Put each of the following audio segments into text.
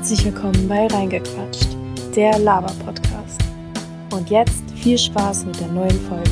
Herzlich willkommen bei Reingequatscht, der Laber-Podcast. Und jetzt viel Spaß mit der neuen Folge.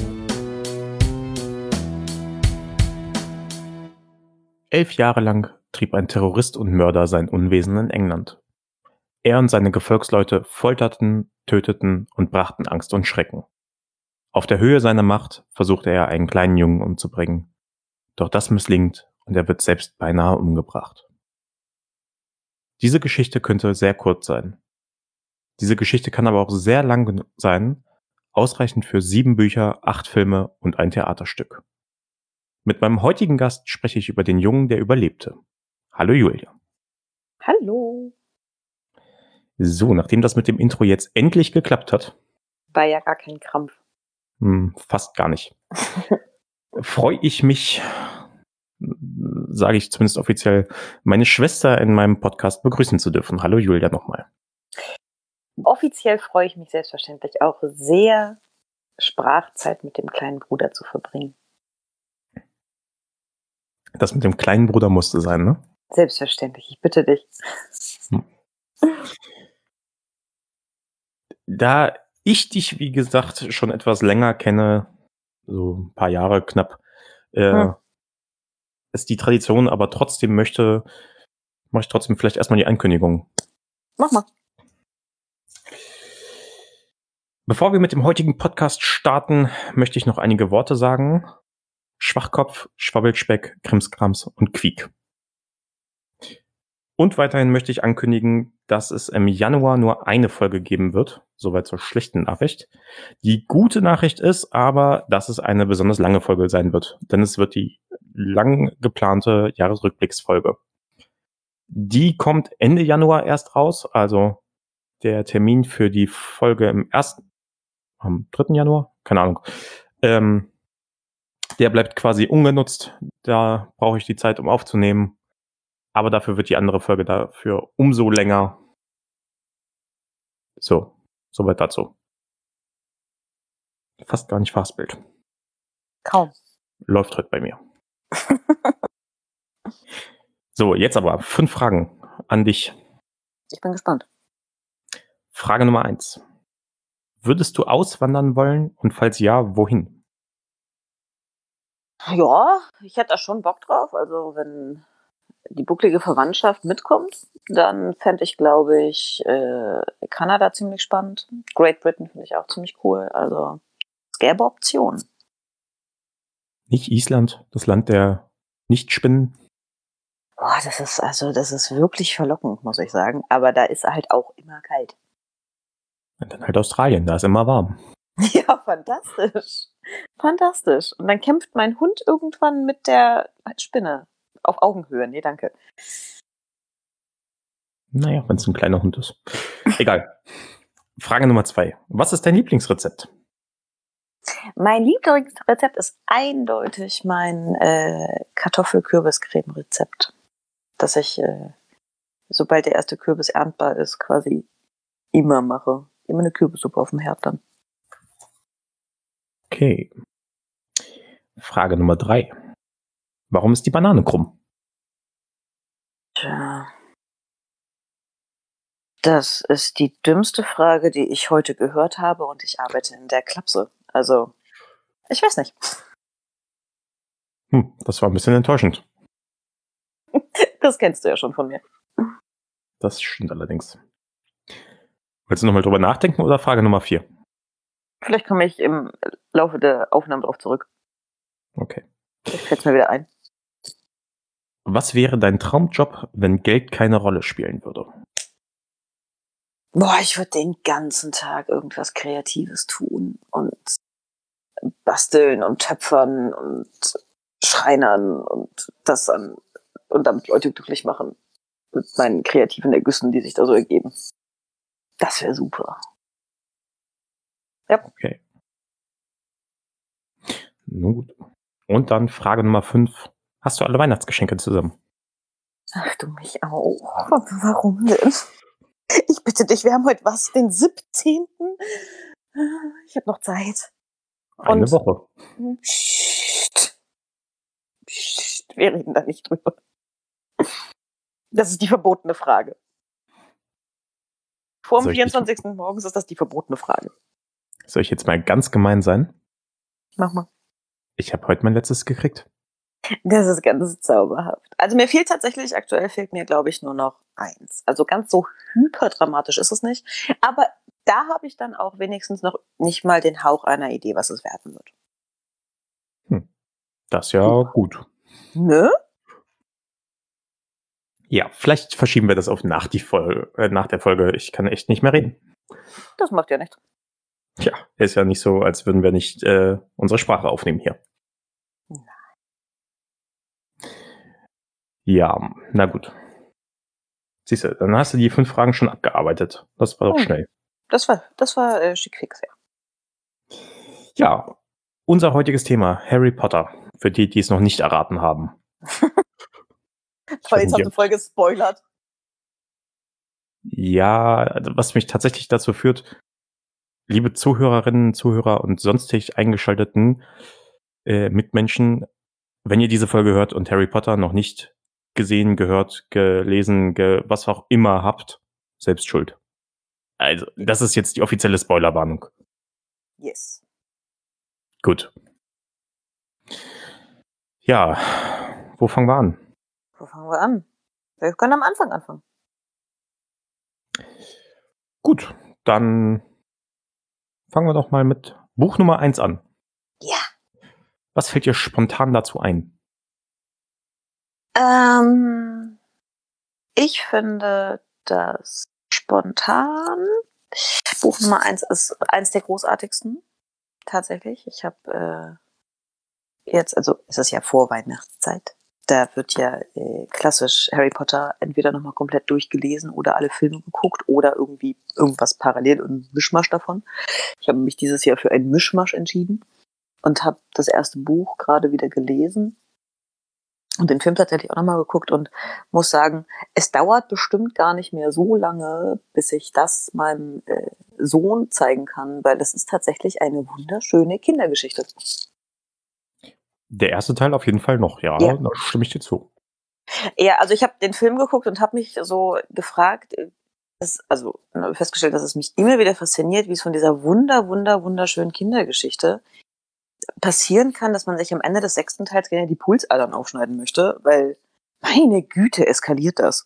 11 Jahre lang trieb ein Terrorist und Mörder sein Unwesen in England. Er und seine Gefolgsleute folterten, töteten und brachten Angst und Schrecken. Auf der Höhe seiner Macht versuchte er, einen kleinen Jungen umzubringen. Doch das misslingt und er wird selbst beinahe umgebracht. Diese Geschichte könnte sehr kurz sein. Diese Geschichte kann aber auch sehr lang sein, ausreichend für 7 Bücher, 8 Filme und ein Theaterstück. Mit meinem heutigen Gast spreche ich über den Jungen, der überlebte. Hallo Julia. Hallo. So, nachdem das mit dem Intro jetzt endlich geklappt hat. War ja gar kein Krampf. Fast gar nicht. Freue ich mich, sage ich zumindest offiziell, meine Schwester in meinem Podcast begrüßen zu dürfen. Hallo Julia nochmal. Offiziell freue ich mich selbstverständlich auch sehr, Sprachzeit mit dem kleinen Bruder zu verbringen. Das mit dem kleinen Bruder musste sein, ne? Selbstverständlich, ich bitte dich. Da ich dich, wie gesagt, schon etwas länger kenne, so ein paar Jahre knapp, ist die Tradition, aber trotzdem mache ich trotzdem vielleicht erstmal die Ankündigung. Mach mal. Bevor wir mit dem heutigen Podcast starten, möchte ich noch einige Worte sagen. Schwachkopf, Schwabbelspeck, Krimskrams und Quiek. Und weiterhin möchte ich ankündigen, dass es im Januar nur eine Folge geben wird. Soweit zur schlechten Nachricht. Die gute Nachricht ist aber, dass es eine besonders lange Folge sein wird. Denn es wird die lang geplante Jahresrückblicksfolge. Die kommt Ende Januar erst raus. Also der Termin für die Folge am 3. Januar? Keine Ahnung. Der bleibt quasi ungenutzt. Da brauche ich die Zeit, um aufzunehmen. Aber dafür wird die andere Folge dafür umso länger. So, soweit dazu. Fast gar nicht Fastbild. Kaum. Läuft heute bei mir. So, jetzt aber 5 Fragen an dich. Ich bin gespannt. Frage Nummer 1. Würdest du auswandern wollen und falls ja, wohin? Ja, ich hätte da schon Bock drauf. Also wenn die bucklige Verwandtschaft mitkommt, dann fände ich, glaube ich, Kanada ziemlich spannend. Great Britain finde ich auch ziemlich cool. Also es gäbe Optionen. Nicht Island, das Land der Nichtspinnen? Boah, das ist wirklich verlockend, muss ich sagen. Aber da ist halt auch immer kalt. Und dann halt Australien, da ist immer warm. Ja, fantastisch. Fantastisch. Und dann kämpft mein Hund irgendwann mit der Spinne. Auf Augenhöhe. Nee, danke. Naja, wenn es ein kleiner Hund ist. Egal. Frage Nummer 2. Was ist dein Lieblingsrezept? Mein Lieblingsrezept ist eindeutig mein Kartoffel-Kürbis-Creme-Rezept. Das ich, sobald der erste Kürbis erntbar ist, quasi immer mache. Immer eine Kürbissuppe auf dem Herd dann. Okay. Frage Nummer 3. Warum ist die Banane krumm? Tja. Das ist die dümmste Frage, die ich heute gehört habe und ich arbeite in der Klapse. Also, ich weiß nicht. Das war ein bisschen enttäuschend. Das kennst du ja schon von mir. Das stimmt allerdings. Willst du nochmal drüber nachdenken oder Frage Nummer 4? Vielleicht komme ich im Laufe der Aufnahme drauf zurück. Okay. Vielleicht fällt es mir wieder ein. Was wäre dein Traumjob, wenn Geld keine Rolle spielen würde? Boah, ich würde den ganzen Tag irgendwas Kreatives tun und basteln und töpfern und schreinern und damit Leute glücklich machen. Mit meinen kreativen Ergüssen, die sich da so ergeben. Das wäre super. Ja. Okay. Nun gut. Und dann Frage Nummer 5. Hast du alle Weihnachtsgeschenke zusammen? Ach du mich auch. Warum denn? Ich bitte dich, wir haben heute was? Den 17.? Ich habe noch Zeit. Eine Woche. Psst. Wir reden da nicht drüber. Das ist die verbotene Frage. Vor dem Soll ich 24. morgens ist das die verbotene Frage. Soll ich jetzt mal ganz gemein sein? Mach mal. Ich habe heute mein letztes gekriegt. Das ist ganz zauberhaft. Also mir aktuell fehlt mir, glaube ich, nur noch 1. Also ganz so hyperdramatisch ist es nicht. Aber da habe ich dann auch wenigstens noch nicht mal den Hauch einer Idee, was es werden wird. Das ist ja gut. Ne? Ja, vielleicht verschieben wir das auf nach der Folge. Ich kann echt nicht mehr reden. Das macht ja nichts. Ja, ist ja nicht so, als würden wir nicht unsere Sprache aufnehmen hier. Nein. Ja, na gut. Siehst du, dann hast du die 5 Fragen schon abgearbeitet. Das war doch schnell. Das war schick-fix, ja. Ja, unser heutiges Thema, Harry Potter. Für die, die es noch nicht erraten haben. Toll, jetzt hast du voll gespoilert. Ja, also was mich tatsächlich dazu führt, liebe Zuhörerinnen, Zuhörer und sonstig eingeschalteten Mitmenschen, wenn ihr diese Folge hört und Harry Potter noch nicht gesehen, gehört, gelesen, was auch immer habt, selbst schuld. Also, das ist jetzt die offizielle Spoilerwarnung. Yes. Gut. Ja, wo fangen wir an? Wo fangen wir an? Wir können am Anfang anfangen. Gut, dann fangen wir doch mal mit Buch Nummer 1 an. Ja. Was fällt dir spontan dazu ein? Ich finde, dass spontan Buch Nummer 1 ist eins der großartigsten. Tatsächlich. Ich habe jetzt, also es ist ja vor Weihnachtszeit. Da wird ja klassisch Harry Potter entweder nochmal komplett durchgelesen oder alle Filme geguckt oder irgendwie irgendwas parallel und ein Mischmasch davon. Ich habe mich dieses Jahr für einen Mischmasch entschieden und habe das erste Buch gerade wieder gelesen und den Film tatsächlich auch nochmal geguckt und muss sagen, es dauert bestimmt gar nicht mehr so lange, bis ich das meinem Sohn zeigen kann, weil das ist tatsächlich eine wunderschöne Kindergeschichte. Der erste Teil auf jeden Fall noch, ja. Da stimme ich dir zu. Ja, also ich habe den Film geguckt und habe mich so gefragt, festgestellt, dass es mich immer wieder fasziniert, wie es von dieser wunderschönen Kindergeschichte passieren kann, dass man sich am Ende des 6. Teils gerne die Pulsadern aufschneiden möchte, weil, meine Güte, eskaliert das.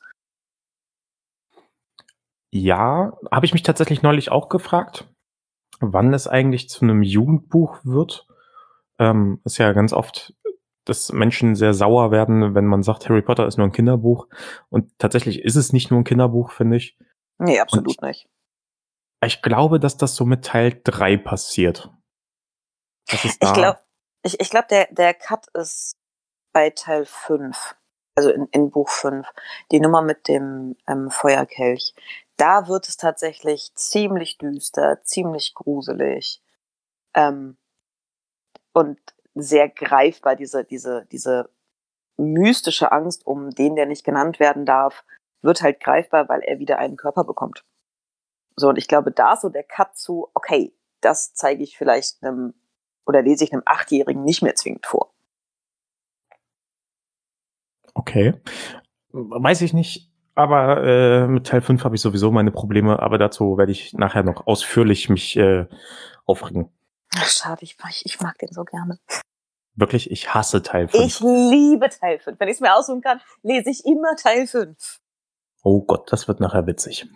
Ja, habe ich mich tatsächlich neulich auch gefragt, wann es eigentlich zu einem Jugendbuch wird. Ist ja ganz oft, dass Menschen sehr sauer werden, wenn man sagt, Harry Potter ist nur ein Kinderbuch. Und tatsächlich ist es nicht nur ein Kinderbuch, finde ich. Nee, absolut nicht. Ich glaube, dass das so mit Teil 3 passiert. Ich glaube, der Cut ist bei Teil 5, also in Buch 5, die Nummer mit dem Feuerkelch. Da wird es tatsächlich ziemlich düster, ziemlich gruselig. Und sehr greifbar, diese mystische Angst um den, der nicht genannt werden darf, wird halt greifbar, weil er wieder einen Körper bekommt. So, und ich glaube, da ist so der Cut zu, okay, das zeige ich vielleicht lese ich einem 8-Jährigen nicht mehr zwingend vor. Okay. Weiß ich nicht, aber mit Teil 5 habe ich sowieso meine Probleme, aber dazu werde ich nachher noch ausführlich mich aufregen. Ach, schade, ich mag den so gerne. Wirklich, ich hasse Teil 5. Ich liebe Teil 5. Wenn ich es mir aussuchen kann, lese ich immer Teil 5. Oh Gott, das wird nachher witzig.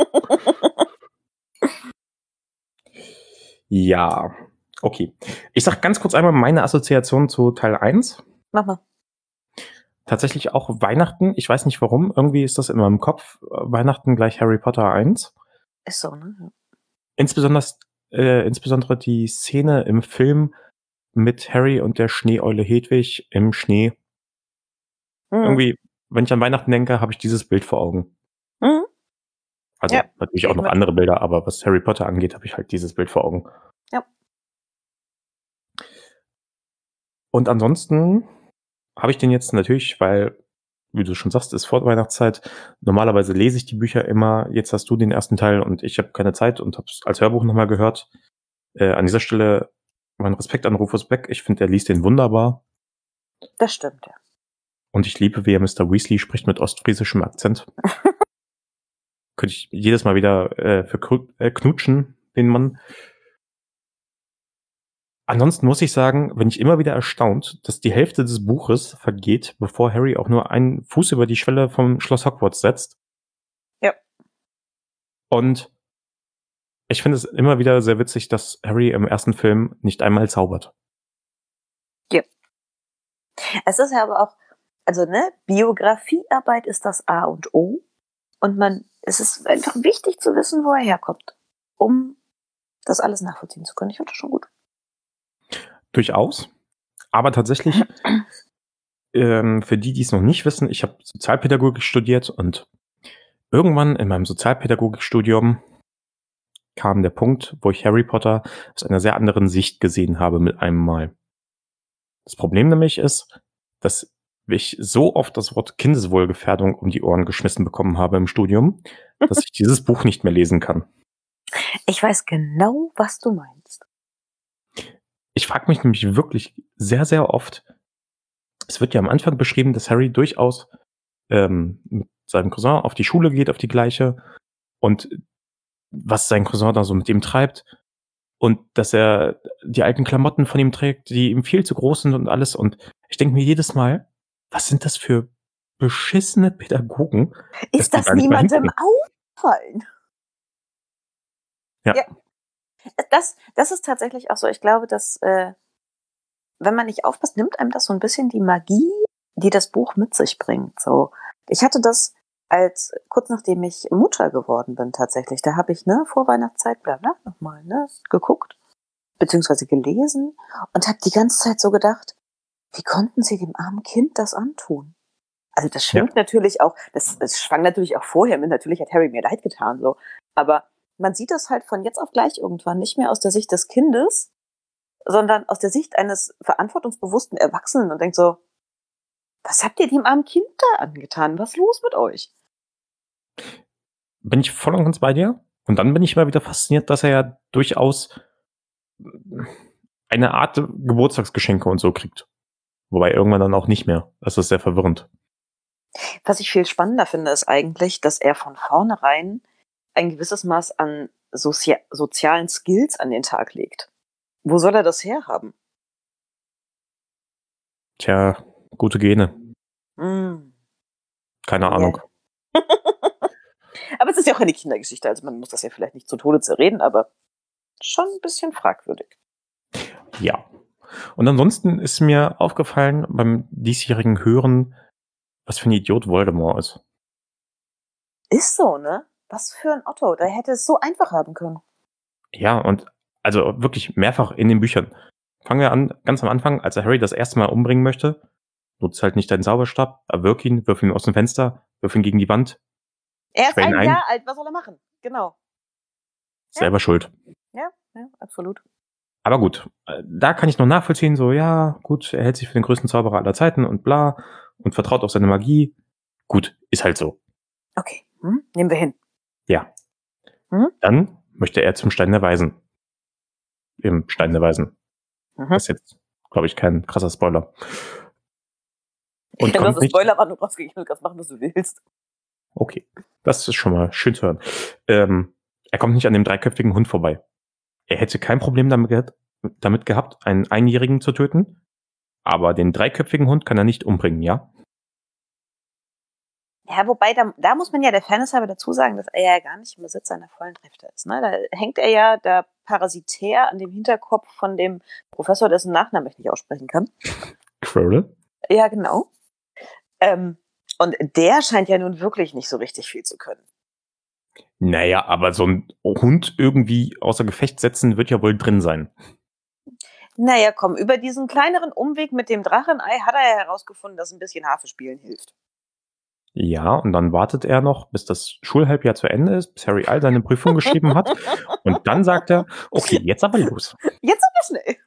Ja, okay. Ich sag ganz kurz einmal meine Assoziation zu Teil 1. Mach mal. Tatsächlich auch Weihnachten. Ich weiß nicht warum. Irgendwie ist das in meinem Kopf. Weihnachten gleich Harry Potter 1. Ist so, ne? Ja. Insbesondere die Szene im Film mit Harry und der Schneeeule Hedwig im Schnee. Mhm. Irgendwie, wenn ich an Weihnachten denke, habe ich dieses Bild vor Augen. Mhm. Also natürlich auch noch andere Bilder, aber was Harry Potter angeht, habe ich halt dieses Bild vor Augen. Ja. Und ansonsten habe ich den jetzt natürlich, weil, wie du schon sagst, ist Vorweihnachtszeit. Normalerweise lese ich die Bücher immer. Jetzt hast du den ersten Teil und ich habe keine Zeit und habe es als Hörbuch nochmal gehört. An dieser Stelle mein Respekt an Rufus Beck. Ich finde, er liest den wunderbar. Das stimmt, ja. Und ich liebe, wie er Mr. Weasley spricht mit ostfriesischem Akzent. könnte ich jedes Mal wieder knutschen, den Mann. Ansonsten muss ich sagen, bin ich immer wieder erstaunt, dass die Hälfte des Buches vergeht, bevor Harry auch nur einen Fuß über die Schwelle vom Schloss Hogwarts setzt. Ja. Und ich finde es immer wieder sehr witzig, dass Harry im ersten Film nicht einmal zaubert. Ja. Es ist ja aber auch, also Biografiearbeit ist das A und O. Und es ist einfach wichtig zu wissen, wo er herkommt, um das alles nachvollziehen zu können. Ich finde das schon gut. Durchaus. Aber tatsächlich, für die es noch nicht wissen, ich habe Sozialpädagogik studiert und irgendwann in meinem Sozialpädagogikstudium kam der Punkt, wo ich Harry Potter aus einer sehr anderen Sicht gesehen habe mit einem Mal. Das Problem nämlich ist, dass ich so oft das Wort Kindeswohlgefährdung um die Ohren geschmissen bekommen habe im Studium, dass ich dieses Buch nicht mehr lesen kann. Ich weiß genau, was du meinst. Ich frage mich nämlich wirklich sehr, sehr oft, es wird ja am Anfang beschrieben, dass Harry durchaus mit seinem Cousin auf die Schule geht, auf die gleiche, und was sein Cousin da so mit ihm treibt und dass er die alten Klamotten von ihm trägt, die ihm viel zu groß sind und alles. Und ich denke mir jedes Mal, was sind das für beschissene Pädagogen? Ist das niemandem auffallen? Ja. Das ist tatsächlich auch so. Ich glaube, dass, wenn man nicht aufpasst, nimmt einem das so ein bisschen die Magie, die das Buch mit sich bringt. So, ich hatte das kurz nachdem ich Mutter geworden bin tatsächlich. Da habe ich vor Weihnachtszeit nochmal geguckt, beziehungsweise gelesen und habe die ganze Zeit so gedacht, wie konnten sie dem armen Kind das antun? Also das schwingt natürlich auch, das schwang natürlich auch vorher mit, natürlich hat Harry mir leid getan, so. Aber man sieht das halt von jetzt auf gleich irgendwann nicht mehr aus der Sicht des Kindes, sondern aus der Sicht eines verantwortungsbewussten Erwachsenen und denkt so, was habt ihr dem armen Kind da angetan? Was ist los mit euch? Bin ich voll und ganz bei dir. Und dann bin ich mal wieder fasziniert, dass er ja durchaus eine Art Geburtstagsgeschenke und so kriegt. Wobei irgendwann dann auch nicht mehr. Das ist sehr verwirrend. Was ich viel spannender finde, ist eigentlich, dass er von vornherein ein gewisses Maß an sozialen Skills an den Tag legt. Wo soll er das herhaben? Tja, gute Gene. Keine Ahnung. Aber es ist ja auch eine Kindergeschichte, also man muss das ja vielleicht nicht zu Tode zerreden, aber schon ein bisschen fragwürdig. Ja. Und ansonsten ist mir aufgefallen beim diesjährigen Hören, was für ein Idiot Voldemort ist. Ist so, ne? Was für ein Otto. Der hätte es so einfach haben können. Ja, und also wirklich mehrfach in den Büchern. Fangen wir an, ganz am Anfang, als er Harry das erste Mal umbringen möchte. Nutzt halt nicht deinen Zauberstab, erwirk ihn, wirf ihn aus dem Fenster, wirf ihn gegen die Wand. Er ist ein Jahr alt, was soll er machen? Genau. Selber schuld. Ja, absolut. Aber gut, da kann ich noch nachvollziehen, so, ja, gut, er hält sich für den größten Zauberer aller Zeiten und bla und vertraut auf seine Magie. Gut, ist halt so. Okay, nehmen wir hin. Ja. Dann möchte er zum Stein der Weisen. Im Stein der Weisen. Das ist jetzt, glaube ich, kein krasser Spoiler. Und ja, das ist Spoiler, aber du brauchst machen, was du willst. Okay, das ist schon mal schön zu hören. Er kommt nicht an dem dreiköpfigen Hund vorbei. Er hätte kein Problem damit gehabt, einen Einjährigen zu töten, aber den dreiköpfigen Hund kann er nicht umbringen, ja? Ja, wobei, da muss man ja der Fairness halber dazu sagen, dass er ja gar nicht im Besitz seiner vollen Kräfte ist. Ne? Da hängt er ja da parasitär an dem Hinterkopf von dem Professor, dessen Nachnamen ich nicht aussprechen kann. Quirrell? Ja, genau. Und der scheint ja nun wirklich nicht so richtig viel zu können. Naja, aber so ein Hund irgendwie außer Gefecht setzen wird ja wohl drin sein. Naja, komm, über diesen kleineren Umweg mit dem Drachenei hat er ja herausgefunden, dass ein bisschen Harfe spielen hilft. Ja, und dann wartet er noch, bis das Schulhalbjahr zu Ende ist, bis Harry all seine Prüfungen geschrieben hat. Und dann sagt er, okay, jetzt aber los. Jetzt aber schnell.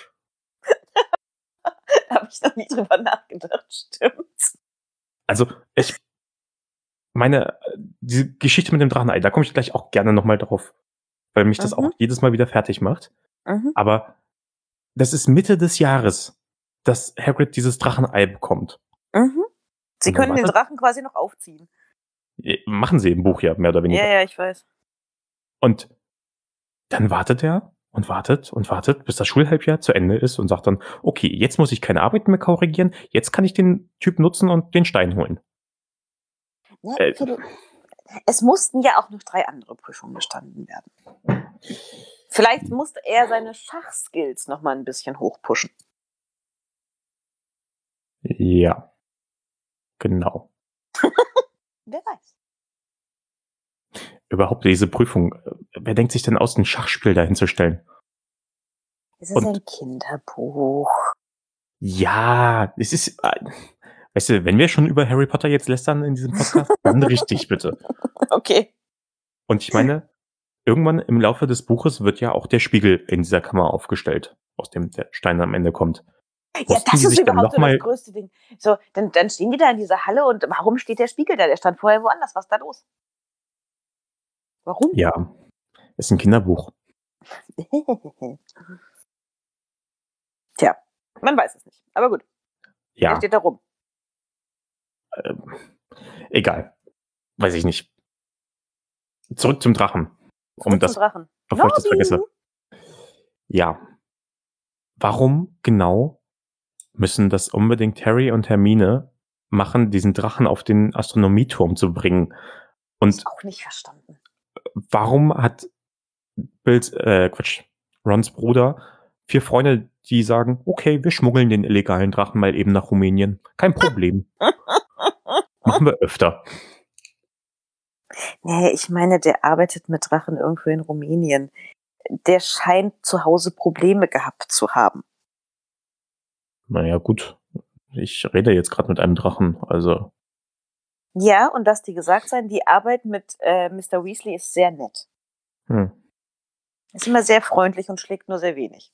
Da habe ich noch nie drüber nachgedacht, stimmt. Also, diese Geschichte mit dem Drachenei, da komme ich gleich auch gerne nochmal drauf, weil mich das auch jedes Mal wieder fertig macht. Aber das ist Mitte des Jahres, dass Hagrid dieses Drachenei bekommt. Sie können den Drachen quasi noch aufziehen. Machen sie im Buch ja mehr oder weniger. Ja, ich weiß. Und dann wartet er und wartet und wartet, bis das Schulhalbjahr zu Ende ist und sagt dann, okay, jetzt muss ich keine Arbeit mehr korrigieren, jetzt kann ich den Typ nutzen und den Stein holen. Ne, es mussten ja auch noch 3 andere Prüfungen bestanden werden. Vielleicht musste er seine Schachskills noch mal ein bisschen hochpushen. Ja, genau. Wer weiß. Überhaupt diese Prüfung, wer denkt sich denn aus, ein Schachspiel dahin zu stellen? Es ist ein Kinderbuch. Ja, es ist, weißt du, wenn wir schon über Harry Potter jetzt lästern in diesem Podcast, dann richtig bitte. Okay. Und ich meine, irgendwann im Laufe des Buches wird ja auch der Spiegel in dieser Kammer aufgestellt, aus dem der Stein am Ende kommt. Ja, das ist überhaupt so das größte Ding. So, dann stehen die da in dieser Halle und warum steht der Spiegel da? Der stand vorher woanders. Was ist da los? Warum? Ja, ist ein Kinderbuch. Tja, man weiß es nicht. Aber gut. Ja. Der steht da rum. Egal. Weiß ich nicht. Zurück zum Drachen. Zum Drachen. Bevor ich das vergesse. Ja. Warum genau müssen das unbedingt Harry und Hermine machen, diesen Drachen auf den Astronomieturm zu bringen? Und ich auch nicht verstanden. Warum hat Rons Bruder 4 Freunde, die sagen, okay, wir schmuggeln den illegalen Drachen mal eben nach Rumänien. Kein Problem. Machen wir öfter. Nee, ich meine, der arbeitet mit Drachen irgendwo in Rumänien. Der scheint zu Hause Probleme gehabt zu haben. Naja, gut. Ich rede jetzt gerade mit einem Drachen, also. Ja, und dass die gesagt sein, die Arbeit mit Mr. Weasley ist sehr nett. Ist immer sehr freundlich und schlägt nur sehr wenig.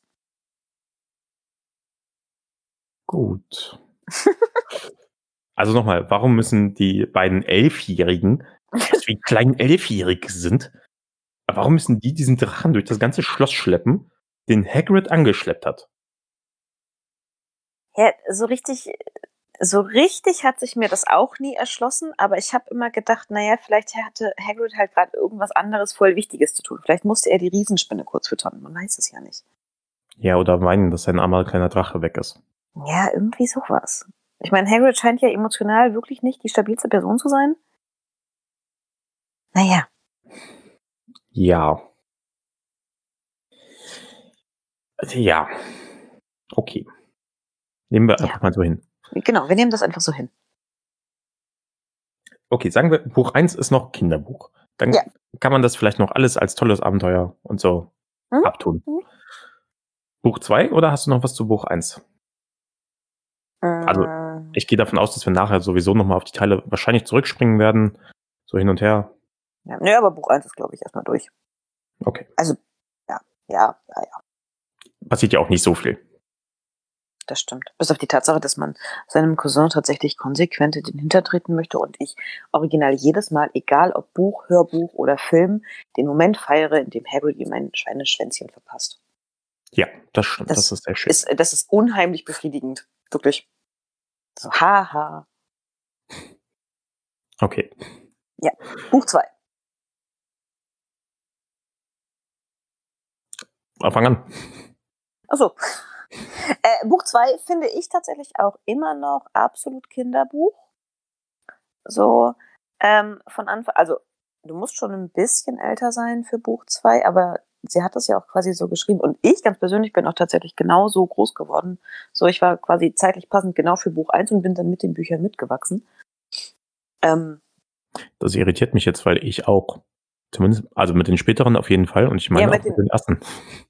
Gut. Also nochmal, warum müssen die beiden Elfjährigen, was wie klein Elfjährige sind, warum müssen die diesen Drachen durch das ganze Schloss schleppen, den Hagrid angeschleppt hat? Ja, so richtig hat sich mir das auch nie erschlossen, aber ich habe immer gedacht, naja, vielleicht hatte Hagrid halt gerade irgendwas anderes voll Wichtiges zu tun. Vielleicht musste er die Riesenspinne kurz füttern, man weiß es ja nicht. Ja, oder weinen, dass sein armer kleiner Drache weg ist. Ja, irgendwie sowas. Ich meine, Hagrid scheint ja emotional wirklich nicht die stabilste Person zu sein. Naja. Ja. Ja. Okay. Nehmen wir einfach mal so hin. Genau, wir nehmen das einfach so hin. Okay, sagen wir, Buch 1 ist noch Kinderbuch. Dann kann man das vielleicht noch alles als tolles Abenteuer und so abtun. Buch 2 oder hast du noch was zu Buch 1? Also, ich gehe davon aus, dass wir nachher sowieso nochmal auf die Teile wahrscheinlich zurückspringen werden. So hin und her. Ja, nee, aber Buch 1 ist, glaube ich, erstmal durch. Okay. Also, ja. Passiert ja auch nicht so viel. Das stimmt. Bis auf die Tatsache, dass man seinem Cousin tatsächlich konsequent in den Hintern treten möchte und ich original jedes Mal, egal ob Buch, Hörbuch oder Film, den Moment feiere, in dem Hagrid ihm ein Schweineschwänzchen verpasst. Ja, das stimmt. Das ist sehr schön. Das ist unheimlich befriedigend. Wirklich. So, haha. Okay. Ja, Buch 2. Fang an. Achso. Buch 2 finde ich tatsächlich auch immer noch absolut Kinderbuch. So, von Anfang, also du musst schon ein bisschen älter sein für Buch 2, aber sie hat das ja auch quasi so geschrieben. Und ich ganz persönlich bin auch tatsächlich genau so groß geworden. So, ich war quasi zeitlich passend genau für Buch 1 und bin dann mit den Büchern mitgewachsen. Das irritiert mich jetzt, weil ich auch, zumindest, also mit den späteren auf jeden Fall, und ich meine auch mit den ersten.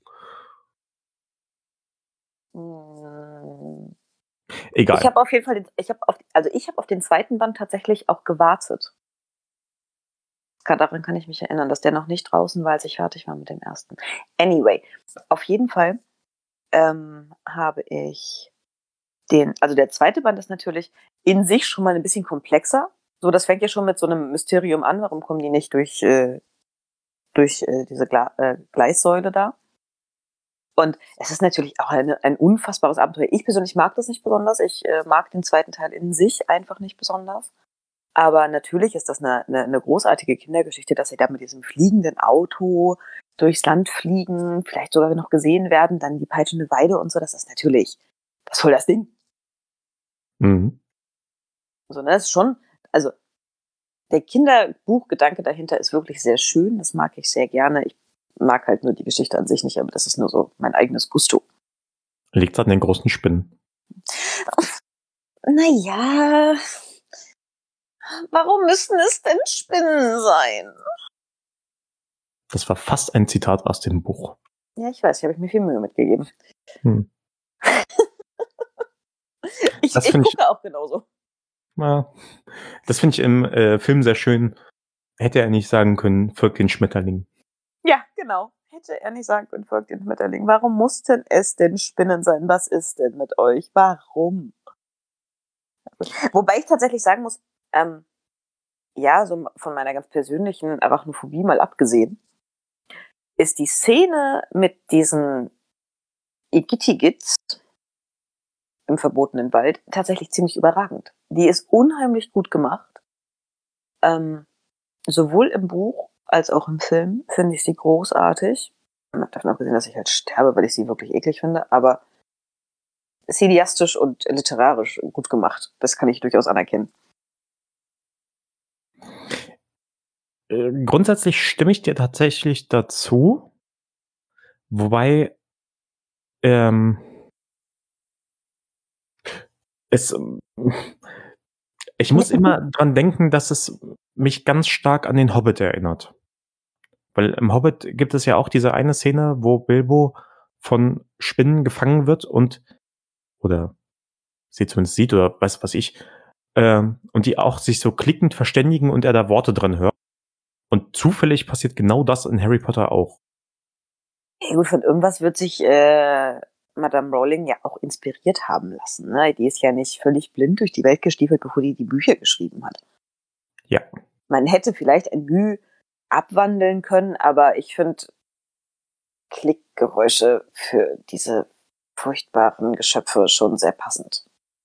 Egal. Ich habe auf jeden Fall, ich habe auf den zweiten Band tatsächlich auch gewartet. Daran kann ich mich erinnern, dass der noch nicht draußen war, als ich fertig war mit dem ersten. Anyway, auf jeden Fall habe ich der zweite Band ist natürlich in sich schon mal ein bisschen komplexer. So, das fängt ja schon mit so einem Mysterium an. Warum kommen die nicht durch diese Gleissäule da? Und es ist natürlich auch ein unfassbares Abenteuer. Ich persönlich mag das nicht besonders. Ich mag den zweiten Teil in sich einfach nicht besonders. Aber natürlich ist das eine großartige Kindergeschichte, dass sie da mit diesem fliegenden Auto durchs Land fliegen, vielleicht sogar noch gesehen werden, dann die peitschende Weide und so. Das ist natürlich, das ist voll das Ding. Mhm. So, ne, das ist schon, also der Kinderbuchgedanke dahinter ist wirklich sehr schön. Das mag ich sehr gerne. Ich mag halt nur die Geschichte an sich nicht, aber das ist nur so mein eigenes Gusto. Liegt's an den großen Spinnen? Naja, warum müssen es denn Spinnen sein? Das war fast ein Zitat aus dem Buch. Ja, ich weiß, hier habe ich mir viel Mühe mitgegeben. Hm. Ich Das find ich- gucke auch genauso. Ja, das finde ich im Film sehr schön. Hätte er nicht sagen können, folgt den Schmetterling. Ja, genau. Hätte er nicht sagen können, folgt den Schmetterling. Warum mussten es denn Spinnen sein? Was ist denn mit euch? Warum? Wobei ich tatsächlich sagen muss, ja, so von meiner ganz persönlichen Arachnophobie mal abgesehen, ist die Szene mit diesen Igittigits im verbotenen Wald tatsächlich ziemlich überragend. Die ist unheimlich gut gemacht. Sowohl im Buch als auch im Film finde ich sie großartig. Davon abgesehen, dass ich halt sterbe, weil ich sie wirklich eklig finde, aber cineastisch und literarisch gut gemacht. Das kann ich durchaus anerkennen. Grundsätzlich stimme ich dir tatsächlich dazu. Wobei ich muss immer dran denken, dass es mich ganz stark an den Hobbit erinnert. Weil im Hobbit gibt es ja auch diese eine Szene, wo Bilbo von Spinnen gefangen wird oder sie zumindest sieht oder weiß was ich, und die auch sich so klickend verständigen und er da Worte dran hört. Und zufällig passiert genau das in Harry Potter auch. Ja gut, von irgendwas wird sich Madame Rowling ja auch inspiriert haben lassen. Ne? Die ist ja nicht völlig blind durch die Welt gestiefelt, bevor die Bücher geschrieben hat. Ja. Man hätte vielleicht ein Müh abwandeln können, aber ich finde Klickgeräusche für diese furchtbaren Geschöpfe schon sehr passend.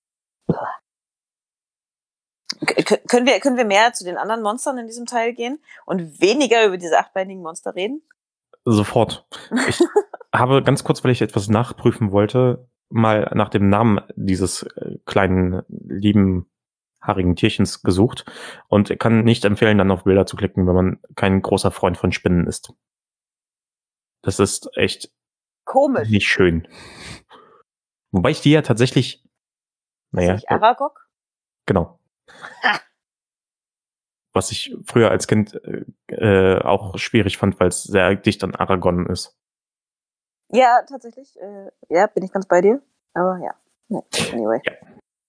Können wir mehr zu den anderen Monstern in diesem Teil gehen und weniger über diese achtbeinigen Monster reden? Sofort. Ich habe ganz kurz, weil ich etwas nachprüfen wollte, mal nach dem Namen dieses kleinen, lieben, haarigen Tierchens gesucht und kann nicht empfehlen, dann auf Bilder zu klicken, wenn man kein großer Freund von Spinnen ist. Das ist echt Komisch. nicht schön. Wobei ich die ja tatsächlich, naja, Ist nicht Aragog? genau. Ha. Was ich früher als Kind auch schwierig fand, weil es sehr dicht an Aragorn ist. Ja, tatsächlich. Ja, bin ich ganz bei dir. Aber ja. Anyway. Ja.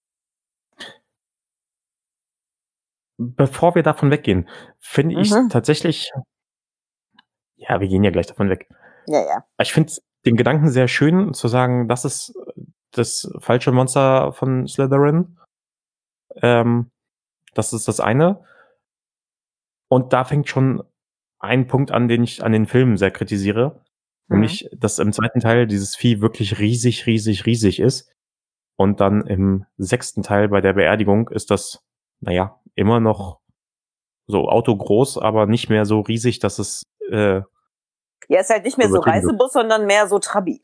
Bevor wir davon weggehen, finde ich tatsächlich, ja, wir gehen ja gleich davon weg. Ja. Ich finde den Gedanken sehr schön, zu sagen, das ist das falsche Monster von Slytherin. Das ist das eine. Und da fängt schon ein Punkt an, den ich an den Filmen sehr kritisiere. Nämlich, dass im zweiten Teil dieses Vieh wirklich riesig, riesig, riesig ist. Und dann im 6. Teil bei der Beerdigung ist das, naja, immer noch so autogroß, aber nicht mehr so riesig, dass es Ja, ist halt nicht mehr so übertrieben wird. Reisebus, sondern mehr so Trabi.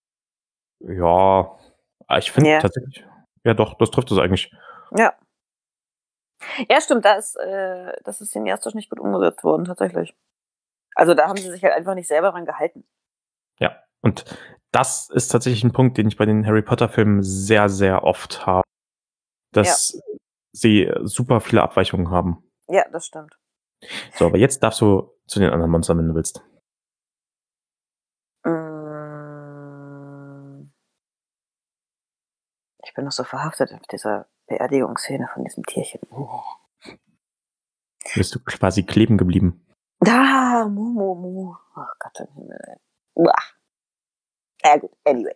Ja, ich finde tatsächlich, ja doch, das trifft es eigentlich. Ja. Ja, stimmt, das ist cineastisch nicht gut umgesetzt worden, tatsächlich. Also da haben sie sich halt einfach nicht selber dran gehalten. Ja, und das ist tatsächlich ein Punkt, den ich bei den Harry Potter Filmen sehr, sehr oft habe. Dass sie super viele Abweichungen haben. Ja, das stimmt. So, aber jetzt darfst du zu den anderen Monstern, wenn du willst. Ich bin noch so verhaftet auf dieser Beerdigungsszene von diesem Tierchen. Bist du quasi kleben geblieben? Mu. Oh Gott im Himmel. Uah. Ja gut, anyway.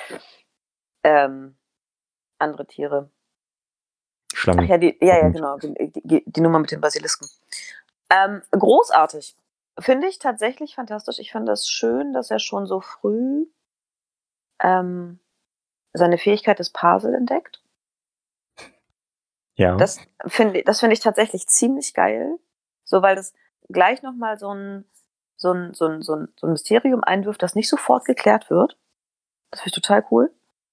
Andere Tiere. Schlangen. Ach ja, genau. Die Nummer mit den Basilisken. Großartig. Finde ich tatsächlich fantastisch. Ich finde es schön, dass er schon so früh seine Fähigkeit des Parsel entdeckt. Ja. Das finde ich tatsächlich ziemlich geil, so weil das gleich nochmal so ein Mysterium einwirft, das nicht sofort geklärt wird. Das finde ich total cool.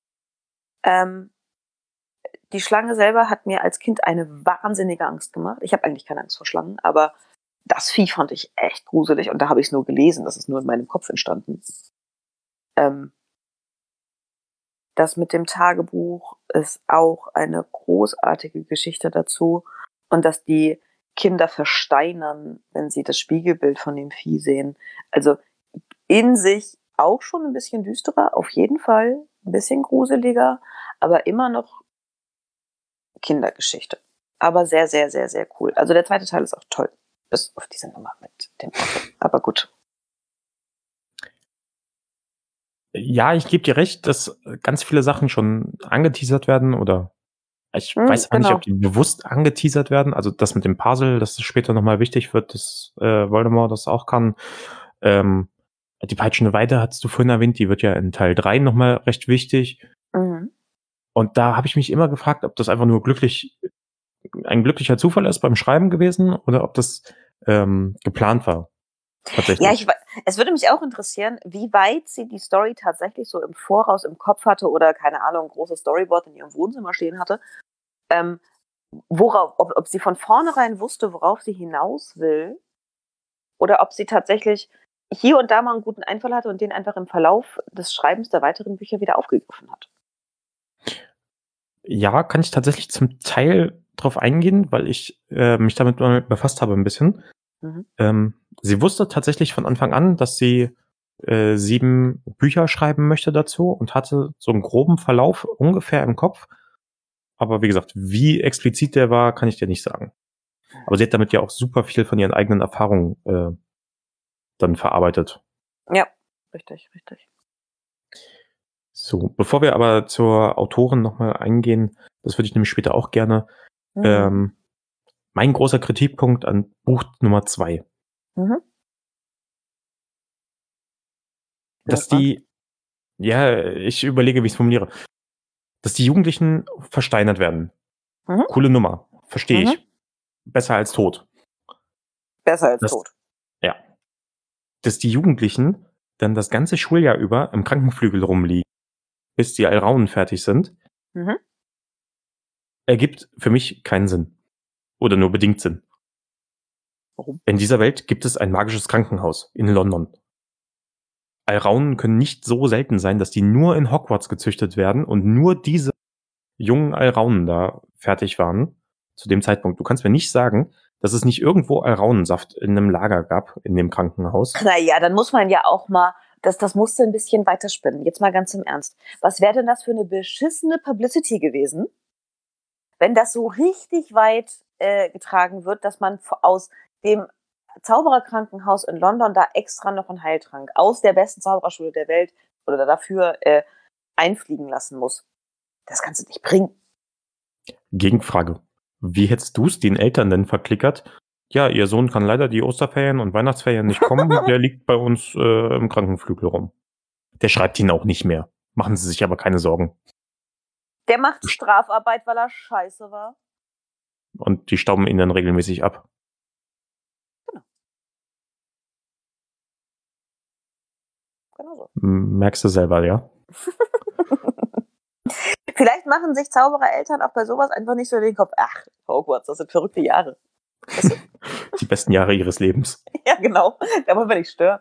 Die Schlange selber hat mir als Kind eine wahnsinnige Angst gemacht. Ich habe eigentlich keine Angst vor Schlangen, aber das Vieh fand ich echt gruselig und da habe ich es nur gelesen, das ist nur in meinem Kopf entstanden. Das mit dem Tagebuch ist auch eine großartige Geschichte dazu und dass die Kinder versteinern, wenn sie das Spiegelbild von dem Vieh sehen. Also in sich auch schon ein bisschen düsterer, auf jeden Fall ein bisschen gruseliger, aber immer noch Kindergeschichte. Aber sehr, sehr, sehr, sehr cool. Also der zweite Teil ist auch toll. Bis auf diese Nummer mit dem Auto. Aber gut. Ja, ich gebe dir recht, dass ganz viele Sachen schon angeteasert werden oder ich weiß aber nicht, ob die bewusst angeteasert werden. Also das mit dem Puzzle, dass das später nochmal wichtig wird, dass Voldemort das auch kann. Die peitschende Weide hattest du vorhin erwähnt, die wird ja in Teil 3 nochmal recht wichtig. Mhm. Und da habe ich mich immer gefragt, ob das einfach nur ein glücklicher Zufall ist beim Schreiben gewesen oder ob das geplant war. Tatsächlich. Ja, es würde mich auch interessieren, wie weit sie die Story tatsächlich so im Voraus im Kopf hatte oder, keine Ahnung, ein großes Storyboard in ihrem Wohnzimmer stehen hatte. Ob sie von vornherein wusste, worauf sie hinaus will oder ob sie tatsächlich hier und da mal einen guten Einfall hatte und den einfach im Verlauf des Schreibens der weiteren Bücher wieder aufgegriffen hat. Ja, kann ich tatsächlich zum Teil drauf eingehen, weil ich mich damit mal befasst habe ein bisschen. Mhm. Sie wusste tatsächlich von Anfang an, dass sie 7 Bücher schreiben möchte dazu und hatte so einen groben Verlauf ungefähr im Kopf. Aber wie gesagt, wie explizit der war, kann ich dir nicht sagen. Aber sie hat damit ja auch super viel von ihren eigenen Erfahrungen dann verarbeitet. Ja, richtig, richtig. So, bevor wir aber zur Autorin nochmal eingehen, das würde ich nämlich später auch gerne. Mhm. Mein großer Kritikpunkt an Buch Nummer 2. Mhm. Dass die, ja, ich überlege, wie ich es formuliere, dass die Jugendlichen versteinert werden. Mhm. Coole Nummer, verstehe Mhm. ich. Besser als tot. Besser als tot. Ja. Dass die Jugendlichen dann das ganze Schuljahr über im Krankenflügel rumliegen, bis die Alraunen fertig sind, Mhm. ergibt für mich keinen Sinn. Oder nur bedingt Sinn. Warum? In dieser Welt gibt es ein magisches Krankenhaus in London. Alraunen können nicht so selten sein, dass die nur in Hogwarts gezüchtet werden und nur diese jungen Alraunen da fertig waren zu dem Zeitpunkt. Du kannst mir nicht sagen, dass es nicht irgendwo Alraunensaft in einem Lager gab in dem Krankenhaus. Naja, dann muss man ja auch mal, das musste ein bisschen weiterspinnen. Jetzt mal ganz im Ernst. Was wäre denn das für eine beschissene Publicity gewesen, wenn das so richtig weit getragen wird, dass man aus dem Zaubererkrankenhaus in London da extra noch einen Heiltrank aus der besten Zaubererschule der Welt oder dafür einfliegen lassen muss. Das kannst du nicht bringen. Gegenfrage. Wie hättest du es den Eltern denn verklickert? Ja, ihr Sohn kann leider die Osterferien und Weihnachtsferien nicht kommen. Der liegt bei uns im Krankenflügel rum. Der schreibt ihn auch nicht mehr. Machen Sie sich aber keine Sorgen. Der macht Strafarbeit, weil er scheiße war. Und die stauben ihn dann regelmäßig ab. Genau so. Merkst du selber, ja? Vielleicht machen sich Zauberereltern auch bei sowas einfach nicht so den Kopf. Ach, Hogwarts, das sind verrückte Jahre. Die besten Jahre ihres Lebens. Ja, genau. Da wollen wir nicht stören.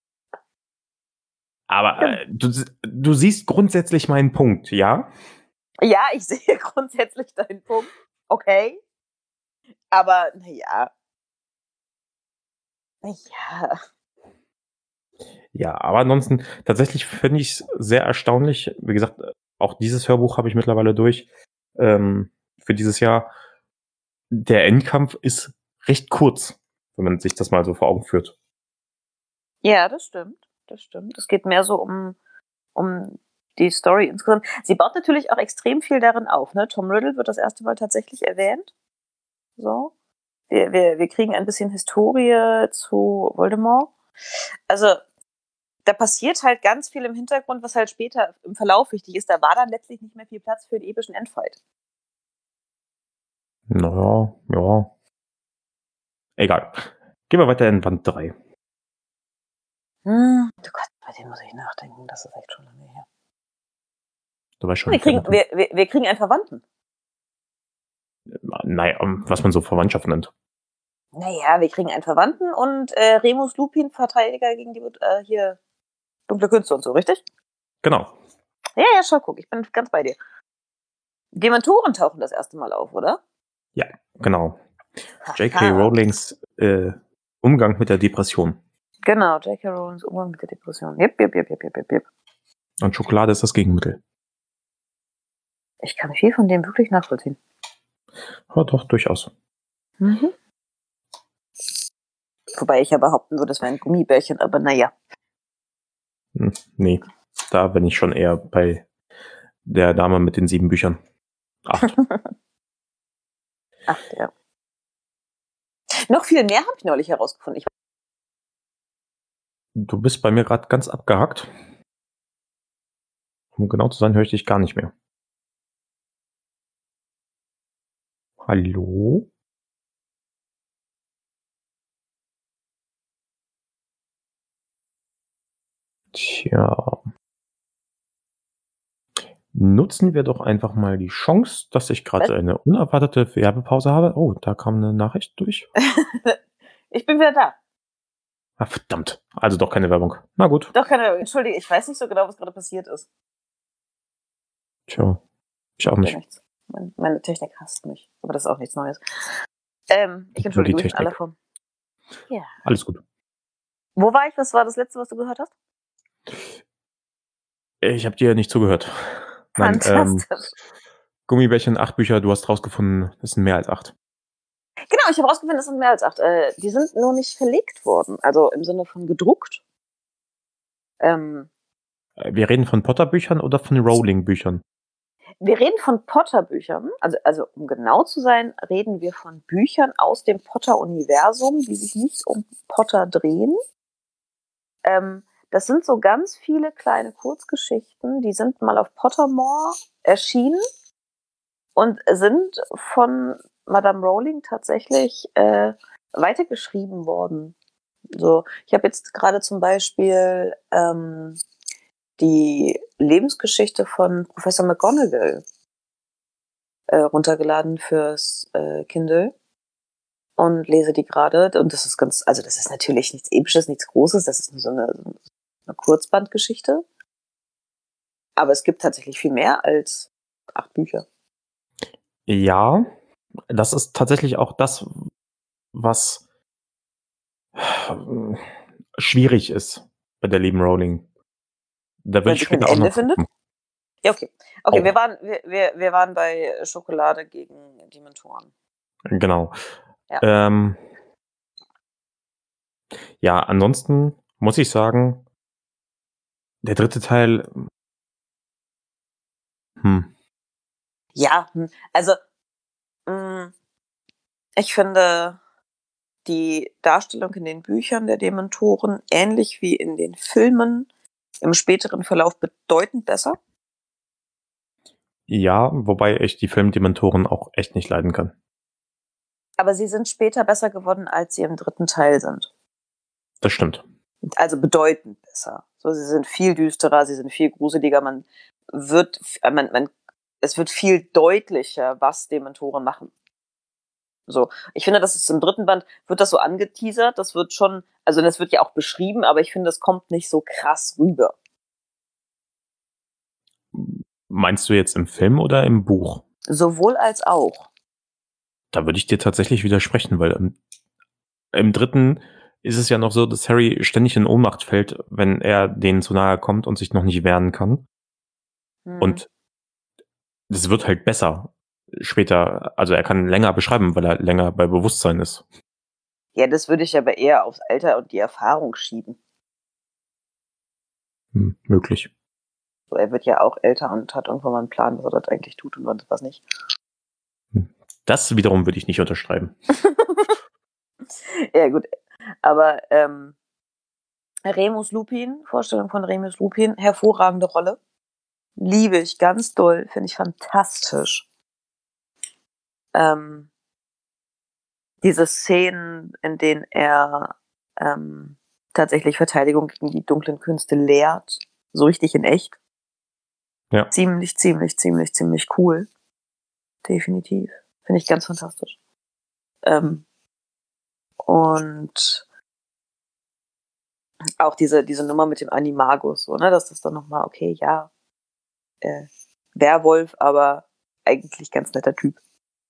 Aber du siehst grundsätzlich meinen Punkt, ja? Ja, ich sehe grundsätzlich deinen Punkt. Okay. Aber, naja. Ja, aber ansonsten, tatsächlich finde ich es sehr erstaunlich. Wie gesagt, auch dieses Hörbuch habe ich mittlerweile durch für dieses Jahr. Der Endkampf ist recht kurz, wenn man sich das mal so vor Augen führt. Ja, das stimmt. Das stimmt. Es geht mehr so um die Story insgesamt. Sie baut natürlich auch extrem viel darin auf. Ne? Tom Riddle wird das erste Mal tatsächlich erwähnt. So. Wir kriegen ein bisschen Historie zu Voldemort. Also, da passiert halt ganz viel im Hintergrund, was halt später im Verlauf wichtig ist. Da war dann letztlich nicht mehr viel Platz für den epischen Endfight. Naja, ja. Egal. Gehen wir weiter in Band 3. Oh Gott, bei dem muss ich nachdenken. Das ist echt schon lange her. Du weißt schon. Wir kriegen einen Verwandten. Naja, was man so Verwandtschaft nennt. Naja, wir kriegen einen Verwandten und Remus Lupin, Verteidiger gegen die hier dunkle Künste und so, richtig? Genau. Ja, schon, guck, ich bin ganz bei dir. Dementoren tauchen das erste Mal auf, oder? Ja, genau. J.K. Rowlings Umgang mit der Depression. Genau, J.K. Rowlings Umgang mit der Depression. Jep. Und Schokolade ist das Gegenmittel. Ich kann viel von dem wirklich nachvollziehen. Ja, doch, durchaus. Mhm. Wobei ich ja behaupten würde, es wäre ein Gummibärchen, aber naja. Nee, da bin ich schon eher bei der Dame mit den 7 Büchern. 8. 8, ja. Noch viel mehr habe ich neulich herausgefunden. Du bist bei mir gerade ganz abgehackt. Um genau zu sein, höre ich dich gar nicht mehr. Hallo? Tja. Nutzen wir doch einfach mal die Chance, dass ich gerade eine unerwartete Werbepause habe. Oh, da kam eine Nachricht durch. Ich bin wieder da. Ah, verdammt. Also doch keine Werbung. Na gut. Doch keine Werbung. Entschuldige, ich weiß nicht so genau, was gerade passiert ist. Tja, ich auch nicht. Nichts. Meine Technik hasst mich. Aber das ist auch nichts Neues. Ich entschuldige mich in aller Form. Ja. Alles gut. Wo war ich? Was war das Letzte, was du gehört hast? Ich habe dir nicht zugehört. Fantastisch. Gummibärchen, 8 Bücher, du hast rausgefunden, es sind mehr als 8. Genau, ich habe rausgefunden, es sind mehr als 8. Die sind nur nicht verlegt worden. Also im Sinne von gedruckt. Wir reden von Potter-Büchern oder von Rowling-Büchern? Wir reden von Potter-Büchern. Also um genau zu sein, reden wir von Büchern aus dem Potter-Universum, die sich nicht um Potter drehen. Das sind so ganz viele kleine Kurzgeschichten, die sind mal auf Pottermore erschienen und sind von Madame Rowling tatsächlich weitergeschrieben worden. So, ich habe jetzt gerade zum Beispiel die Lebensgeschichte von Professor McGonagall runtergeladen fürs Kindle und lese die gerade. Und das ist das ist natürlich nichts Episches, nichts Großes, das ist nur so eine Kurzbandgeschichte. Aber es gibt tatsächlich viel mehr als 8 Bücher. Ja, das ist tatsächlich auch das, was schwierig ist bei der lieben Rowling. Da will ich später auch noch findet? Ja, okay. Okay, wir waren bei Schokolade gegen Dementoren. Genau. Ja. Ja, ansonsten muss ich sagen, der 3. Teil. Ja, also ich finde die Darstellung in den Büchern der Dementoren ähnlich wie in den Filmen im späteren Verlauf bedeutend besser. Ja, wobei ich die Filmdementoren auch echt nicht leiden kann. Aber sie sind später besser geworden, als sie im 3. Teil sind. Das stimmt. Also bedeutend besser. So, sie sind viel düsterer, sie sind viel gruseliger. Es wird viel deutlicher, was Dementoren machen. So, ich finde, das ist im 3. Band, wird das so angeteasert, das wird schon, also das wird ja auch beschrieben, aber ich finde, das kommt nicht so krass rüber. Meinst du jetzt im Film oder im Buch? Sowohl als auch. Da würde ich dir tatsächlich widersprechen, weil im 3. ist es ja noch so, dass Harry ständig in Ohnmacht fällt, wenn er denen zu nahe kommt und sich noch nicht wehren kann. Und das wird halt besser später. Also er kann länger beschreiben, weil er länger bei Bewusstsein ist. Ja, das würde ich aber eher aufs Alter und die Erfahrung schieben. Möglich. So, er wird ja auch älter und hat irgendwann mal einen Plan, was er das eigentlich tut und was nicht. Das wiederum würde ich nicht unterschreiben. Ja, gut. Aber Remus Lupin, Vorstellung von Remus Lupin, hervorragende Rolle. Liebe ich ganz doll, finde ich fantastisch. diese Szenen, in denen er tatsächlich Verteidigung gegen die dunklen Künste lehrt, so richtig in echt. Ja. Ziemlich cool. Definitiv. Finde ich ganz fantastisch. Und auch diese Nummer mit dem Animagus, so, ne, dass das dann nochmal, okay, ja, Werwolf, aber eigentlich ganz netter Typ.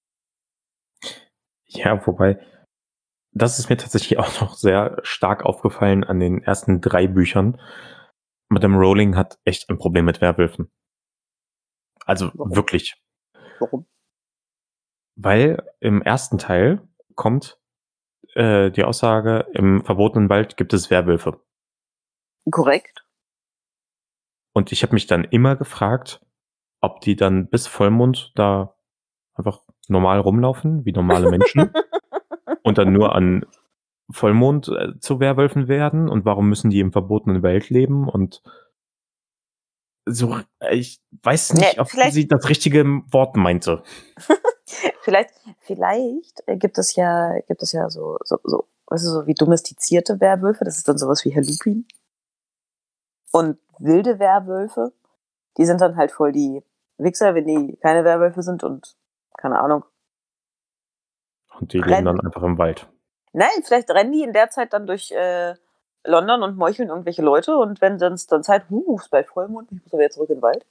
Ja, wobei, das ist mir tatsächlich auch noch sehr stark aufgefallen an den ersten 3 Büchern. Madame Rowling hat echt ein Problem mit Werwölfen. Also Warum? wirklich. Warum? Weil im ersten Teil kommt die Aussage, im verbotenen Wald gibt es Werwölfe. Korrekt. Und ich habe mich dann immer gefragt, ob die dann bis Vollmond da einfach normal rumlaufen, wie normale Menschen. Und dann nur an Vollmond zu Werwölfen werden. Und warum müssen die im verbotenen Wald leben? Und so, ich weiß nicht, ob sie das richtige Wort meinte. Vielleicht gibt es ja so, weißt du, so wie domestizierte Werwölfe, das ist dann sowas wie Herr Lupin. Und wilde Werwölfe, die sind dann halt voll die Wichser, wenn die keine Werwölfe sind und keine Ahnung. Und die leben dann einfach im Wald. Nein, vielleicht rennen die in der Zeit dann durch London und meucheln irgendwelche Leute und wenn dann Zeit, ist bald Vollmond, ich muss aber jetzt zurück in den Wald.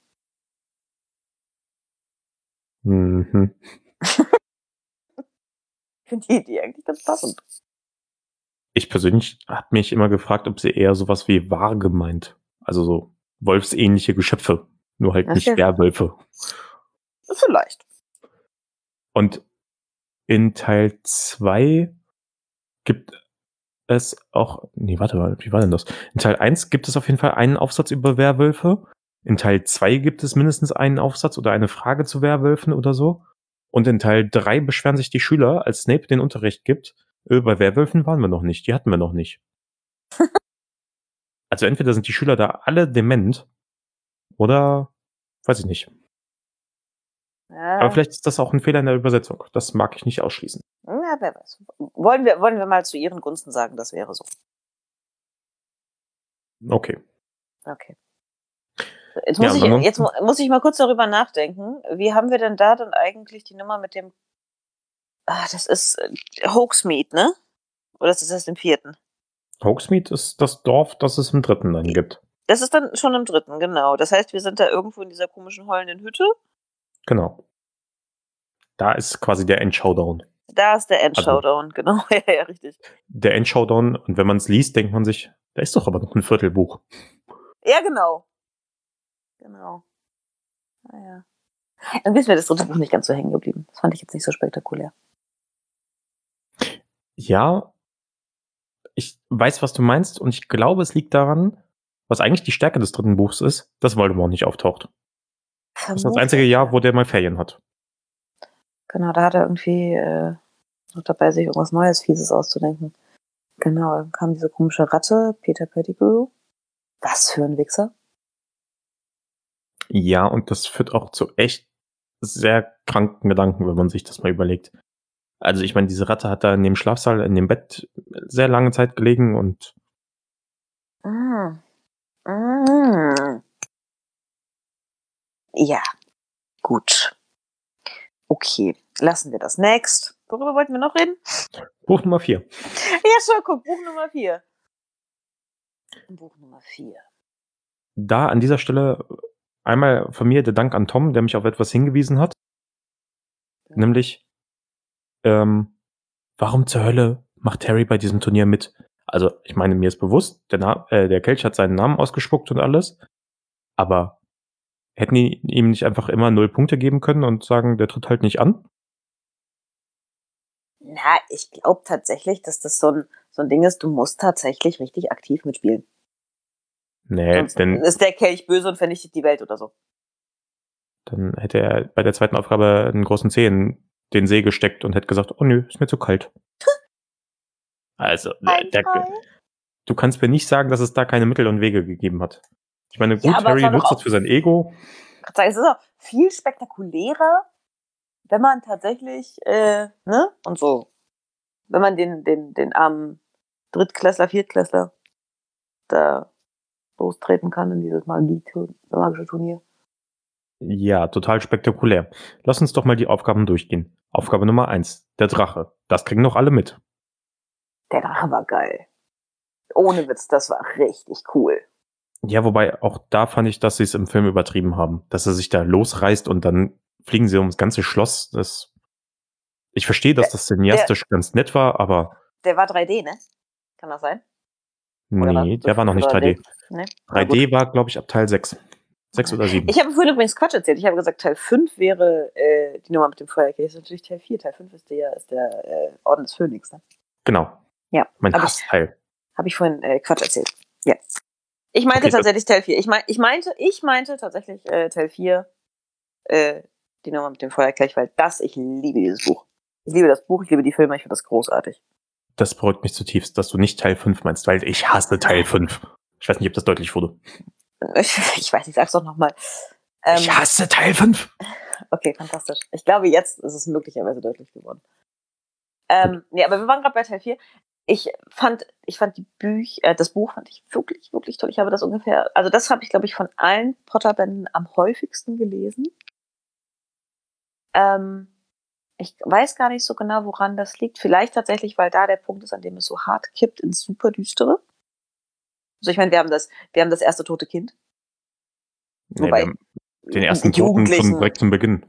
Mhm. Ich finde die Idee eigentlich ganz passend. Ich persönlich habe mich immer gefragt, ob sie eher sowas wie Warge meint. Also so wolfsähnliche Geschöpfe, nur halt nicht Werwölfe. Vielleicht. Und in Teil 2 gibt es auch, nee, warte mal, wie war denn das? In Teil 1 gibt es auf jeden Fall einen Aufsatz über Werwölfe. In Teil 2 gibt es mindestens einen Aufsatz oder eine Frage zu Werwölfen oder so. Und in Teil 3 beschweren sich die Schüler, als Snape den Unterricht gibt, bei Werwölfen waren wir noch nicht, die hatten wir noch nicht. Also entweder sind die Schüler da alle dement oder weiß ich nicht. Ja. Aber vielleicht ist das auch ein Fehler in der Übersetzung. Das mag ich nicht ausschließen. Ja, wer weiß. Wollen wir mal zu ihren Gunsten sagen, das wäre so. Okay. Jetzt muss ich mal kurz darüber nachdenken. Wie haben wir denn da dann eigentlich die Nummer mit dem... das ist Hogsmeade, ne? Oder ist das erst im 4.? Hogsmeade ist das Dorf, das es im 3. dann gibt. Das ist dann schon im 3., genau. Das heißt, wir sind da irgendwo in dieser komischen heulenden Hütte. Genau. Da ist quasi der Endshowdown. Da ist der Endshowdown, genau. Ja, richtig. Der Endshowdown, und wenn man es liest, denkt man sich, da ist doch aber noch ein Viertelbuch. Ja, genau. Naja. Irgendwie ist mir das 3. Buch nicht ganz so hängen geblieben. Das fand ich jetzt nicht so spektakulär. Ja, ich weiß, was du meinst, und ich glaube, es liegt daran, was eigentlich die Stärke des 3. Buchs ist, dass Voldemort nicht auftaucht. Das ist das einzige Jahr, wo der mal Ferien hat. Genau, da hat er irgendwie noch dabei, sich irgendwas Neues, Fieses auszudenken. Genau, dann kam diese komische Ratte, Peter Pettigrew. Was für ein Wichser. Ja, und das führt auch zu echt sehr kranken Gedanken, wenn man sich das mal überlegt. Also ich meine, diese Ratte hat da in dem Schlafsaal, in dem Bett sehr lange Zeit gelegen und Ja, gut. Okay, lassen wir das. Next. Worüber wollten wir noch reden? Buch Nummer 4. Ja, schon, guck, Buch Nummer 4. Buch Nummer 4. Da an dieser Stelle einmal von mir der Dank an Tom, der mich auf etwas hingewiesen hat. Ja. Nämlich, warum zur Hölle macht Harry bei diesem Turnier mit? Also, ich meine, mir ist bewusst, der Kelch hat seinen Namen ausgespuckt und alles, aber hätten die ihm nicht einfach immer 0 Punkte geben können und sagen, der tritt halt nicht an? Na, ich glaube tatsächlich, dass das so ein Ding ist, du musst tatsächlich richtig aktiv mitspielen. Nee, sonst denn ist der Kelch böse und vernichtet die Welt oder so. Dann hätte er bei der zweiten Aufgabe einen großen Zeh in den See gesteckt und hätte gesagt, oh nö, ist mir zu kalt. Also, du kannst mir nicht sagen, dass es da keine Mittel und Wege gegeben hat. Ich meine, gut, ja, Harry nutzt das für sein Ego. Es ist auch viel spektakulärer, wenn man tatsächlich, ne, und so wenn man den armen Drittklässler, Viertklässler da lostreten kann in dieses magische Turnier. Ja, total spektakulär. Lass uns doch mal die Aufgaben durchgehen. Aufgabe Nummer 1, der Drache. Das kriegen noch alle mit. Der Drache war geil. Ohne Witz, das war richtig cool. Ja, wobei auch da fand ich, dass sie es im Film übertrieben haben. Dass er sich da losreißt und dann fliegen sie ums ganze Schloss. Ich verstehe, dass das cineastisch ganz nett war, aber... Der war 3D, ne? Kann das sein? Nee, der war noch nicht 3D. Nee? 3D war, glaube ich, ab Teil 6. 6 oder 7. Ich habe vorhin übrigens Quatsch erzählt. Ich habe gesagt, Teil 5 wäre die Nummer mit dem Feuerkelch. Das ist natürlich Teil 4. Teil 5 ist der Orden des Phönix. Ne? Genau. Ja. Mein Hassteil. Habe ich vorhin Quatsch erzählt. Ja. Ich meinte tatsächlich Teil 4. Ich meinte tatsächlich Teil 4, die Nummer mit dem Feuerkelch, weil ich liebe dieses Buch. Ich liebe das Buch, ich liebe die Filme, ich finde das großartig. Das beruhigt mich zutiefst, dass du nicht Teil 5 meinst, weil ich hasse Teil 5. Ich weiß nicht, ob das deutlich wurde. Ich weiß nicht, sag's doch nochmal. Ich hasse Teil 5. Okay, fantastisch. Ich glaube, jetzt ist es möglicherweise deutlich geworden. Nee, aber wir waren gerade bei Teil 4. Ich fand das Buch fand ich wirklich, wirklich toll. Ich habe das das habe ich, glaube ich, von allen Potter-Bänden am häufigsten gelesen. Ich weiß gar nicht so genau, woran das liegt. Vielleicht tatsächlich, weil da der Punkt ist, an dem es so hart kippt ins super Düstere. Also ich meine, wir haben das erste tote Kind. Nee, wobei den ersten Toten schon direkt zum Beginn.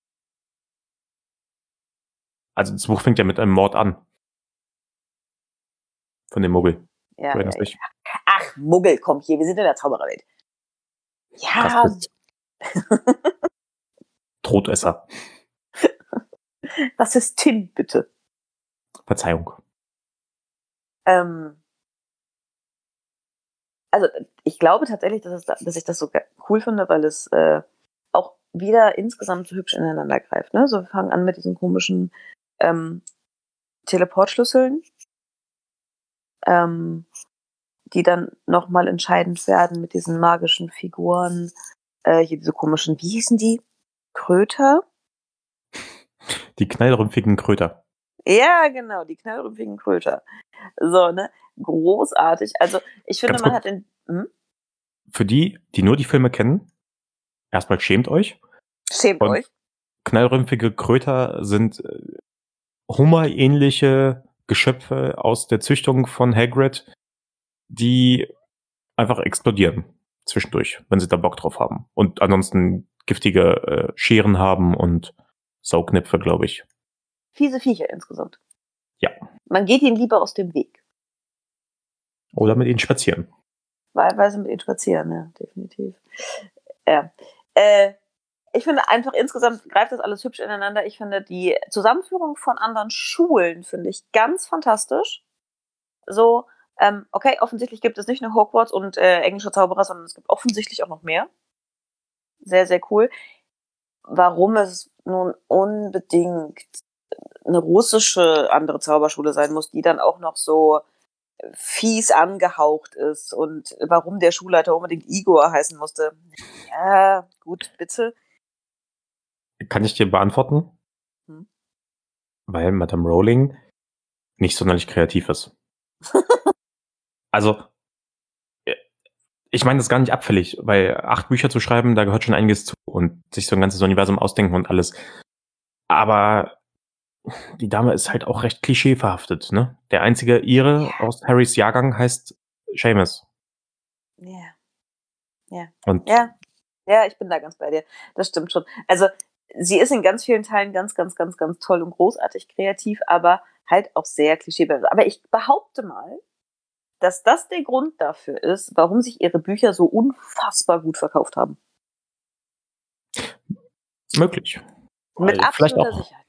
Also das Buch fängt ja mit einem Mord an. Von dem Muggel. Ja. Ach, Muggel, komm hier, wir sind in der Zaubererwelt. Ja. Todesser. Was ist Tin, bitte? Verzeihung. Also ich glaube tatsächlich, dass ich das so cool finde, weil es auch wieder insgesamt so hübsch ineinander greift. Ne? So, wir fangen an mit diesen komischen Teleportschlüsseln, die dann nochmal entscheidend werden mit diesen magischen Figuren. Hier diese komischen, wie hießen die? Kröter? Die knallrümpfigen Kröter. Ja, genau, die knallrümpfigen Kröter. So, ne? Großartig. Also, ich finde, man hat den... Für die nur die Filme kennen, erstmal schämt euch. Schämt euch. Knallrümpfige Kröter sind hummerähnliche Geschöpfe aus der Züchtung von Hagrid, die einfach explodieren zwischendurch, wenn sie da Bock drauf haben. Und ansonsten giftige Scheren haben und Saugnäpfe, glaube ich. Fiese Viecher insgesamt. Ja. Man geht ihnen lieber aus dem Weg. Oder mit ihnen spazieren. Wahlweise mit ihnen spazieren, ja, definitiv. Ja. Ich finde einfach, insgesamt greift das alles hübsch ineinander. Ich finde die Zusammenführung von anderen Schulen, finde ich ganz fantastisch. So, okay, offensichtlich gibt es nicht nur Hogwarts und englische Zauberer, sondern es gibt offensichtlich auch noch mehr. Sehr, sehr cool. Warum es nun unbedingt eine russische andere Zauberschule sein muss, die dann auch noch so fies angehaucht ist und warum der Schulleiter unbedingt Igor heißen musste. Ja, gut, bitte. Kann ich dir beantworten? Weil Madame Rowling nicht sonderlich kreativ ist. Also, ich meine das gar nicht abfällig, weil 8 Bücher zu schreiben, da gehört schon einiges zu und sich so ein ganzes Universum ausdenken und alles. Aber die Dame ist halt auch recht klischeeverhaftet, ne? Der einzige Ire aus Harrys Jahrgang heißt Seamus. Ja. Ja. Und ja, ich bin da ganz bei dir. Das stimmt schon. Also, sie ist in ganz vielen Teilen ganz, ganz, ganz, ganz toll und großartig kreativ, aber halt auch sehr klischeebehaftet. Aber ich behaupte mal, dass das der Grund dafür ist, warum sich ihre Bücher so unfassbar gut verkauft haben. Möglich. Mit absoluter Sicherheit.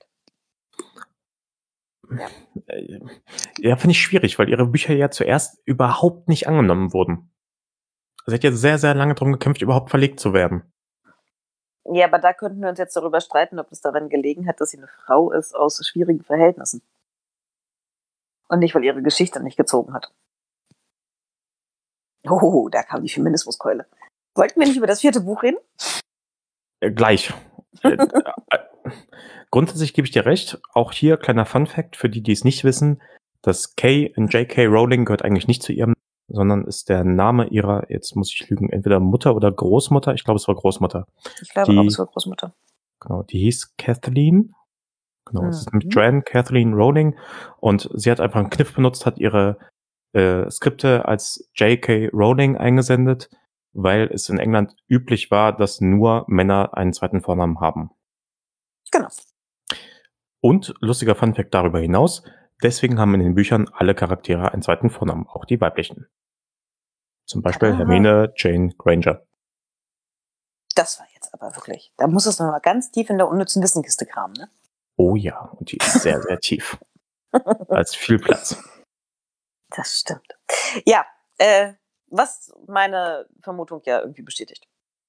Ja, finde ich schwierig, weil ihre Bücher ja zuerst überhaupt nicht angenommen wurden. Sie hat ja sehr, sehr lange darum gekämpft, überhaupt verlegt zu werden. Ja, aber da könnten wir uns jetzt darüber streiten, ob es daran gelegen hat, dass sie eine Frau ist aus schwierigen Verhältnissen. Und nicht, weil ihre Geschichte nicht gezogen hat. Oh, da kam die Feminismuskeule. Wollten wir nicht über das 4. Buch reden? Gleich. grundsätzlich gebe ich dir recht. Auch hier kleiner Fun-Fact für die, die es nicht wissen. Das K in J.K. Rowling gehört eigentlich nicht zu ihrem, sondern ist der Name ihrer, jetzt muss ich lügen, entweder Mutter oder Großmutter. Ich glaube, es war Großmutter. Ich glaube auch, es war Großmutter. Genau, die hieß Kathleen. Genau, es ist mit Mhm. Joanne Kathleen Rowling. Und sie hat einfach einen Kniff benutzt, hat ihre Skripte als J.K. Rowling eingesendet, weil es in England üblich war, dass nur Männer einen zweiten Vornamen haben. Genau. Und lustiger Funfact darüber hinaus, deswegen haben in den Büchern alle Charaktere einen zweiten Vornamen, auch die weiblichen. Zum Beispiel Aha. Hermine Jane Granger. Das war jetzt aber wirklich, da muss es nochmal ganz tief in der unnützen Wissenkiste kramen, ne? Oh ja, und die ist sehr, sehr tief. Da ist viel Platz. Das stimmt. Ja, was meine Vermutung ja irgendwie bestätigt.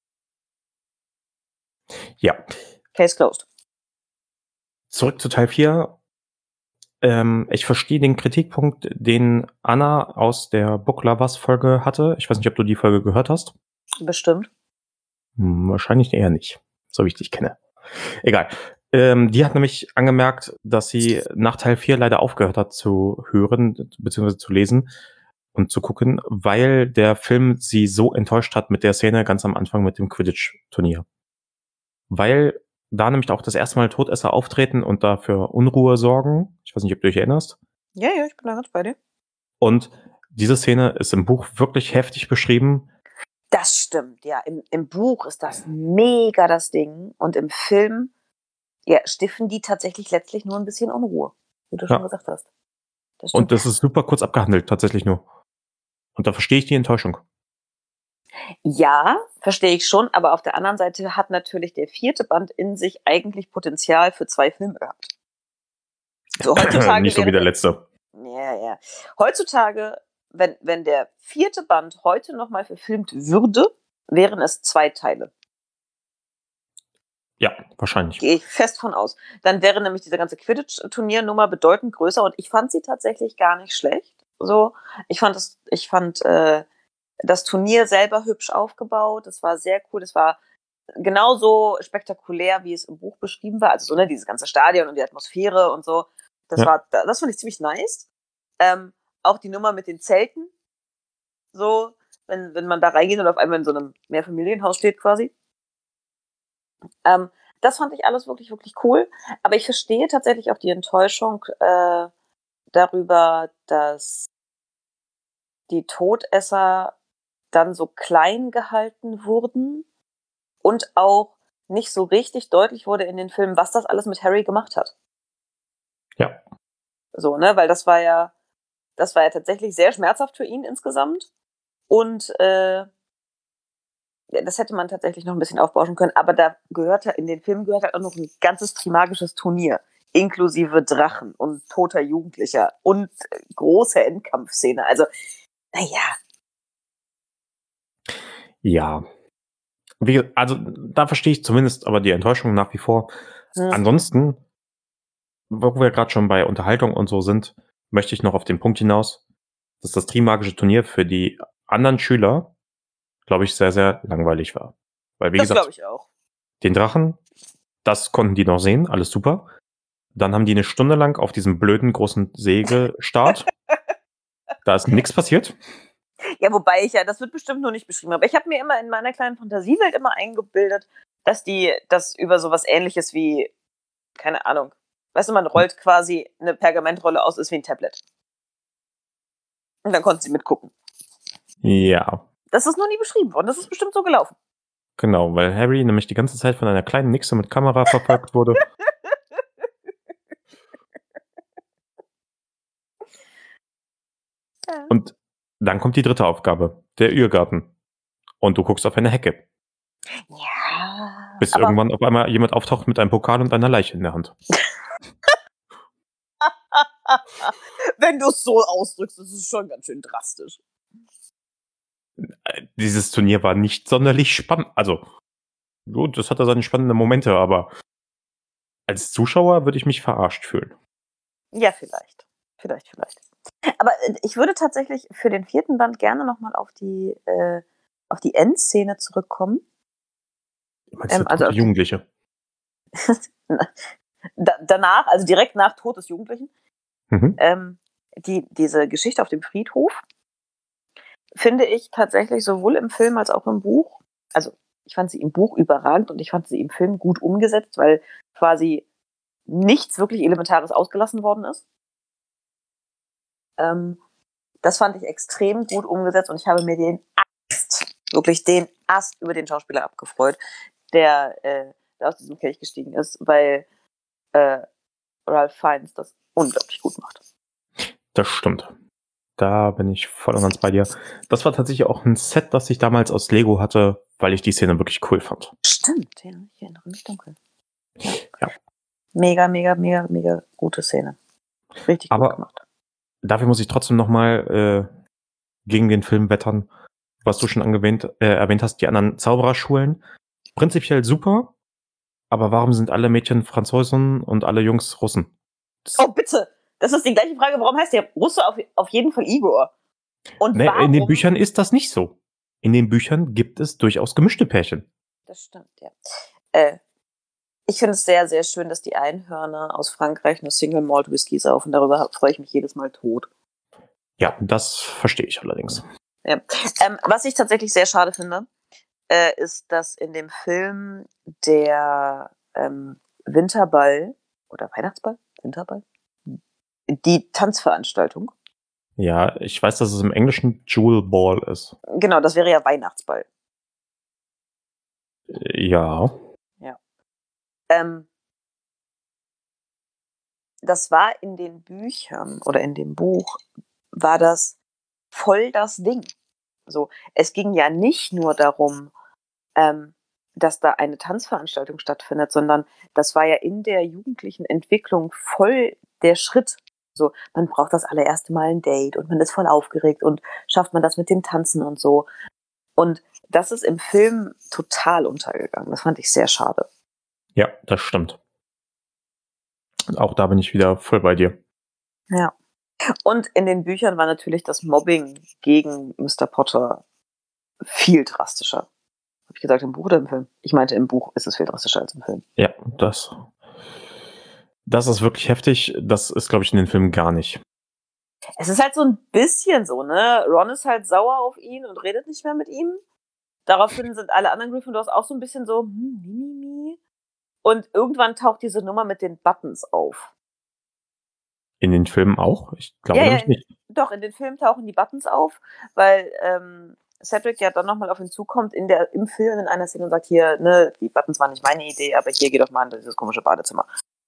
Ja, Case closed. zurück zu Teil 4. Ich verstehe den Kritikpunkt, den Anna aus der Book Lovers Folge hatte. Ich weiß nicht, ob du die Folge gehört hast. Bestimmt. Wahrscheinlich eher nicht, so wie ich dich kenne. Egal. Die hat nämlich angemerkt, dass sie nach Teil 4 leider aufgehört hat zu hören, beziehungsweise zu lesen und zu gucken, weil der Film sie so enttäuscht hat mit der Szene ganz am Anfang mit dem Quidditch-Turnier. Weil da nämlich auch das erste Mal Todesser auftreten und dafür Unruhe sorgen. Ich weiß nicht, ob du dich erinnerst. Ja, ich bin da ganz bei dir. Und diese Szene ist im Buch wirklich heftig beschrieben. Das stimmt, ja. Im Buch ist das mega das Ding. Und im Film, ja, stiften die tatsächlich letztlich nur ein bisschen Unruhe, wie du schon gesagt hast. Das stimmt. Und das ist super kurz abgehandelt, tatsächlich nur. Und da verstehe ich die Enttäuschung. Ja, verstehe ich schon, aber auf der anderen Seite hat natürlich der 4. Band in sich eigentlich Potenzial für 2 Filme gehabt. So heutzutage nicht so wie der letzte. Ja. Heutzutage, wenn der 4. Band heute nochmal verfilmt würde, wären es 2 Teile. Ja, wahrscheinlich. Gehe ich fest von aus. Dann wäre nämlich diese ganze Quidditch-Turniernummer bedeutend größer und ich fand sie tatsächlich gar nicht schlecht. So, ich fand das Turnier selber hübsch aufgebaut. Das war sehr cool. Das war genauso spektakulär, wie es im Buch beschrieben war. Also so, ne, dieses ganze Stadion und die Atmosphäre und so. Das fand ich ziemlich nice. Auch die Nummer mit den Zelten. So, wenn man da reingeht und auf einmal in so einem Mehrfamilienhaus steht quasi. Das fand ich alles wirklich, wirklich cool. Aber ich verstehe tatsächlich auch die Enttäuschung darüber, dass die Todesser dann so klein gehalten wurden und auch nicht so richtig deutlich wurde in den Filmen, was das alles mit Harry gemacht hat. Ja. So, ne, weil das war ja tatsächlich sehr schmerzhaft für ihn insgesamt. Und das hätte man tatsächlich noch ein bisschen aufbauschen können, aber da in den Filmen gehört halt auch noch ein ganzes Trimagisches Turnier, inklusive Drachen und toter Jugendlicher und große Endkampfszene. Also, naja. Ja. Also, da verstehe ich zumindest aber die Enttäuschung nach wie vor. Ansonsten, wo wir gerade schon bei Unterhaltung und so sind, möchte ich noch auf den Punkt hinaus, dass das Trimagische Turnier für die anderen Schüler, glaube ich, sehr, sehr langweilig war. Weil, wie Das gesagt, glaube ich auch. den Drachen, das konnten die noch sehen, alles super. Dann haben die eine Stunde lang auf diesem blöden großen See gestarrt. Da ist nichts passiert. Ja, wobei das wird bestimmt nur nicht beschrieben, aber ich habe mir immer in meiner kleinen Fantasiewelt immer eingebildet, dass die das über sowas Ähnliches wie, keine Ahnung, weißt du, man rollt quasi eine Pergamentrolle aus, ist wie ein Tablet. Und dann konnten sie mitgucken. Ja. Das ist nur nie beschrieben worden, das ist bestimmt so gelaufen. Genau, weil Harry nämlich die ganze Zeit von einer kleinen Nixe mit Kamera verfolgt wurde. Ja. Und dann kommt die dritte Aufgabe, der Irrgarten. Und du guckst auf eine Hecke. Ja. Bis irgendwann auf einmal jemand auftaucht mit einem Pokal und einer Leiche in der Hand. Wenn du es so ausdrückst, das ist schon ganz schön drastisch. Dieses Turnier war nicht sonderlich spannend. Also, gut, das hatte seine spannenden Momente, aber als Zuschauer würde ich mich verarscht fühlen. Ja, vielleicht. Aber ich würde tatsächlich für den 4. Band gerne nochmal auf die Endszene zurückkommen. Du meinst also Jugendliche? danach, also direkt nach Tod des Jugendlichen, Mhm. diese Geschichte auf dem Friedhof, finde ich tatsächlich sowohl im Film als auch im Buch, also ich fand sie im Buch überragend und ich fand sie im Film gut umgesetzt, weil quasi nichts wirklich Elementares ausgelassen worden ist. Das fand ich extrem gut umgesetzt und ich habe mir wirklich den Ast über den Schauspieler abgefreut, der aus diesem Kelch gestiegen ist, weil Ralph Fiennes das unglaublich gut macht. Das stimmt. Da bin ich voll und ganz bei dir. Das war tatsächlich auch ein Set, das ich damals aus Lego hatte, weil ich die Szene wirklich cool fand. Stimmt, ja, ich erinnere mich dunkel. Ja. Mega, mega, mega, mega gute Szene. Richtig gut gemacht. Dafür muss ich trotzdem nochmal gegen den Film wettern, was du schon erwähnt hast, die anderen Zaubererschulen. Prinzipiell super, aber warum sind alle Mädchen Franzosen und alle Jungs Russen? Oh, bitte! Das ist die gleiche Frage, warum heißt der Russe auf jeden Fall Igor? Und warum? In den Büchern ist das nicht so. In den Büchern gibt es durchaus gemischte Pärchen. Das stimmt, ja. Ich finde es sehr, sehr schön, dass die Einhörner aus Frankreich nur Single Malt Whisky saufen. Darüber freue ich mich jedes Mal tot. Ja, das verstehe ich allerdings. Ja. Was ich tatsächlich sehr schade finde, ist, dass in dem Film der Winterball oder Weihnachtsball? Winterball? Die Tanzveranstaltung. Ja, ich weiß, dass es im Englischen Jewel Ball ist. Genau, das wäre ja Weihnachtsball. Ja. Ja. Das war in den Büchern oder in dem Buch, war das voll das Ding. So, es ging ja nicht nur darum, dass da eine Tanzveranstaltung stattfindet, sondern das war ja in der jugendlichen Entwicklung voll der Schritt. So, man braucht das allererste Mal ein Date und man ist voll aufgeregt und schafft man das mit dem Tanzen und so. Und das ist im Film total untergegangen. Das fand ich sehr schade. Ja, das stimmt. Auch da bin ich wieder voll bei dir. Ja. Und in den Büchern war natürlich das Mobbing gegen Mr. Potter viel drastischer. Habe ich gesagt, im Buch oder im Film? Ich meinte, im Buch ist es viel drastischer als im Film. Ja, das ist wirklich heftig. Das ist, glaube ich, in den Filmen gar nicht. Es ist halt so ein bisschen so, ne? Ron ist halt sauer auf ihn und redet nicht mehr mit ihm. Daraufhin sind alle anderen Gryffindors auch so ein bisschen so, Und irgendwann taucht diese Nummer mit den Buttons auf. In den Filmen auch? Ich glaube nämlich nicht. Doch, in den Filmen tauchen die Buttons auf, weil Cedric ja dann nochmal auf ihn zukommt im Film in einer Szene und sagt, hier, ne, die Buttons waren nicht meine Idee, aber hier, geh doch mal in dieses komische Badezimmer.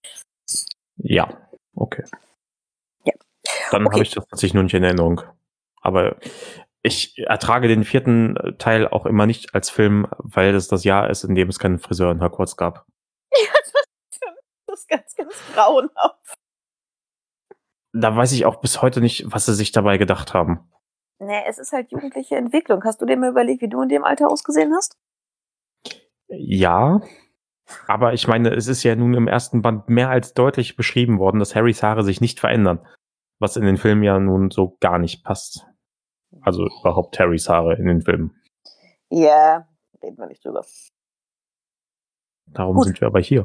Ja, okay. Ja. Dann habe ich das tatsächlich nur nicht in Erinnerung. Aber ich ertrage den 4. Teil auch immer nicht als Film, weil es das Jahr ist, in dem es keinen Friseur in Hogwarts gab. Ja, das ist ganz, ganz grauenhaft. Da weiß ich auch bis heute nicht, was sie sich dabei gedacht haben. Nee, es ist halt jugendliche Entwicklung. Hast du dir mal überlegt, wie du in dem Alter ausgesehen hast? Ja, aber ich meine, es ist ja nun im ersten Band mehr als deutlich beschrieben worden, dass Harrys Haare sich nicht verändern. Was in den Filmen ja nun so gar nicht passt. Also überhaupt Harrys Haare in den Filmen. Ja, reden wir nicht drüber. Darum sind wir aber hier.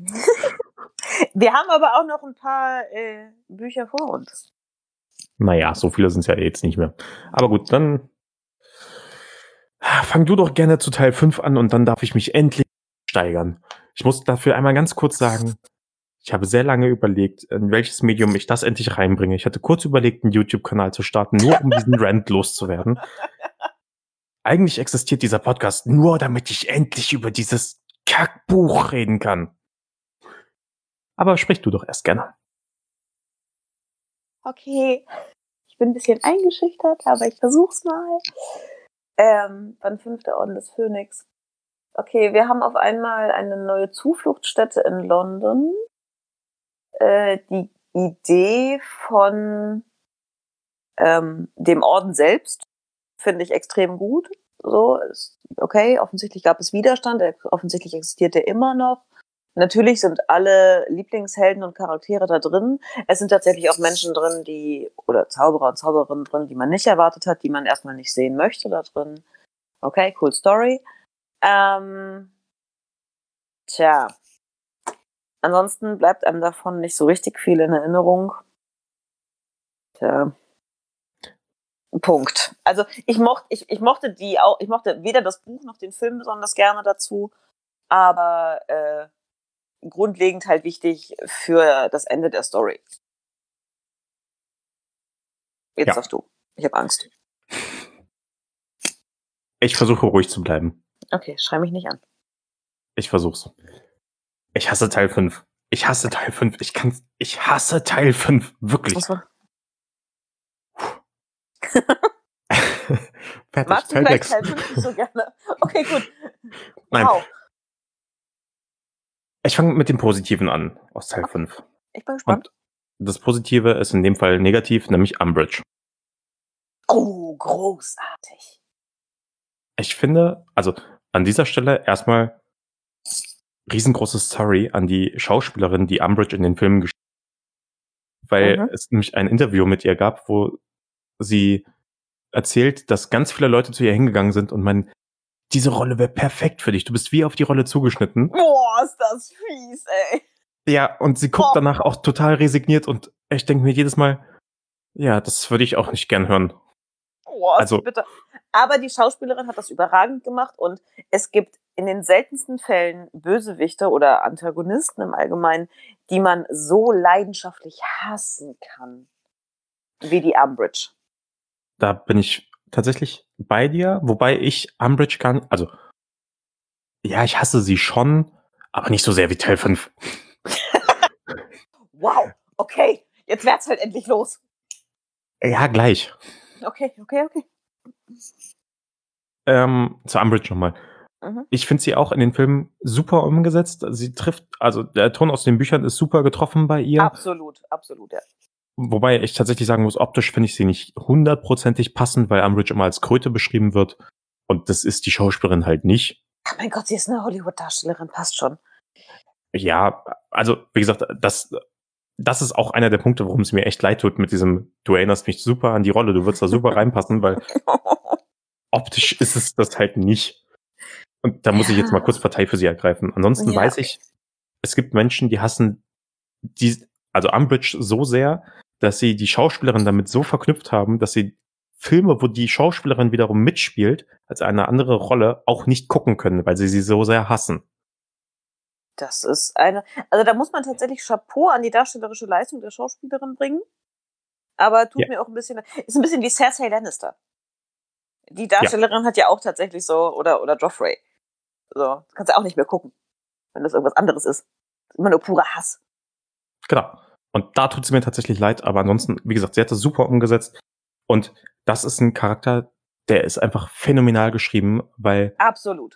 Wir haben aber auch noch ein paar Bücher vor uns. Naja, so viele sind es ja jetzt nicht mehr. Aber gut, dann fang du doch gerne zu Teil 5 an und dann darf ich mich endlich steigern. Ich muss dafür einmal ganz kurz sagen, ich habe sehr lange überlegt, in welches Medium ich das endlich reinbringe. Ich hatte kurz überlegt, einen YouTube-Kanal zu starten, nur um diesen Rant loszuwerden. Eigentlich existiert dieser Podcast nur, damit ich endlich über dieses Kackbuch reden kann. Aber sprich du doch erst gerne. Okay. Ich bin ein bisschen eingeschüchtert, aber ich versuch's mal. Beim 5. Orden des Phönix. Okay, wir haben auf einmal eine neue Zufluchtsstätte in London. Die Idee von dem Orden selbst finde ich extrem gut. So, okay, offensichtlich gab es Widerstand, offensichtlich existiert der immer noch. Natürlich sind alle Lieblingshelden und Charaktere da drin. Es sind tatsächlich auch Menschen drin, oder Zauberer und Zauberinnen drin, die man nicht erwartet hat, die man erstmal nicht sehen möchte da drin. Okay, cool Story. Tja. Ansonsten bleibt einem davon nicht so richtig viel in Erinnerung. Tja. Punkt. Also ich mochte weder das Buch noch den Film besonders gerne dazu, aber grundlegend halt wichtig für das Ende der Story. Jetzt sagst du. Ich habe Angst. Ich versuche ruhig zu bleiben. Okay, schrei mich nicht an. Ich versuch's. Ich hasse Teil 5. Ich hasse Teil 5. Ich hasse Teil 5. Wirklich. Was war? Fertig. Magst du Teil vielleicht 6. Teil 5 nicht so gerne? Okay, gut. Nein. Wow. Ich fange mit dem Positiven an aus Teil 5. Ich bin gespannt. Und das Positive ist in dem Fall negativ, nämlich Umbridge. Oh, großartig. Ich finde, also an dieser Stelle erstmal riesengroßes Sorry an die Schauspielerin, die Umbridge in den Filmen gespielt hat, weil es nämlich ein Interview mit ihr gab, wo sie erzählt, dass ganz viele Leute zu ihr hingegangen sind und meinen, diese Rolle wäre perfekt für dich. Du bist wie auf die Rolle zugeschnitten. Boah, ist das fies, ey. Ja, und sie guckt danach auch total resigniert und ich denke mir jedes Mal, ja, das würde ich auch nicht gern hören. Boah, Also, bitte. Aber die Schauspielerin hat das überragend gemacht und es gibt in den seltensten Fällen Bösewichte oder Antagonisten im Allgemeinen, die man so leidenschaftlich hassen kann, wie die Umbridge. da bin ich tatsächlich bei dir, wobei ich Umbridge kann, also, ja, ich hasse sie schon, aber nicht so sehr wie Teil 5. Wow, okay, jetzt wär's halt endlich los. Ja, gleich. Okay. Zu Umbridge nochmal. Ich finde sie auch in den Filmen super umgesetzt. Sie trifft, also der Ton aus den Büchern ist super getroffen bei ihr. Absolut, ja. Wobei ich tatsächlich sagen muss, optisch finde ich sie nicht 100%ig passend, weil Umbridge immer als Kröte beschrieben wird. Und das ist die Schauspielerin halt nicht. Ach mein Gott, sie ist eine Hollywood-Darstellerin, passt schon. Ja, also wie gesagt, das ist auch einer der Punkte, warum es mir echt leid tut mit diesem, du erinnerst mich super an die Rolle, du würdest da super reinpassen, weil optisch ist es das halt nicht. Und da muss ich jetzt mal kurz Partei für sie ergreifen. Ansonsten weiß ich, es gibt Menschen, die hassen also Umbridge so sehr, dass sie die Schauspielerin damit so verknüpft haben, dass sie Filme, wo die Schauspielerin wiederum mitspielt, als eine andere Rolle, auch nicht gucken können, weil sie so sehr hassen. Das ist also da muss man tatsächlich Chapeau an die darstellerische Leistung der Schauspielerin bringen. Aber tut mir auch ist ein bisschen wie Cersei Lannister. Die Darstellerin hat ja auch tatsächlich so, oder Joffrey. So, kannst du auch nicht mehr gucken, wenn das irgendwas anderes ist. Immer nur purer Hass. Genau. Und da tut es mir tatsächlich leid, aber ansonsten, wie gesagt, sie hat das super umgesetzt. Und das ist ein Charakter, der ist einfach phänomenal geschrieben, weil absolut.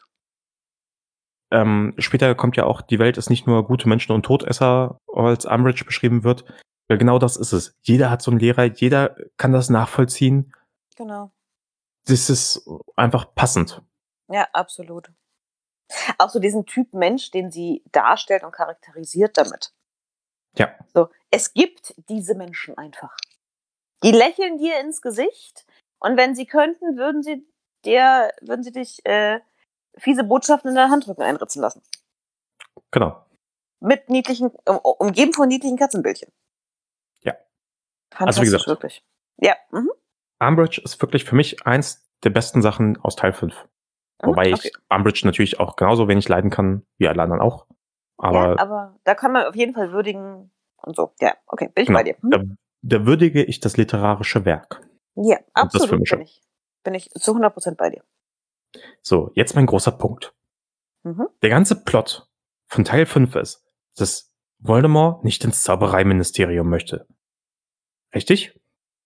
Später kommt ja auch, die Welt ist nicht nur gute Menschen und Todesser, als Umbridge beschrieben wird. Weil genau das ist es. Jeder hat so einen Lehrer, jeder kann das nachvollziehen. Genau. Das ist einfach passend. Ja, absolut. Auch so diesen Typ Mensch, den sie darstellt und charakterisiert damit. Ja. So, es gibt diese Menschen einfach. Die lächeln dir ins Gesicht und wenn sie könnten, würden sie dich fiese Botschaften in der Handrücken einritzen lassen. Genau. Mit niedlichen, umgeben von niedlichen Katzenbildchen. Ja. Also wie gesagt, wirklich. Ja. Umbridge ist wirklich für mich eins der besten Sachen aus Teil 5. Wobei ich Umbridge natürlich auch genauso wenig leiden kann, wie alle anderen auch. Aber da kann man auf jeden Fall würdigen und so. Ja, okay, bin ich bei dir. Da würdige ich das literarische Werk. Ja, absolut bin ich zu 100% bei dir. So, jetzt mein großer Punkt. Der ganze Plot von Teil 5 ist, dass Voldemort nicht ins Zaubereiministerium möchte. Richtig?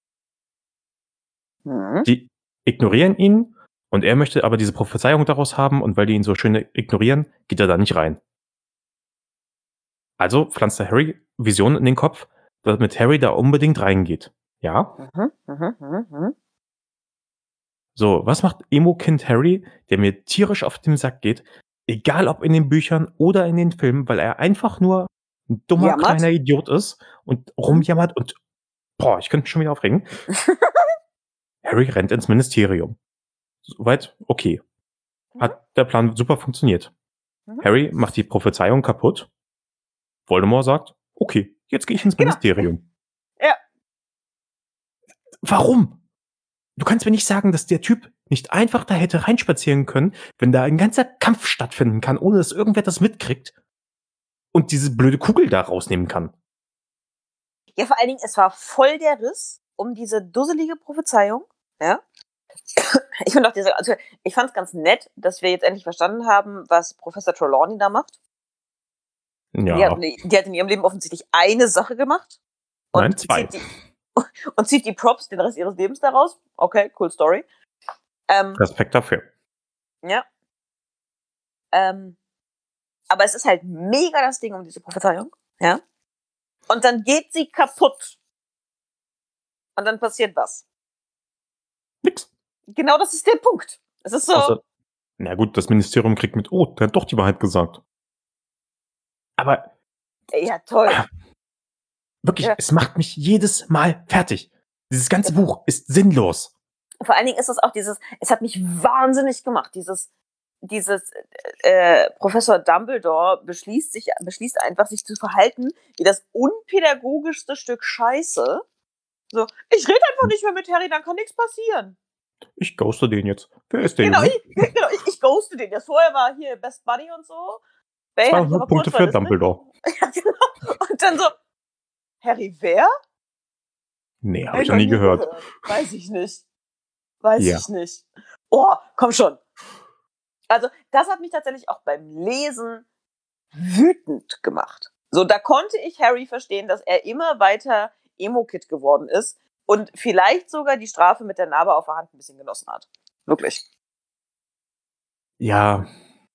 Die ignorieren ihn und er möchte aber diese Prophezeiung daraus haben und weil die ihn so schön ignorieren, geht er da nicht rein. Also pflanzt er Harry Visionen in den Kopf, damit Harry da unbedingt reingeht. Ja? So, was macht Emo-Kind Harry, der mir tierisch auf den Sack geht, egal ob in den Büchern oder in den Filmen, weil er einfach nur ein dummer kleiner Idiot ist und rumjammert und ich könnte mich schon wieder aufregen. Harry rennt ins Ministerium. Soweit okay. Hat der Plan super funktioniert. Harry macht die Prophezeiung kaputt. Voldemort sagt, okay, jetzt gehe ich ins Genau. Ministerium. Ja. Warum? Du kannst mir nicht sagen, dass der Typ nicht einfach da hätte reinspazieren können, wenn da ein ganzer Kampf stattfinden kann, ohne dass irgendwer das mitkriegt und diese blöde Kugel da rausnehmen kann. Ja, vor allen Dingen, es war voll der Riss um diese dusselige Prophezeiung. Ja. Ich finde auch ich fand es ganz nett, dass wir jetzt endlich verstanden haben, was Professor Trelawney da macht. Ja, Die hat in ihrem Leben offensichtlich eine Sache gemacht. Und nein, 2. zieht die Props den Rest ihres Lebens daraus. Okay, cool Story. Respekt dafür. Ja. Aber es ist halt mega das Ding um diese Prophezeiung. Ja. Und dann geht sie kaputt. Und dann passiert was. Nix. Genau das ist der Punkt. Es ist so. Also, na gut, das Ministerium kriegt mit, oh, der hat doch die Wahrheit gesagt. Aber Ja, toll. wirklich, Ja. es macht mich jedes Mal fertig. Dieses ganze Buch ist sinnlos. Vor allen Dingen ist es auch es hat mich wahnsinnig gemacht, dieses Professor Dumbledore beschließt einfach, sich zu verhalten wie das unpädagogischste Stück Scheiße. So, ich rede einfach nicht mehr mit Harry, dann kann nichts passieren. Ich ghoste den jetzt. Wer ist der Genau, Junge? ich ghoste den. Das vorher war hier Best Buddy und so. 200 Punkte für Dumbledore. Ja, genau. Und dann so, Harry, wer? Nee, habe ich noch nie gehört. Weiß ich nicht. Ja. Ich nicht. Oh, komm schon. Also, das hat mich tatsächlich auch beim Lesen wütend gemacht. So, da konnte ich Harry verstehen, dass er immer weiter Emo-Kid geworden ist und vielleicht sogar die Strafe mit der Narbe auf der Hand ein bisschen genossen hat. Wirklich. Ja.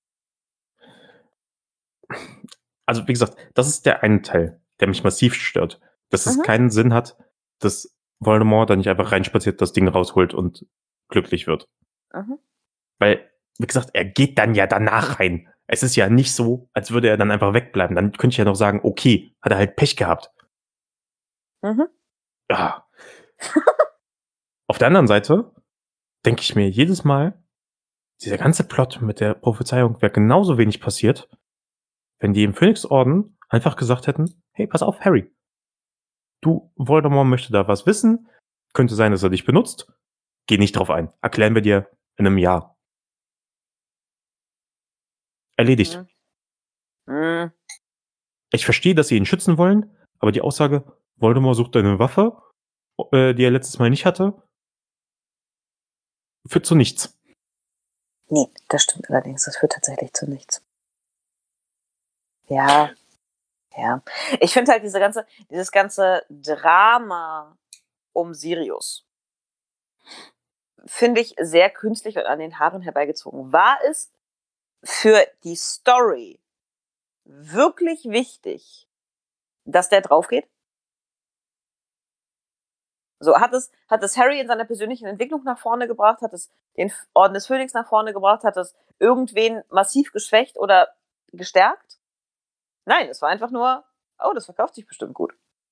Also, wie gesagt, das ist der eine Teil, der mich massiv stört. Dass es keinen Sinn hat, dass Voldemort da nicht einfach reinspaziert, das Ding rausholt und glücklich wird. Weil, wie gesagt, er geht dann ja danach rein. Es ist ja nicht so, als würde er dann einfach wegbleiben. Dann könnte ich ja noch sagen, okay, hat er halt Pech gehabt. Ja. Auf der anderen Seite denke ich mir jedes Mal, dieser ganze Plot mit der Prophezeiung wäre genauso wenig passiert, wenn die im Phönixorden einfach gesagt hätten, hey, pass auf, Harry. Du, Voldemort möchte da was wissen. Könnte sein, dass er dich benutzt. Geh nicht drauf ein. Erklären wir dir in einem Jahr. Erledigt. Ich verstehe, dass sie ihn schützen wollen, aber die Aussage, Voldemort sucht eine Waffe, die er letztes Mal nicht hatte, führt zu nichts. Nee, das stimmt allerdings. Das führt tatsächlich zu nichts. Ja. Ich finde halt dieses ganze Drama um Sirius finde ich sehr künstlich und an den Haaren herbeigezogen. War es für die Story wirklich wichtig, dass der drauf geht? So, hat es Harry in seiner persönlichen Entwicklung nach vorne gebracht? Hat es den Orden des Phönix nach vorne gebracht? Hat es irgendwen massiv geschwächt oder gestärkt? Nein, es war einfach nur, oh, das verkauft sich bestimmt gut.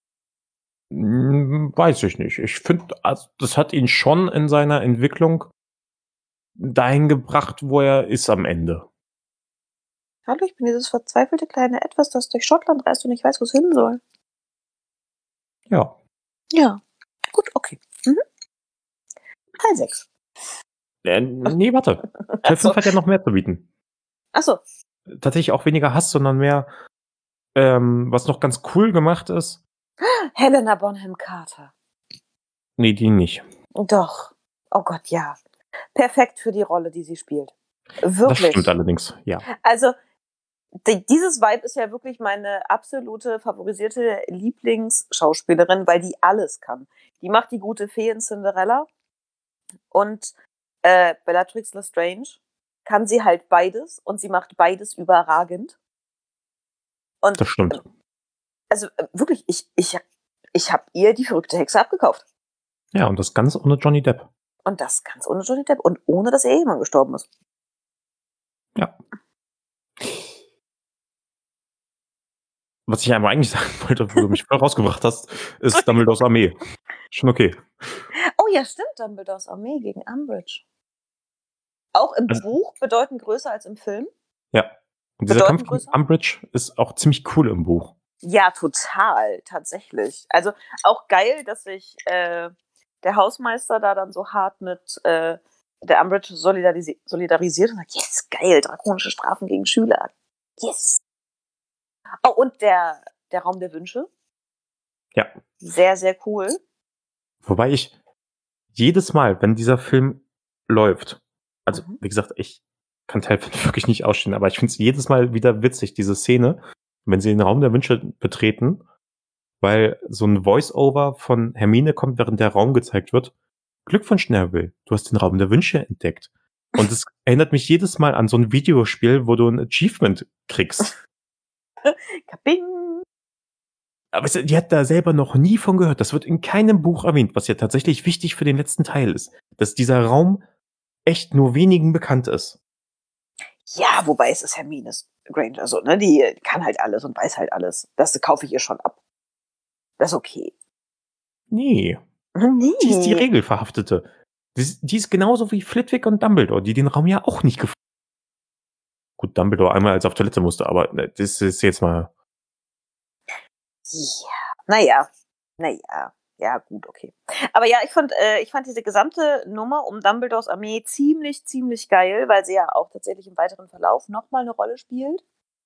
Weiß ich nicht. Ich finde, also, das hat ihn schon in seiner Entwicklung dahin gebracht, wo er ist am Ende. Hallo, ich bin dieses verzweifelte kleine Etwas, das durch Schottland reist und nicht weiß, wo es hin soll. Ja. Ja. Gut, okay. Teil 6. Nee, warte. Teil 5 hat ja noch mehr zu bieten. Achso. Tatsächlich auch weniger Hass, sondern mehr, was noch ganz cool gemacht ist. Helena Bonham Carter. Nee, die nicht. Doch. Oh Gott, ja. Perfekt für die Rolle, die sie spielt. Wirklich. Das stimmt allerdings, ja. Also, dieses Vibe ist ja wirklich meine absolute favorisierte Lieblingsschauspielerin, weil die alles kann. Die macht die gute Fee in Cinderella und Bellatrix Lestrange kann sie halt beides und sie macht beides überragend. Und das stimmt. Also wirklich, ich habe ihr die verrückte Hexe abgekauft. Ja, und das ganz ohne Johnny Depp. Und das ganz ohne Johnny Depp und ohne, dass ihr Ehemann gestorben ist. Ja. Was ich einmal eigentlich sagen wollte, wo du mich voll rausgebracht hast, ist Dumbledores Armee. Schon okay. Oh ja, stimmt, Dumbledores Armee gegen Umbridge. Auch im Buch bedeutend größer als im Film. Ja. Und dieser Kampf gegen Umbridge ist auch ziemlich cool im Buch. Ja, total, tatsächlich. Also auch geil, dass sich der Hausmeister da dann so hart mit der Umbridge solidarisiert und sagt, yes, geil, drakonische Strafen gegen Schüler. Yes. Oh, und der Raum der Wünsche. Ja. Sehr, sehr cool. Wobei ich jedes Mal, wenn dieser Film läuft, also wie gesagt, ich kann Teil 5 wirklich nicht ausstehen, aber ich finde es jedes Mal wieder witzig, diese Szene, wenn sie den Raum der Wünsche betreten, weil so ein Voice-Over von Hermine kommt, während der Raum gezeigt wird. Glückwunsch, Neville, du hast den Raum der Wünsche entdeckt. Und es erinnert mich jedes Mal an so ein Videospiel, wo du ein Achievement kriegst. Kabing! Aber weißt du, die hat da selber noch nie von gehört. Das wird in keinem Buch erwähnt, was ja tatsächlich wichtig für den letzten Teil ist. Dass dieser Raum echt nur wenigen bekannt ist. Ja, wobei es ist Hermine Granger so, ne? Die kann halt alles und weiß halt alles. Das kaufe ich ihr schon ab. Das ist okay. Nee. Nee. Die ist die Regelverhaftete. Die ist genauso wie Flitwick und Dumbledore, die den Raum ja auch nicht gefunden haben. Gut, Dumbledore einmal als er auf Toilette musste, aber das ist jetzt mal... Ja, naja. Ja, gut, okay. Aber ja, ich fand diese gesamte Nummer um Dumbledores Armee ziemlich, ziemlich geil, weil sie ja auch tatsächlich im weiteren Verlauf nochmal eine Rolle spielt.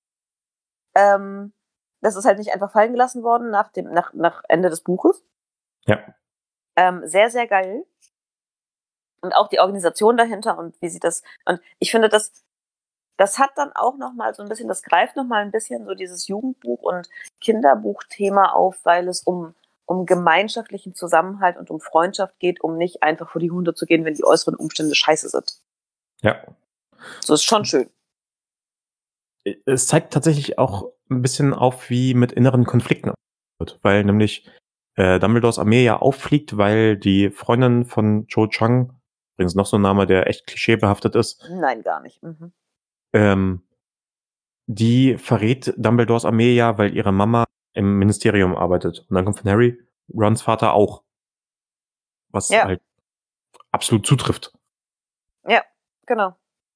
Das ist halt nicht einfach fallen gelassen worden nach Ende des Buches. Ja. Sehr, sehr geil. Und auch die Organisation dahinter und wie sie das, und ich finde, das hat dann auch nochmal so ein bisschen, das greift nochmal ein bisschen so dieses Jugendbuch- und Kinderbuchthema auf, weil es um gemeinschaftlichen Zusammenhalt und um Freundschaft geht, um nicht einfach vor die Hunde zu gehen, wenn die äußeren Umstände scheiße sind. Ja. So ist schon schön. Es zeigt tatsächlich auch ein bisschen auf, wie mit inneren Konflikten wird, weil nämlich Dumbledores Armee ja auffliegt, weil die Freundin von Cho Chang, übrigens noch so ein Name, der echt klischeebehaftet ist. Nein, gar nicht. Die verrät Dumbledores Armee ja, weil ihre Mama im Ministerium arbeitet. Und dann kommt von Harry, Rons Vater auch. Was halt absolut zutrifft. Ja, genau.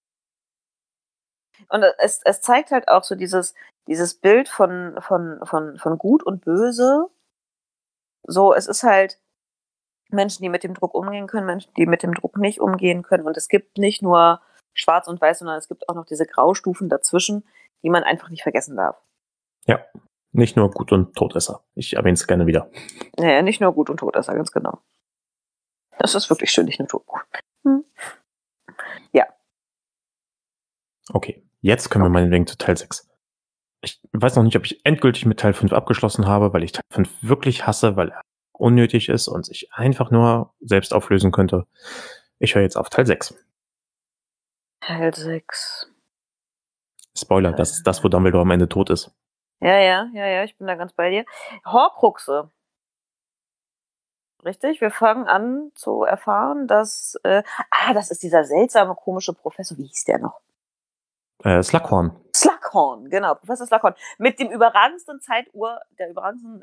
Und es zeigt halt auch so dieses Bild von Gut und Böse. So, es ist halt Menschen, die mit dem Druck umgehen können, Menschen, die mit dem Druck nicht umgehen können. Und es gibt nicht nur Schwarz und Weiß, sondern es gibt auch noch diese Graustufen dazwischen, die man einfach nicht vergessen darf. Ja, nicht nur Gut und Todesser. Ich erwähne es gerne wieder. Naja, nicht nur Gut und Todesser, ganz genau. Das ist wirklich schön, nicht nur Todgut. Ja. Okay, jetzt können wir meinetwegen zu Teil 6. Ich weiß noch nicht, ob ich endgültig mit Teil 5 abgeschlossen habe, weil ich Teil 5 wirklich hasse, weil er unnötig ist und sich einfach nur selbst auflösen könnte. Ich höre jetzt auf Teil 6. Teil 6. Spoiler, das ist das, wo Dumbledore am Ende tot ist. Ja, ich bin da ganz bei dir. Horcruxe. Richtig, wir fangen an zu erfahren, dass das ist dieser seltsame, komische Professor, wie hieß der noch? Slughorn. Slughorn, genau, Professor Slughorn. Mit dem überragendsten der überragendsten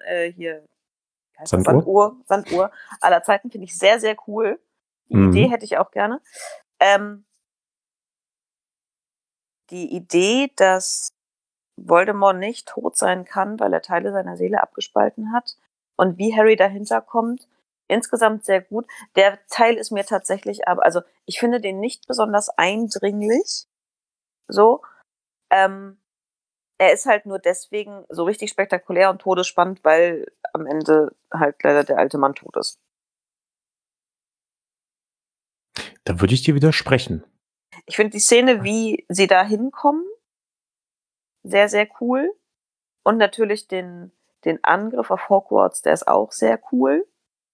Sanduhr aller Zeiten, finde ich sehr, sehr cool. Die Idee hätte ich auch gerne. Die Idee, dass Voldemort nicht tot sein kann, weil er Teile seiner Seele abgespalten hat und wie Harry dahinter kommt, insgesamt sehr gut. Der Teil ist mir tatsächlich aber, also ich finde den nicht besonders eindringlich. So. Er ist halt nur deswegen so richtig spektakulär und todesspannend, weil am Ende halt leider der alte Mann tot ist. Da würde ich dir widersprechen. Ich finde die Szene, wie sie da hinkommen, sehr, sehr cool. Und natürlich den Angriff auf Hogwarts, der ist auch sehr cool.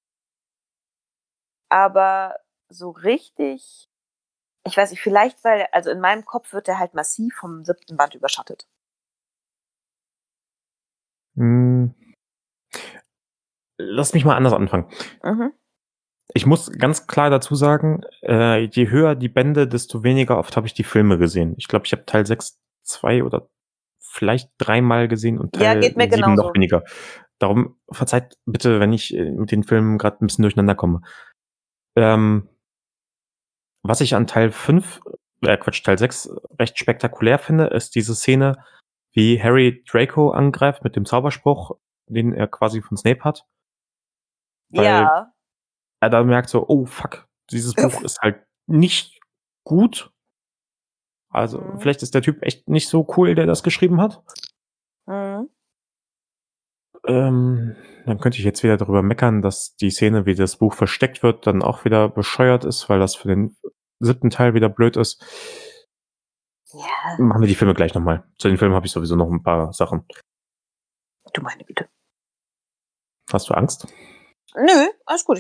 Aber so richtig, ich weiß nicht, vielleicht, weil, also in meinem Kopf wird der halt massiv vom 7. Band überschattet. Lass mich mal anders anfangen. Ich muss ganz klar dazu sagen, je höher die Bände, desto weniger oft habe ich die Filme gesehen. Ich glaube, ich habe Teil 6 2 oder vielleicht 3 Mal gesehen und Teil 7 noch weniger. Darum verzeiht bitte, wenn ich mit den Filmen gerade ein bisschen durcheinander komme. Was ich an Teil 6 recht spektakulär finde, ist diese Szene, wie Harry Draco angreift mit dem Zauberspruch, den er quasi von Snape hat. Weil Ja. er dann merkt so, oh fuck, dieses Buch ist halt nicht gut. Also vielleicht ist der Typ echt nicht so cool, der das geschrieben hat. Mhm. Dann könnte ich jetzt wieder darüber meckern, dass die Szene, wie das Buch versteckt wird, dann auch wieder bescheuert ist, weil das für den 7. Teil wieder blöd ist. Ja. Machen wir die Filme gleich nochmal. Zu den Filmen habe ich sowieso noch ein paar Sachen. Du meine Güte. Hast du Angst? Nö, alles gut.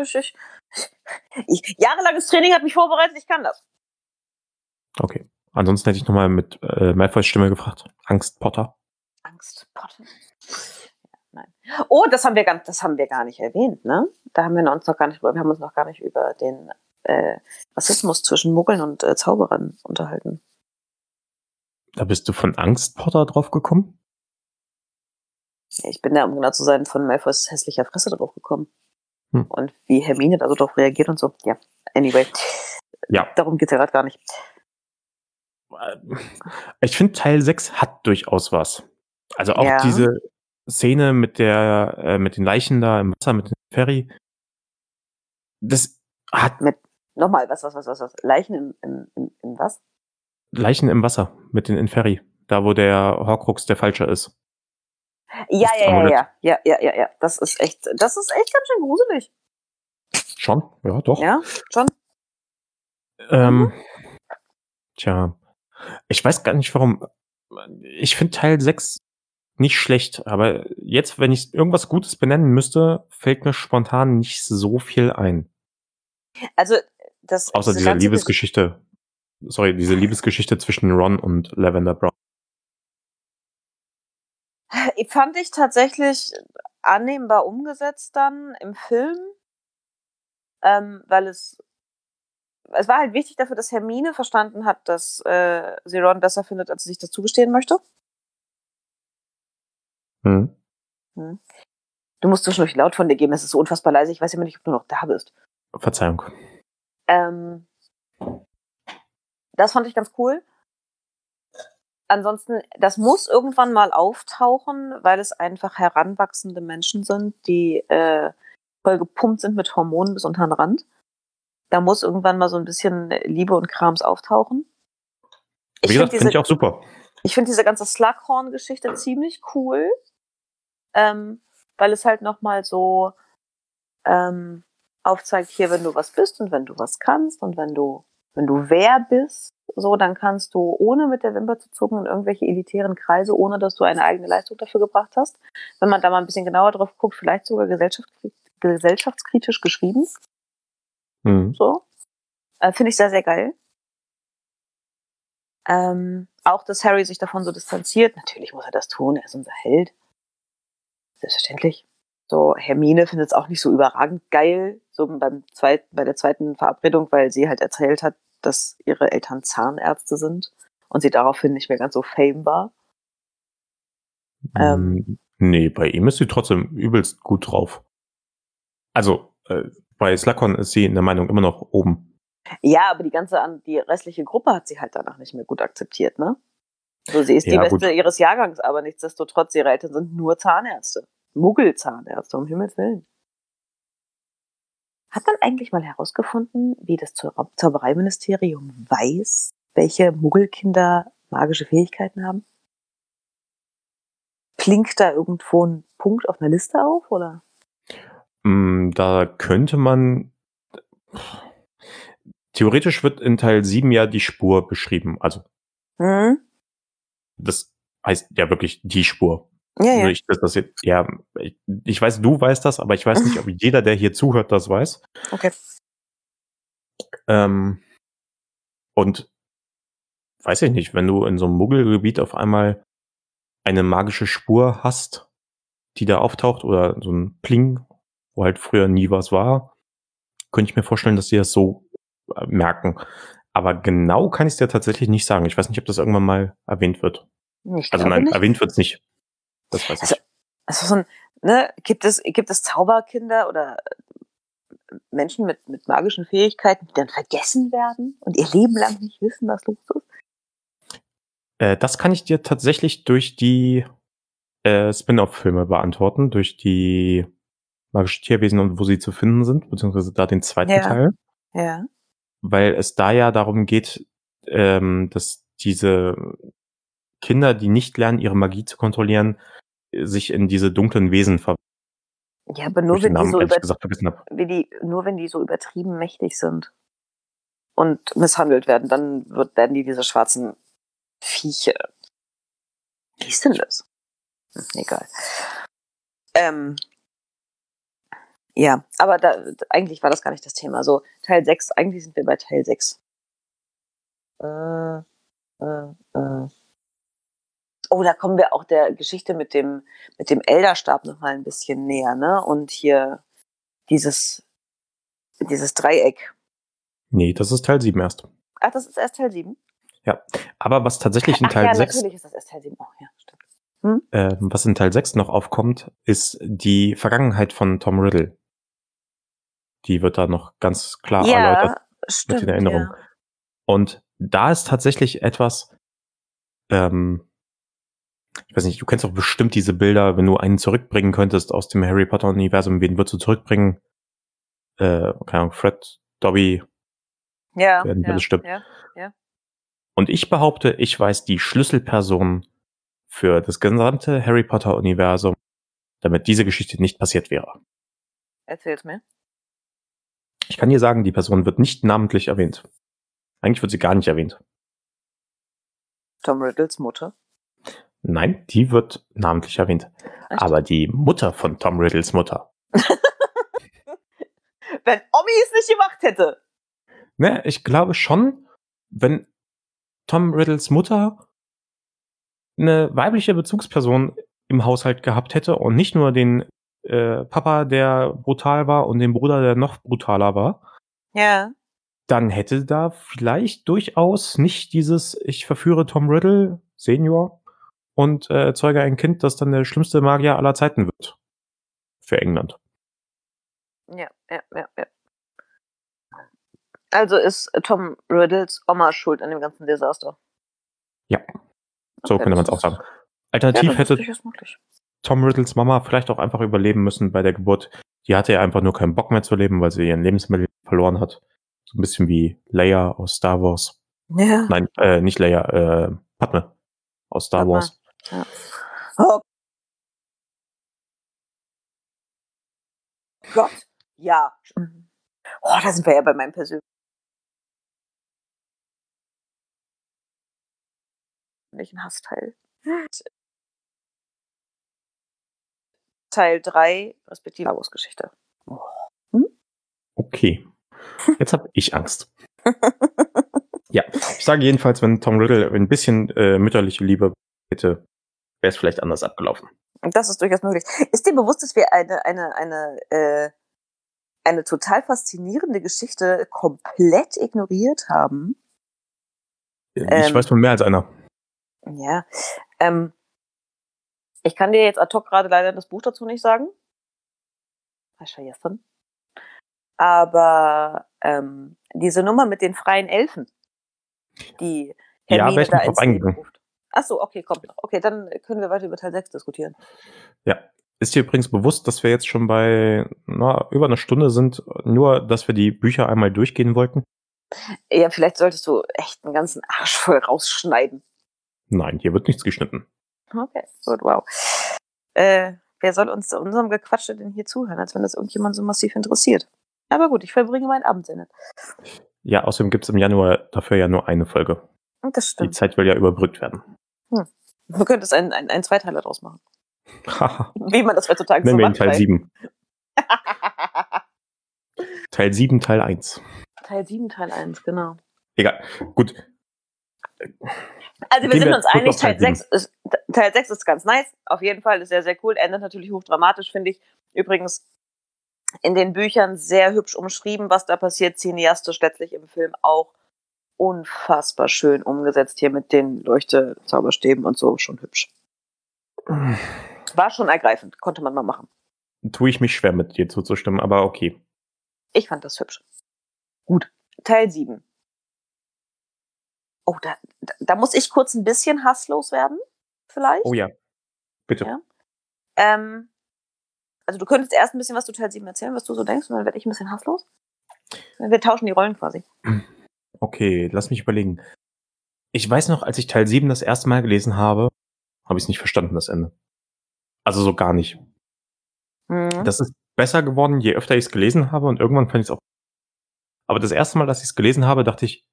Jahrelanges Training hat mich vorbereitet, ich kann das. Okay. Ansonsten hätte ich nochmal mit Malfoys Stimme gefragt. Angst, Potter. Angst, Potter. Nein. Oh, das haben wir gar nicht erwähnt, ne? Wir haben uns noch gar nicht über den Rassismus zwischen Muggeln und Zauberern unterhalten. Da bist du von Angst, Potter drauf gekommen? Ja, ich bin da, um genau zu sein, von Malfoys hässlicher Fresse drauf gekommen. Und wie Hermine da so drauf reagiert und so. Ja, anyway. Ja. Darum geht's ja gerade gar nicht. Ich finde, Teil 6 hat durchaus was. Also auch diese Szene mit den Leichen da im Wasser, mit dem Ferry. Das hat... Nochmal, was? Leichen im was? Leichen im Wasser mit den Inferi. Da, wo der Horcrux der Falsche ist. Ja. Das ist echt ganz schön gruselig. Schon? Ja, doch. Ja, schon. Tja. Ich weiß gar nicht, warum. Ich finde Teil 6 nicht schlecht, aber jetzt, wenn ich irgendwas Gutes benennen müsste, fällt mir spontan nicht so viel ein. Also, außer diese Liebesgeschichte. Diese Liebesgeschichte zwischen Ron und Lavender Brown. Fand ich tatsächlich annehmbar umgesetzt dann im Film, weil es war halt wichtig dafür, dass Hermine verstanden hat, dass sie Ron besser findet, als sie sich das zugestehen möchte. Du musst zwischendurch laut von dir geben, es ist so unfassbar leise, ich weiß immer nicht, ob du noch da bist. Verzeihung. Das fand ich ganz cool. Ansonsten, das muss irgendwann mal auftauchen, weil es einfach heranwachsende Menschen sind, die voll gepumpt sind mit Hormonen bis unter den Rand. Da muss irgendwann mal so ein bisschen Liebe und Krams auftauchen. Wie gesagt, finde ich auch super. Ich finde diese ganze Slughorn-Geschichte ziemlich cool, weil es halt nochmal so aufzeigt, hier, wenn du was bist und wenn du was kannst und wenn du wer bist, so, dann kannst du, ohne mit der Wimper zu zucken, in irgendwelche elitären Kreise, ohne dass du eine eigene Leistung dafür gebracht hast. Wenn man da mal ein bisschen genauer drauf guckt, vielleicht sogar gesellschaftskritisch geschrieben. So. Finde ich sehr, sehr geil. Auch, dass Harry sich davon so distanziert. Natürlich muss er das tun, er ist unser Held. Selbstverständlich. So, Hermine findet es auch nicht so überragend geil, so bei der zweiten Verabredung, weil sie halt erzählt hat, dass ihre Eltern Zahnärzte sind und sie daraufhin nicht mehr ganz so fame war. Nee, bei ihm ist sie trotzdem übelst gut drauf. Also, bei Slughorn ist sie in der Meinung immer noch oben. Ja, aber die restliche Gruppe hat sie halt danach nicht mehr gut akzeptiert, ne? So, sie ist die Beste ihres Jahrgangs, aber nichtsdestotrotz, ihre Eltern sind nur Zahnärzte. Muggelzahnärzte, um Himmels Willen. Hat man eigentlich mal herausgefunden, wie das Zaubereiministerium weiß, welche Muggelkinder magische Fähigkeiten haben? Blinkt da irgendwo ein Punkt auf einer Liste auf, oder? Da könnte man... Theoretisch wird in Teil 7 ja die Spur beschrieben. Also, das heißt ja wirklich die Spur. Ja. Nicht, dass das jetzt, ich weiß, du weißt das, aber ich weiß nicht, ob jeder, der hier zuhört, das weiß. Okay. Und weiß ich nicht, wenn du in so einem Muggelgebiet auf einmal eine magische Spur hast, die da auftaucht, oder so ein Pling, wo halt früher nie was war, könnte ich mir vorstellen, dass die das so merken. Aber genau kann ich es dir tatsächlich nicht sagen. Ich weiß nicht, ob das irgendwann mal erwähnt wird. Erwähnt wird es nicht. Das weiß ich. Also gibt es Zauberkinder oder Menschen mit magischen Fähigkeiten, die dann vergessen werden und ihr Leben lang nicht wissen, was los ist? Das kann ich dir tatsächlich durch die Spin-off-Filme beantworten, durch die magische Tierwesen und wo sie zu finden sind, beziehungsweise da den zweiten Teil. Ja. Weil es da ja darum geht, dass diese Kinder, die nicht lernen, ihre Magie zu kontrollieren, sich in diese dunklen Wesen verwandeln. Ja, aber nur Ich den wenn die Namen so ehrlich gesagt vergessen habe. nur wenn die so übertrieben mächtig sind und misshandelt werden, dann werden die diese schwarzen Viecher. Wie ist denn das? Egal. Ja, aber eigentlich war das gar nicht das Thema. So, Teil 6, eigentlich sind wir bei Teil 6. Oh, da kommen wir auch der Geschichte mit dem Elderstab noch mal ein bisschen näher, ne? Und hier dieses Dreieck. Nee, das ist Teil 7 erst. Ach, das ist erst Teil 7? Ja, aber was tatsächlich in Teil 6... natürlich ist das erst Teil 7. Oh, ja, stimmt. Was in Teil 6 noch aufkommt, ist die Vergangenheit von Tom Riddle. Die wird da noch ganz klar erläutert stimmt, mit den Erinnerungen. Ja. Und da ist tatsächlich etwas, ich weiß nicht, du kennst doch bestimmt diese Bilder, wenn du einen zurückbringen könntest aus dem Harry Potter-Universum, wen würdest du zurückbringen? Keine Ahnung, Fred, Dobby, Ja, das stimmt. Ja. Und ich behaupte, ich weiß die Schlüsselperson für das gesamte Harry Potter-Universum, damit diese Geschichte nicht passiert wäre. Erzähl's mir. Ich kann dir sagen, die Person wird nicht namentlich erwähnt. Eigentlich wird sie gar nicht erwähnt. Tom Riddles Mutter? Nein, die wird namentlich erwähnt. Echt? Aber die Mutter von Tom Riddles Mutter. Wenn Omi es nicht gemacht hätte. Ne, ich glaube schon, wenn Tom Riddles Mutter eine weibliche Bezugsperson im Haushalt gehabt hätte und nicht nur den Papa, der brutal war und den Bruder, der noch brutaler war, Ja. dann hätte da vielleicht durchaus nicht dieses ich verführe Tom Riddle Senior und zeuge ein Kind, das dann der schlimmste Magier aller Zeiten wird. Für England. Ja. Also ist Tom Riddles Oma schuld an dem ganzen Desaster. Ja, so Okay, könnte man es auch sagen. Alternativ hätte Tom Riddles Mama vielleicht auch einfach überleben müssen bei der Geburt. Die hatte ja einfach nur keinen Bock mehr zu leben, weil sie ihren Lebensmittel verloren hat. So ein bisschen wie Leia aus Star Wars. Ja. Nein, nicht Leia, Padme aus Star Wars. Ja. Oh Gott, ja. Oh, da sind wir ja bei meinem persönlichen Hassteil. Teil 3, respektive Star Wars Geschichte. Okay. Jetzt habe ich Angst. Ja, ich sage jedenfalls, wenn Tom Riddle ein bisschen mütterliche Liebe hätte, wäre es vielleicht anders abgelaufen. Das ist durchaus möglich. Ist dir bewusst, dass wir eine total faszinierende Geschichte komplett ignoriert haben? Ich weiß von mehr als einer. Ja. Ich kann dir jetzt ad hoc gerade leider das Buch dazu nicht sagen. Aber diese Nummer mit den freien Elfen, die Hermine da ins Leben ruft. Achso, okay, kommt noch. Okay, dann können wir weiter über Teil 6 diskutieren. Ja. Ist dir übrigens bewusst, dass wir jetzt schon bei über einer Stunde sind, nur dass wir die Bücher einmal durchgehen wollten? Ja, vielleicht solltest du echt einen ganzen Arsch voll rausschneiden. Nein, hier wird nichts geschnitten. Okay, gut, wow. Wer soll uns zu unserem Gequatsche denn hier zuhören, als wenn das irgendjemand so massiv interessiert? Aber gut, ich verbringe meinen Abend damit. Ja, außerdem gibt es im Januar dafür ja nur eine Folge. Das stimmt. Die Zeit will ja überbrückt werden. Du könntest einen Zweiteiler draus machen. Wie man das heutzutage so macht. Teil 7. Teil 7, Teil 1. Teil 7, Teil 1, genau. Egal, gut. Also wir sind uns einig, Teil 6 ist ganz nice. Auf jeden Fall ist sehr, sehr cool. Endet natürlich hochdramatisch, finde ich. Übrigens in den Büchern sehr hübsch umschrieben, was da passiert. Cineastisch letztlich im Film auch unfassbar schön umgesetzt hier mit den Leuchtezauberstäben und so. Schon hübsch. War schon ergreifend. Konnte man mal machen. Tue ich mich schwer, mit dir zuzustimmen, aber okay. Ich fand das hübsch. Gut. Teil 7. Oh, da muss ich kurz ein bisschen hasslos werden, vielleicht. Oh ja, bitte. Ja. Also du könntest erst ein bisschen was zu Teil 7 erzählen, was du so denkst, und dann werde ich ein bisschen hasslos. Wir tauschen die Rollen quasi. Okay, lass mich überlegen. Ich weiß noch, als ich Teil 7 das erste Mal gelesen habe ich es nicht verstanden, das Ende. Also so gar nicht. Mhm. Das ist besser geworden, je öfter ich es gelesen habe und irgendwann fand ich es auch. Aber das erste Mal, dass ich es gelesen habe, dachte ich,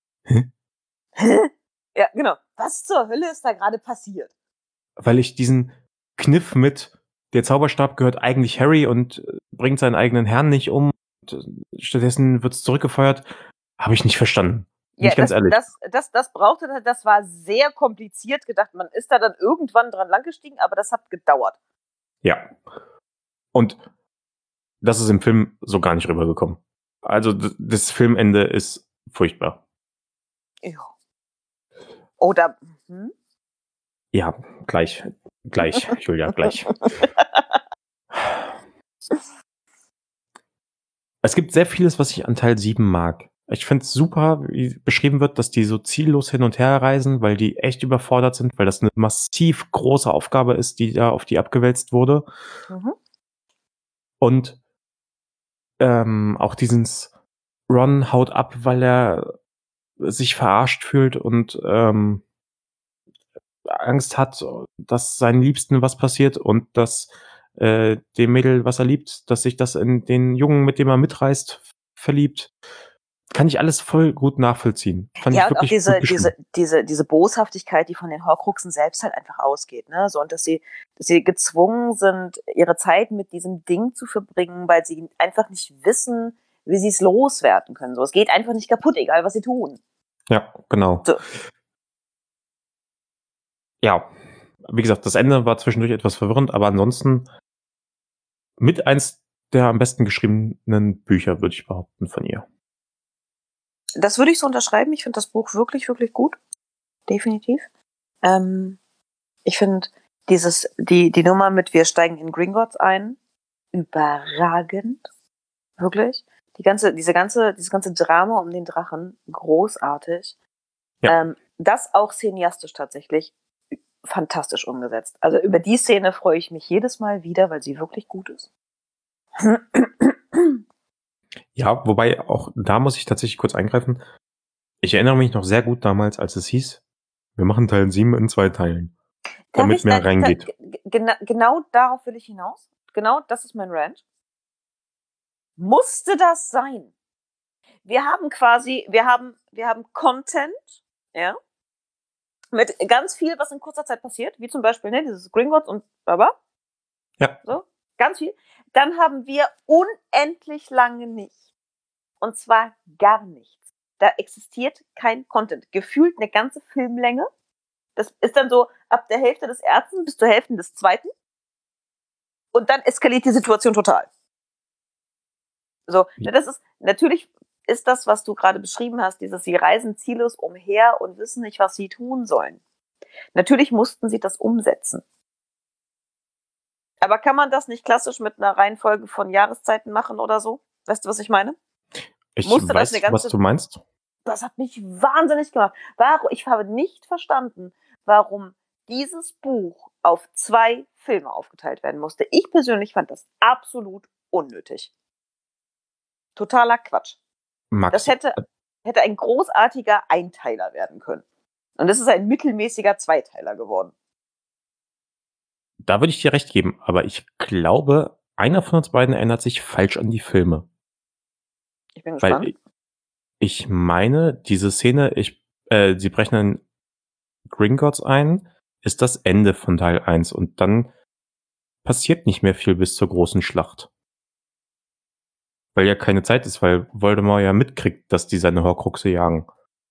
Ja, genau. Was zur Hölle ist da gerade passiert? weil ich diesen Kniff mit der Zauberstab gehört eigentlich Harry und bringt seinen eigenen Herrn nicht um. Und stattdessen wird es zurückgefeuert. Habe ich nicht verstanden. Bin ich ganz ehrlich. Das brauchte, das war sehr kompliziert gedacht. Man ist da dann irgendwann dran langgestiegen, aber das hat gedauert. Ja. Und das ist im Film so gar nicht rübergekommen. Also das Filmende ist furchtbar. Ja. Oder. Ja, gleich, Julia, gleich. Es gibt sehr vieles, was ich an Teil 7 mag. Ich finde es super, wie beschrieben wird, dass die so ziellos hin und her reisen, weil die echt überfordert sind, weil das eine massiv große Aufgabe ist, die da auf die abgewälzt wurde. Mhm. Und auch dieses Ron haut ab, weil er sich verarscht fühlt und Angst hat, dass seinen Liebsten was passiert und dass dem Mädel, was er liebt, dass sich das in den Jungen, mit dem er mitreist, verliebt. Kann ich alles voll gut nachvollziehen. Fand Ja, ich und auch wirklich diese Boshaftigkeit, die von den Horcruxen selbst halt einfach ausgeht, ne? So, und dass sie gezwungen sind, ihre Zeit mit diesem Ding zu verbringen, weil sie einfach nicht wissen, wie sie es loswerden können. So, es geht einfach nicht kaputt, egal was sie tun. Ja, genau. So. Ja, wie gesagt, das Ende war zwischendurch etwas verwirrend, aber ansonsten mit eins der am besten geschriebenen Bücher, würde ich behaupten, von ihr. Das würde ich so unterschreiben. Ich finde das Buch wirklich, wirklich gut. Definitiv. Ich finde die Nummer mit wir steigen in Gringotts ein, überragend. Wirklich. Dieses ganze Drama um den Drachen, großartig. Ja. Das auch cineastisch tatsächlich fantastisch umgesetzt. Also über die Szene freue ich mich jedes Mal wieder, weil sie wirklich gut ist. Ja, wobei auch da muss ich tatsächlich kurz eingreifen. Ich erinnere mich noch sehr gut damals, als es hieß, wir machen Teil 7 in 2 Teilen, damit mehr reingeht. Genau darauf will ich hinaus. Genau das ist mein Rant. Musste das sein? Wir haben Content, ja, mit ganz viel, was in kurzer Zeit passiert, wie zum Beispiel dieses Gringotts und Baba. Ja. So, ganz viel. Dann haben wir unendlich lange nicht. Und zwar gar nichts. Da existiert kein Content. Gefühlt eine ganze Filmlänge. Das ist dann so ab der Hälfte des ersten bis zur Hälfte des zweiten. Und dann eskaliert die Situation total. So, natürlich ist das, was du gerade beschrieben hast, sie reisen ziellos umher und wissen nicht, was sie tun sollen. Natürlich mussten sie das umsetzen. Aber kann man das nicht klassisch mit einer Reihenfolge von Jahreszeiten machen oder so? Weißt du, was ich meine? Ich weiß, was du meinst. Das hat mich wahnsinnig gemacht. Ich habe nicht verstanden, warum dieses Buch auf 2 Filme aufgeteilt werden musste. Ich persönlich fand das absolut unnötig. Totaler Quatsch. Das hätte ein großartiger Einteiler werden können. Und das ist ein mittelmäßiger Zweiteiler geworden. Da würde ich dir recht geben, aber ich glaube, einer von uns beiden erinnert sich falsch an die Filme. Ich bin gespannt. Weil ich meine, diese Szene, sie brechen in Gringotts ein, ist das Ende von Teil 1 und dann passiert nicht mehr viel bis zur großen Schlacht. Weil ja keine Zeit ist, weil Voldemort ja mitkriegt, dass die seine Horcruxe jagen.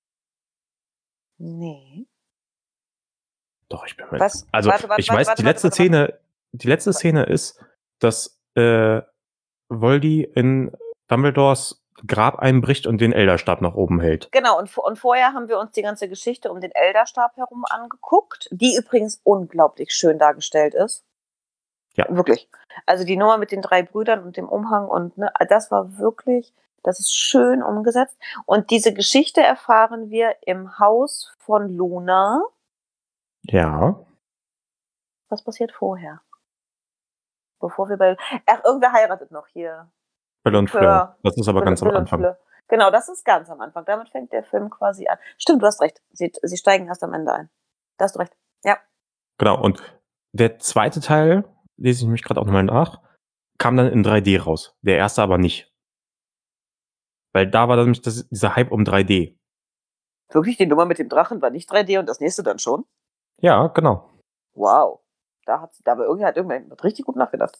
Nee. Doch, ich bin mir jetzt. Also, ich weiß, die letzte Szene ist, dass Voldy in Dumbledores Grab einbricht und den Elderstab nach oben hält. Genau, und vorher haben wir uns die ganze Geschichte um den Elderstab herum angeguckt, die übrigens unglaublich schön dargestellt ist. Ja. Wirklich. Also die Nummer mit den 3 Brüdern und dem Umhang und das war wirklich, Das ist schön umgesetzt. Und diese Geschichte erfahren wir im Haus von Luna. Ja. Was passiert vorher? Bevor wir bei... Ach, irgendwer heiratet noch hier. Bill und Fleur. Das ist aber ganz am Bill und Anfang. Fleur. Genau, das ist ganz am Anfang. Damit fängt der Film quasi an. Stimmt, du hast recht. Sie steigen erst am Ende ein. Da hast du recht. Ja. Genau, und der zweite Teil, lese ich mich gerade auch nochmal nach, kam dann in 3D raus. Der erste aber nicht. Weil da war nämlich dieser Hype um 3D. Wirklich, die Nummer mit dem Drachen war nicht 3D und das nächste dann schon? Ja, genau. Wow. Da hat irgendjemand richtig gut nachgedacht.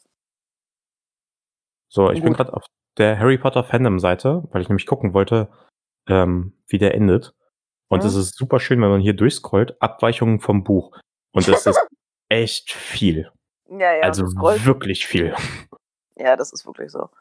So, ich bin gerade auf der Harry Potter Fandom-Seite, weil ich nämlich gucken wollte, wie der endet. Und es ist super schön, wenn man hier durchscrollt, Abweichungen vom Buch. Und es ist echt viel. Ja, ja. Also wirklich viel. Ja, das ist wirklich so.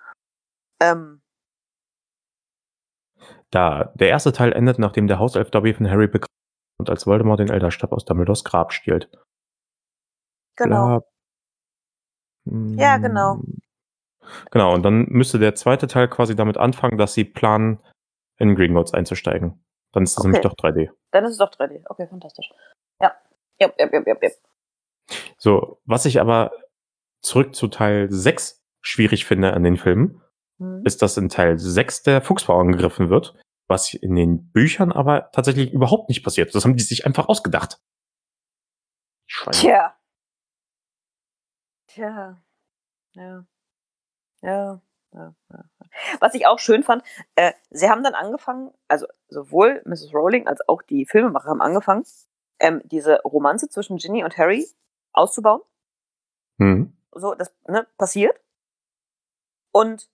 Der erste Teil endet, nachdem der Hauself Dobby von Harry begraben und als Voldemort den Elderstab aus Dumbledores Grab stiehlt. Genau. Ja, genau. Genau, und dann müsste der zweite Teil quasi damit anfangen, dass sie planen, in Gringotts einzusteigen. Dann ist es nämlich doch 3D. Dann ist es doch 3D. Okay, fantastisch. Ja. Ja. So, was ich aber zurück zu Teil 6 schwierig finde an den Filmen, ist, dass in Teil 6 der Fuchsbau angegriffen wird, was in den Büchern aber tatsächlich überhaupt nicht passiert. Das haben die sich einfach ausgedacht. Schweine. Tja. Ja. Was ich auch schön fand, sie haben dann angefangen, also sowohl Mrs. Rowling als auch die Filmemacher haben angefangen, diese Romanze zwischen Ginny und Harry auszubauen. So, das passiert. Und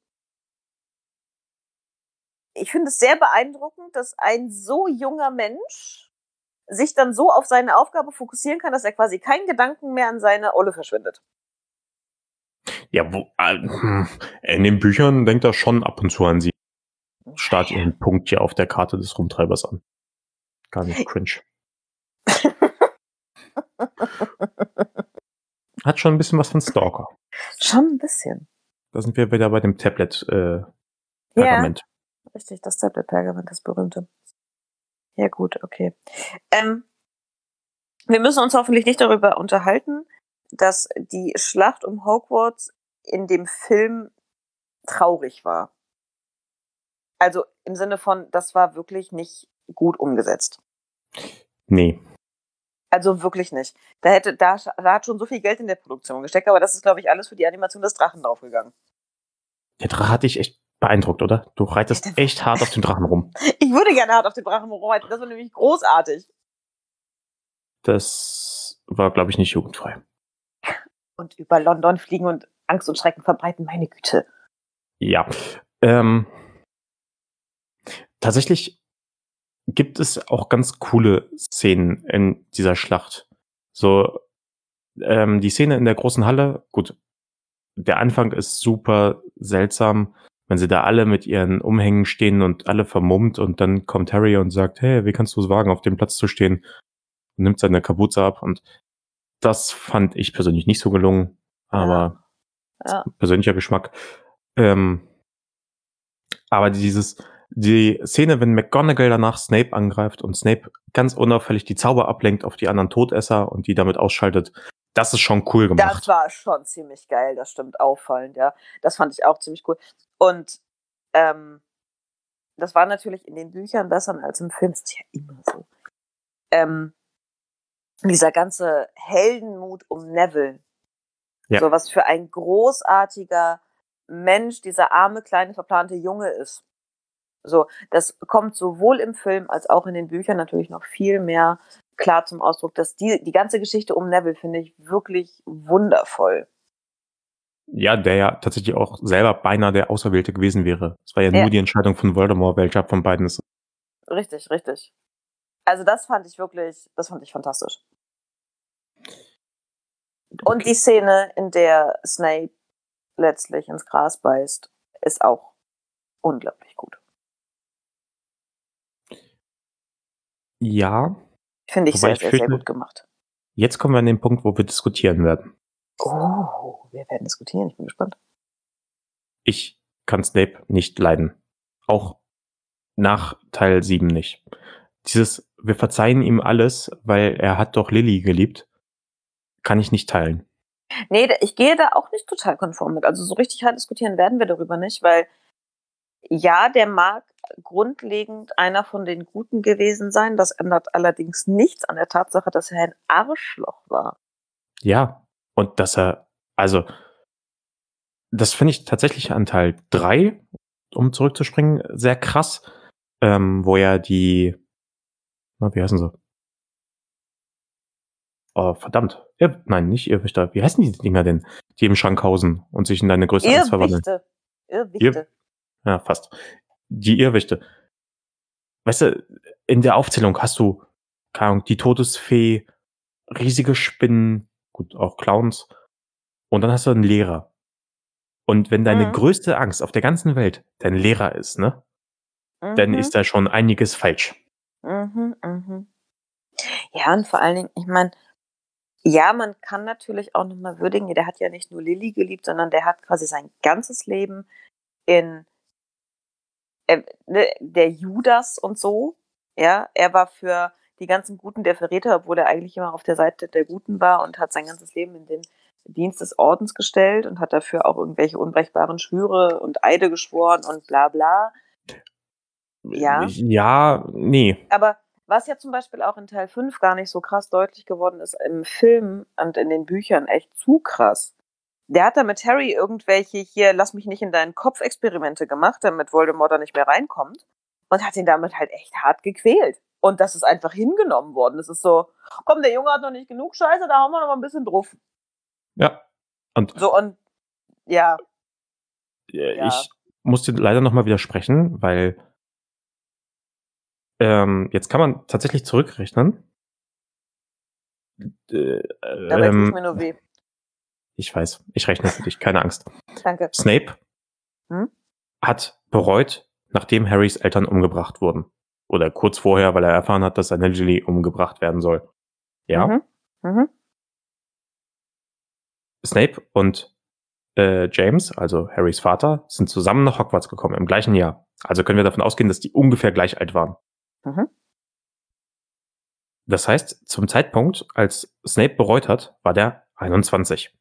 ich finde es sehr beeindruckend, dass ein so junger Mensch sich dann so auf seine Aufgabe fokussieren kann, dass er quasi keinen Gedanken mehr an seine Olle verschwendet. Ja, in den Büchern denkt er schon ab und zu an sie. Starrt ihren Punkt hier auf der Karte des Rumtreibers an. Gar nicht cringe. Hat schon ein bisschen was von Stalker. Schon ein bisschen. Da sind wir wieder bei dem Tablet-Pergament. Ja, richtig, das Tablet-Pergament, das berühmte. Ja gut, okay. Wir müssen uns hoffentlich nicht darüber unterhalten, dass die Schlacht um Hogwarts in dem Film traurig war. Also im Sinne von, das war wirklich nicht gut umgesetzt. Nee. Also wirklich nicht. Da hat schon so viel Geld in der Produktion gesteckt, aber das ist, glaube ich, alles für die Animation des Drachen draufgegangen. Der Drache hat dich echt beeindruckt, oder? Du reitest echt hart auf dem Drachen rum. Ich würde gerne hart auf dem Drachen rumreiten, das war nämlich großartig. Das war, glaube ich, nicht jugendfrei. Und über London fliegen und Angst und Schrecken verbreiten, meine Güte. Ja. Tatsächlich gibt es auch ganz coole Szenen in dieser Schlacht. So, die Szene in der großen Halle, gut, der Anfang ist super seltsam, wenn sie da alle mit ihren Umhängen stehen und alle vermummt und dann kommt Harry und sagt, hey, wie kannst du es wagen, auf dem Platz zu stehen? Und nimmt seine Kapuze ab und das fand ich persönlich nicht so gelungen, aber persönlicher Geschmack. Aber die Szene, wenn McGonagall danach Snape angreift und Snape ganz unauffällig die Zauber ablenkt auf die anderen Todesser und die damit ausschaltet, das ist schon cool gemacht. Das war schon ziemlich geil, das stimmt, auffallend, ja. Das fand ich auch ziemlich cool. Und das war natürlich in den Büchern besser als im Film, das ist ja immer so. Dieser ganze Heldenmut um Neville. Ja. So was für ein großartiger Mensch dieser arme, kleine, verplante Junge ist. So, das kommt sowohl im Film als auch in den Büchern natürlich noch viel mehr klar zum Ausdruck, dass die ganze Geschichte um Neville finde ich wirklich wundervoll. Ja, der ja tatsächlich auch selber beinahe der Auserwählte gewesen wäre. Es war ja nur die Entscheidung von Voldemort, welcher von beiden ist. Richtig. Also das fand ich fantastisch. Und die Szene, in der Snape letztlich ins Gras beißt, ist auch unglaublich gut. Ja. Finde ich sehr gut gemacht. Jetzt kommen wir an den Punkt, wo wir diskutieren werden. Oh, wir werden diskutieren, ich bin gespannt. Ich kann Snape nicht leiden. Auch nach Teil 7 nicht. Wir verzeihen ihm alles, weil er hat doch Lily geliebt, kann ich nicht teilen. Nee, ich gehe da auch nicht total konform mit. Also so richtig hart diskutieren werden wir darüber nicht, weil ja, der mag grundlegend einer von den Guten gewesen sein. Das ändert allerdings nichts an der Tatsache, dass er ein Arschloch war. Ja, und dass also, das finde ich tatsächlich an Teil 3, um zurückzuspringen, sehr krass, wo ja wie heißen sie? Oh, verdammt. Nein, nicht Irrwichter. Wie heißen die Dinger denn? Die im Schrank hausen und sich in deine größte Angst verwandeln. Irrwichte. Ja, fast. Die Irrwichte. Weißt du, in der Aufzählung hast du, keine Ahnung, die Todesfee, riesige Spinnen, gut, auch Clowns. Und dann hast du einen Lehrer. Und wenn deine größte Angst auf der ganzen Welt dein Lehrer ist, ne? Dann ist da schon einiges falsch. Ja, und vor allen Dingen, ich meine, ja, man kann natürlich auch nochmal würdigen, der hat ja nicht nur Lily geliebt, sondern der hat quasi sein ganzes Leben in der Judas und so, ja, er war für die ganzen Guten der Verräter, obwohl er eigentlich immer auf der Seite der Guten war und hat sein ganzes Leben in den Dienst des Ordens gestellt und hat dafür auch irgendwelche unbrechbaren Schwüre und Eide geschworen und bla bla. Ja. Ja, nee. Aber was ja zum Beispiel auch in Teil 5 gar nicht so krass deutlich geworden ist, im Film und in den Büchern echt zu krass. Der hat da mit Harry irgendwelche hier, lass mich nicht in deinen Kopf-Experimente gemacht, damit Voldemort da nicht mehr reinkommt. Und hat ihn damit halt echt hart gequält. Und das ist einfach hingenommen worden. Das ist so, komm, der Junge hat noch nicht genug Scheiße, da hauen wir noch mal ein bisschen drauf. Ja. Ja. Ich muss dir leider noch mal widersprechen, weil jetzt kann man tatsächlich zurückrechnen. Aber tut mir nur weh. Ich weiß, ich rechne für dich, keine Angst. Danke. Snape hat bereut, nachdem Harrys Eltern umgebracht wurden. Oder kurz vorher, weil er erfahren hat, dass seine Lily umgebracht werden soll. Ja? Snape und James, also Harrys Vater, sind zusammen nach Hogwarts gekommen, im gleichen Jahr. Also können wir davon ausgehen, dass die ungefähr gleich alt waren. Das heißt, zum Zeitpunkt, als Snape bereut hat, war der 21.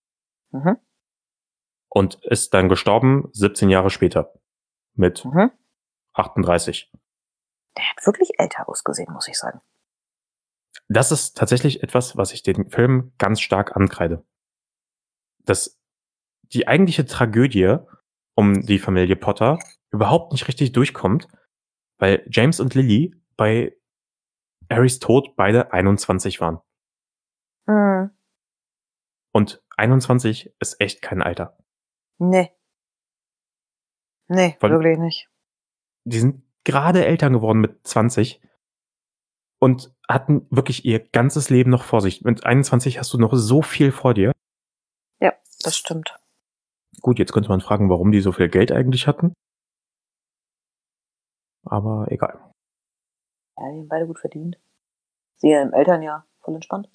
Und ist dann gestorben 17 Jahre später. Mit 38. Der hat wirklich älter ausgesehen, muss ich sagen. Das ist tatsächlich etwas, was ich den Film ganz stark ankreide. Dass die eigentliche Tragödie um die Familie Potter überhaupt nicht richtig durchkommt, weil James und Lily bei Harrys Tod beide 21 waren. Und 21 ist echt kein Alter. Nee, wirklich nicht. Die sind gerade Eltern geworden mit 20 und hatten wirklich ihr ganzes Leben noch vor sich. Mit 21 hast du noch so viel vor dir. Ja, das stimmt. Gut, jetzt könnte man fragen, warum die so viel Geld eigentlich hatten. Aber egal. Ja, die haben beide gut verdient. Sie ja im Elternjahr voll entspannt.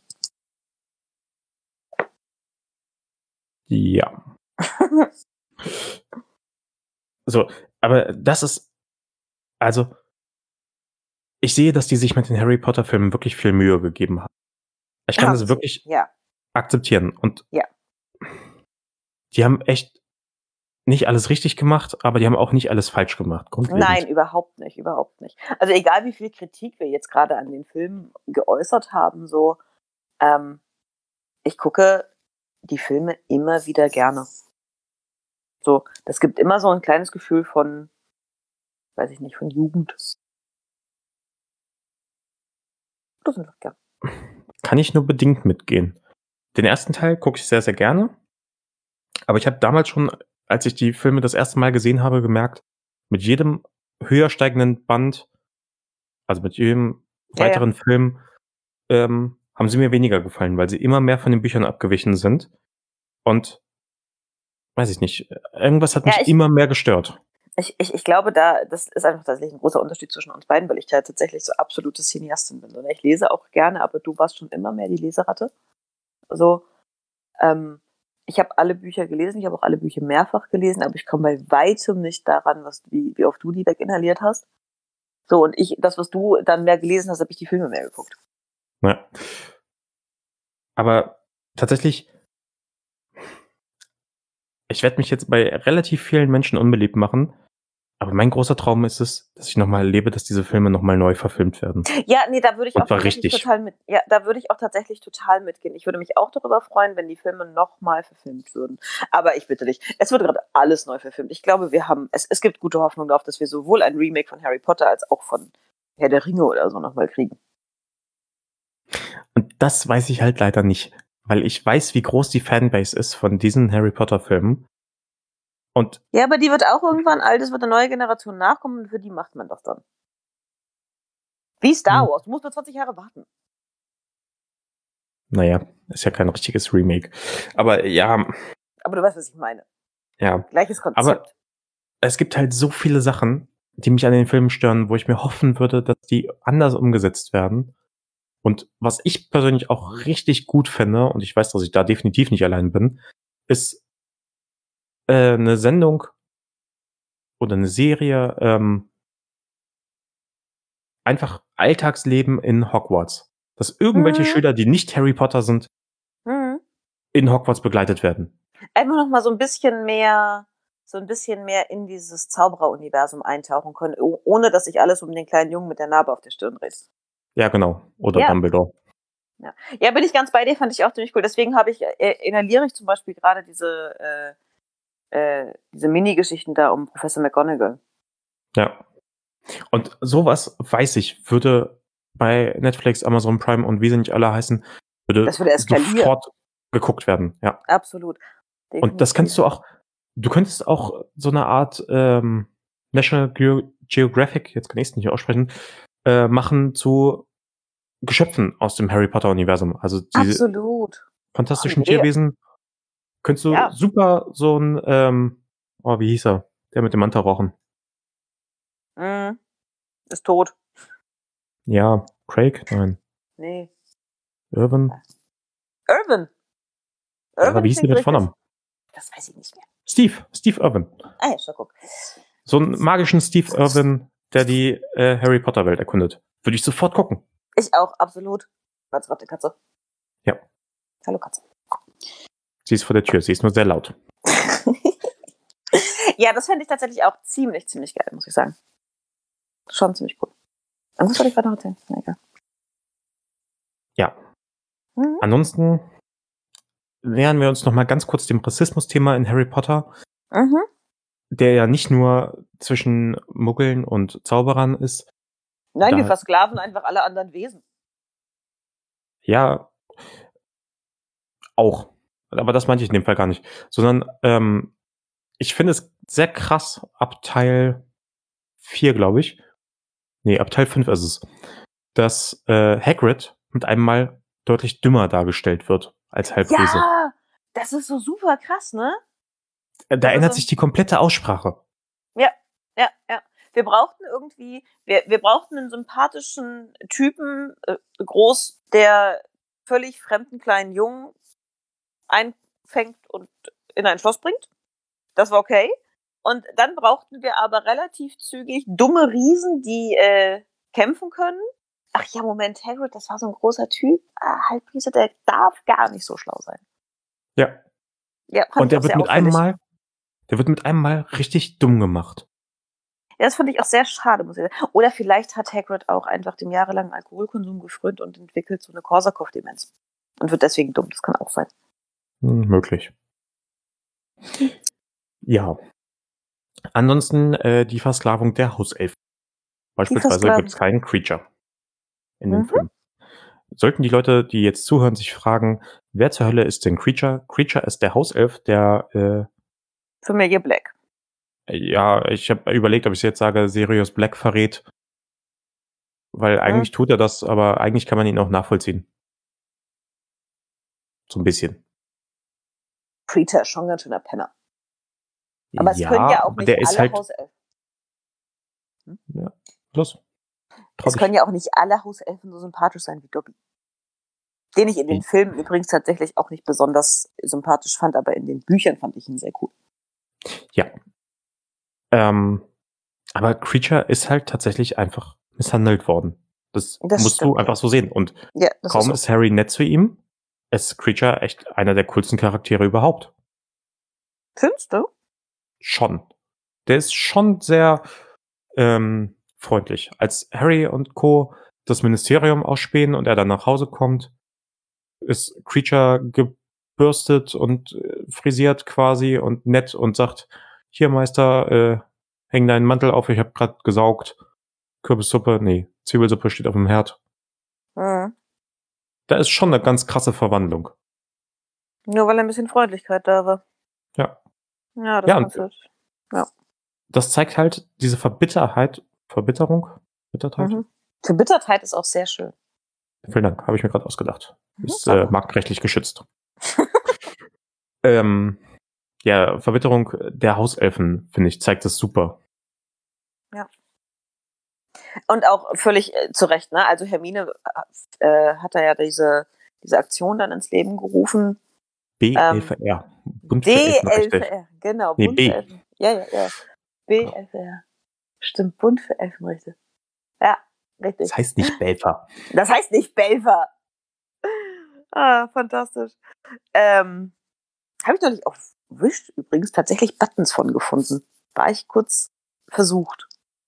Ja. So, aber das ist, also, ich sehe, dass die sich mit den Harry Potter Filmen wirklich viel Mühe gegeben haben. Ich kann das wirklich akzeptieren. Und die haben echt nicht alles richtig gemacht, aber die haben auch nicht alles falsch gemacht. Nein, überhaupt nicht. Also egal, wie viel Kritik wir jetzt gerade an den Filmen geäußert haben, so, ich gucke die Filme immer wieder gerne. So, das gibt immer so ein kleines Gefühl von, weiß ich nicht, von Jugend. Das ist gern. Kann ich nur bedingt mitgehen. Den ersten Teil gucke ich sehr, sehr gerne. Aber ich habe damals schon, als ich die Filme das erste Mal gesehen habe, gemerkt, mit jedem höher steigenden Band, also mit jedem weiteren Film, haben sie mir weniger gefallen, weil sie immer mehr von den Büchern abgewichen sind. Und weiß ich nicht, irgendwas hat mich immer mehr gestört. Ich glaube, das ist einfach tatsächlich ein großer Unterschied zwischen uns beiden, weil ich ja tatsächlich so absolute Cineastin bin. Und ich lese auch gerne, aber du warst schon immer mehr die Leseratte. Also, Ich habe alle Bücher gelesen, ich habe auch alle Bücher mehrfach gelesen, aber ich komme bei weitem nicht daran, wie oft du die weginhaliert hast. So, und das, was du dann mehr gelesen hast, habe ich die Filme mehr geguckt. Ja. Aber tatsächlich, ich werde mich jetzt bei relativ vielen Menschen unbeliebt machen, aber mein großer Traum ist es, dass ich nochmal erlebe, dass diese Filme nochmal neu verfilmt werden. Ja, nee, da würde ich Und auch zwar tatsächlich richtig. da würde ich auch tatsächlich total mitgehen. Ich würde mich auch darüber freuen, wenn die Filme nochmal verfilmt würden. Aber ich bitte dich, es wird gerade alles neu verfilmt. Ich glaube, es gibt gute Hoffnung darauf, dass wir sowohl ein Remake von Harry Potter als auch von Herr der Ringe oder so nochmal kriegen. Und das weiß ich halt leider nicht, weil ich weiß, wie groß die Fanbase ist von diesen Harry Potter Filmen. Und Ja, aber die wird auch irgendwann alt, es wird eine neue Generation nachkommen und für die macht man das dann. Wie Star Wars, du musst nur 20 Jahre warten. naja, ist ja kein richtiges Remake. Aber ja, Aber du weißt, was ich meine. ja. Gleiches Konzept. Aber es gibt halt so viele Sachen, die mich an den Filmen stören, wo ich mir hoffen würde, dass die anders umgesetzt werden. Und was ich persönlich auch richtig gut finde, und ich weiß, dass ich da definitiv nicht allein bin, ist eine Sendung oder eine Serie, einfach Alltagsleben in Hogwarts. Dass irgendwelche Schüler, die nicht Harry Potter sind, in Hogwarts begleitet werden. Einfach noch mal so ein bisschen mehr in dieses Zaubereruniversum eintauchen können, ohne dass sich alles um den kleinen Jungen mit der Narbe auf der Stirn dreht. Ja, genau. Oder Ja. Dumbledore. Ja, bin ich ganz bei dir, fand ich auch ziemlich cool. Deswegen inhaliere ich zum Beispiel gerade diese Mini-Geschichten da um Professor McGonagall. Ja. Und sowas, weiß ich, würde bei Netflix, Amazon Prime und wie sie nicht alle heißen, Das würde eskalieren. sofort geguckt werden. Ja. Absolut. Und das kannst du könntest auch so eine Art National Geographic, jetzt kann ich es nicht aussprechen, machen zu Geschöpfen aus dem Harry Potter Universum. Also diese Absolut. fantastischen Idee. Tierwesen. Könntest du super so ein, wie hieß er? Der mit dem Mantarochen. Ist tot. Ja, Craig? Nein. Nee. Irwin? Irwin. Ja, wie hieß der mit Vornamen? Das weiß ich nicht mehr. Steve Irwin. Ah ja, schon guck. So einen magischen Steve Irwin, der die Harry Potter Welt erkundet. Würde ich sofort gucken. Ich auch, absolut. Warte, die Katze. Ja. Hallo Katze. Sie ist vor der Tür, sie ist nur sehr laut. Ja, das fände ich tatsächlich auch ziemlich geil, muss ich sagen. Schon ziemlich cool. Was soll ich gerade noch erzählen? Na, egal. Ja. Ansonsten nähern wir uns noch mal ganz kurz dem Rassismus-Thema in Harry Potter, der ja nicht nur zwischen Muggeln und Zauberern ist. Nein, wir versklaven einfach alle anderen Wesen. Ja, auch. Aber das meinte ich in dem Fall gar nicht. Sondern ich finde es sehr krass, ab Teil 4, glaube ich. Nee, ab Teil 5 ist es. Dass Hagrid mit einem Mal deutlich dümmer dargestellt wird als Halbriese. Ja, das ist so super krass, ne? Da ändert sich die komplette Aussprache. Ja. Wir brauchten einen sympathischen Typen, groß, der völlig fremden kleinen Jungen einfängt und in ein Schloss bringt. Das war okay. Und dann brauchten wir aber relativ zügig dumme Riesen, die kämpfen können. Ach ja, Moment, Hagrid, das war so ein großer Typ. Halbriese, der darf gar nicht so schlau sein. Ja. Und der wird mit einem Mal richtig dumm gemacht. Ja, das fand ich auch sehr schade, muss ich sagen. Oder vielleicht hat Hagrid auch einfach dem jahrelangen Alkoholkonsum gefrönt und entwickelt so eine Korsakow-Demenz. Und wird deswegen dumm. Das kann auch sein. Möglich. Ja. Ansonsten die Versklavung der Hauselfen. Beispielsweise gibt es keinen Creature in dem Film. Sollten die Leute, die jetzt zuhören, sich fragen, wer zur Hölle ist denn Creature? Creature ist der Hauself, der Familie Black. Ja, ich habe überlegt, ob ich jetzt sage, Sirius Black verrät. Weil eigentlich tut er das, aber eigentlich kann man ihn auch nachvollziehen. So ein bisschen. Creature ist schon ein ganz schöner Penner. Aber es können ja auch nicht alle Hauselfen. Ja, los. Es können ja auch nicht alle Hauselfen so sympathisch sein wie Dobby. Den ich in den Filmen übrigens tatsächlich auch nicht besonders sympathisch fand, aber in den Büchern fand ich ihn sehr cool. Ja. Aber Creature ist halt tatsächlich einfach misshandelt worden. Das musst stimmt, du einfach so sehen. Und Ja, das kaum ist so. ist Harry nett zu ihm, ist Creature echt einer der coolsten Charaktere überhaupt. Findest du? Schon. Der ist schon sehr freundlich. Als Harry und Co. das Ministerium ausspähen und er dann nach Hause kommt, ist Creature gebürstet und frisiert quasi und nett und sagt, hier Meister, häng deinen Mantel auf, ich habe gerade gesaugt. Zwiebelsuppe steht auf dem Herd. Mhm. Da ist schon eine ganz krasse Verwandlung. Nur weil ein bisschen Freundlichkeit da war. Ja. Ja, das Ja, kannst du. Ja. Das zeigt halt diese Verbittertheit. Mhm. Verbittertheit ist auch sehr schön. Vielen Dank, habe ich mir gerade ausgedacht. Ist aber- marktrechtlich geschützt. Ja, Verbitterung der Hauselfen, finde ich, zeigt das super. Ja. Und auch völlig zu Recht, ne? Also Hermine hat da ja diese Aktion dann ins Leben gerufen. B11R. Bund für Elfenrechte. D11R, genau. Nee, Bund B. für Elfen. Ja. B11R. Stimmt, Bund für Elfenrechte. Ja, richtig. Das heißt nicht Belfer. Das heißt nicht Belfer. Ah, fantastisch. Habe ich noch nicht auf Wish übrigens tatsächlich Buttons von gefunden. War ich kurz versucht.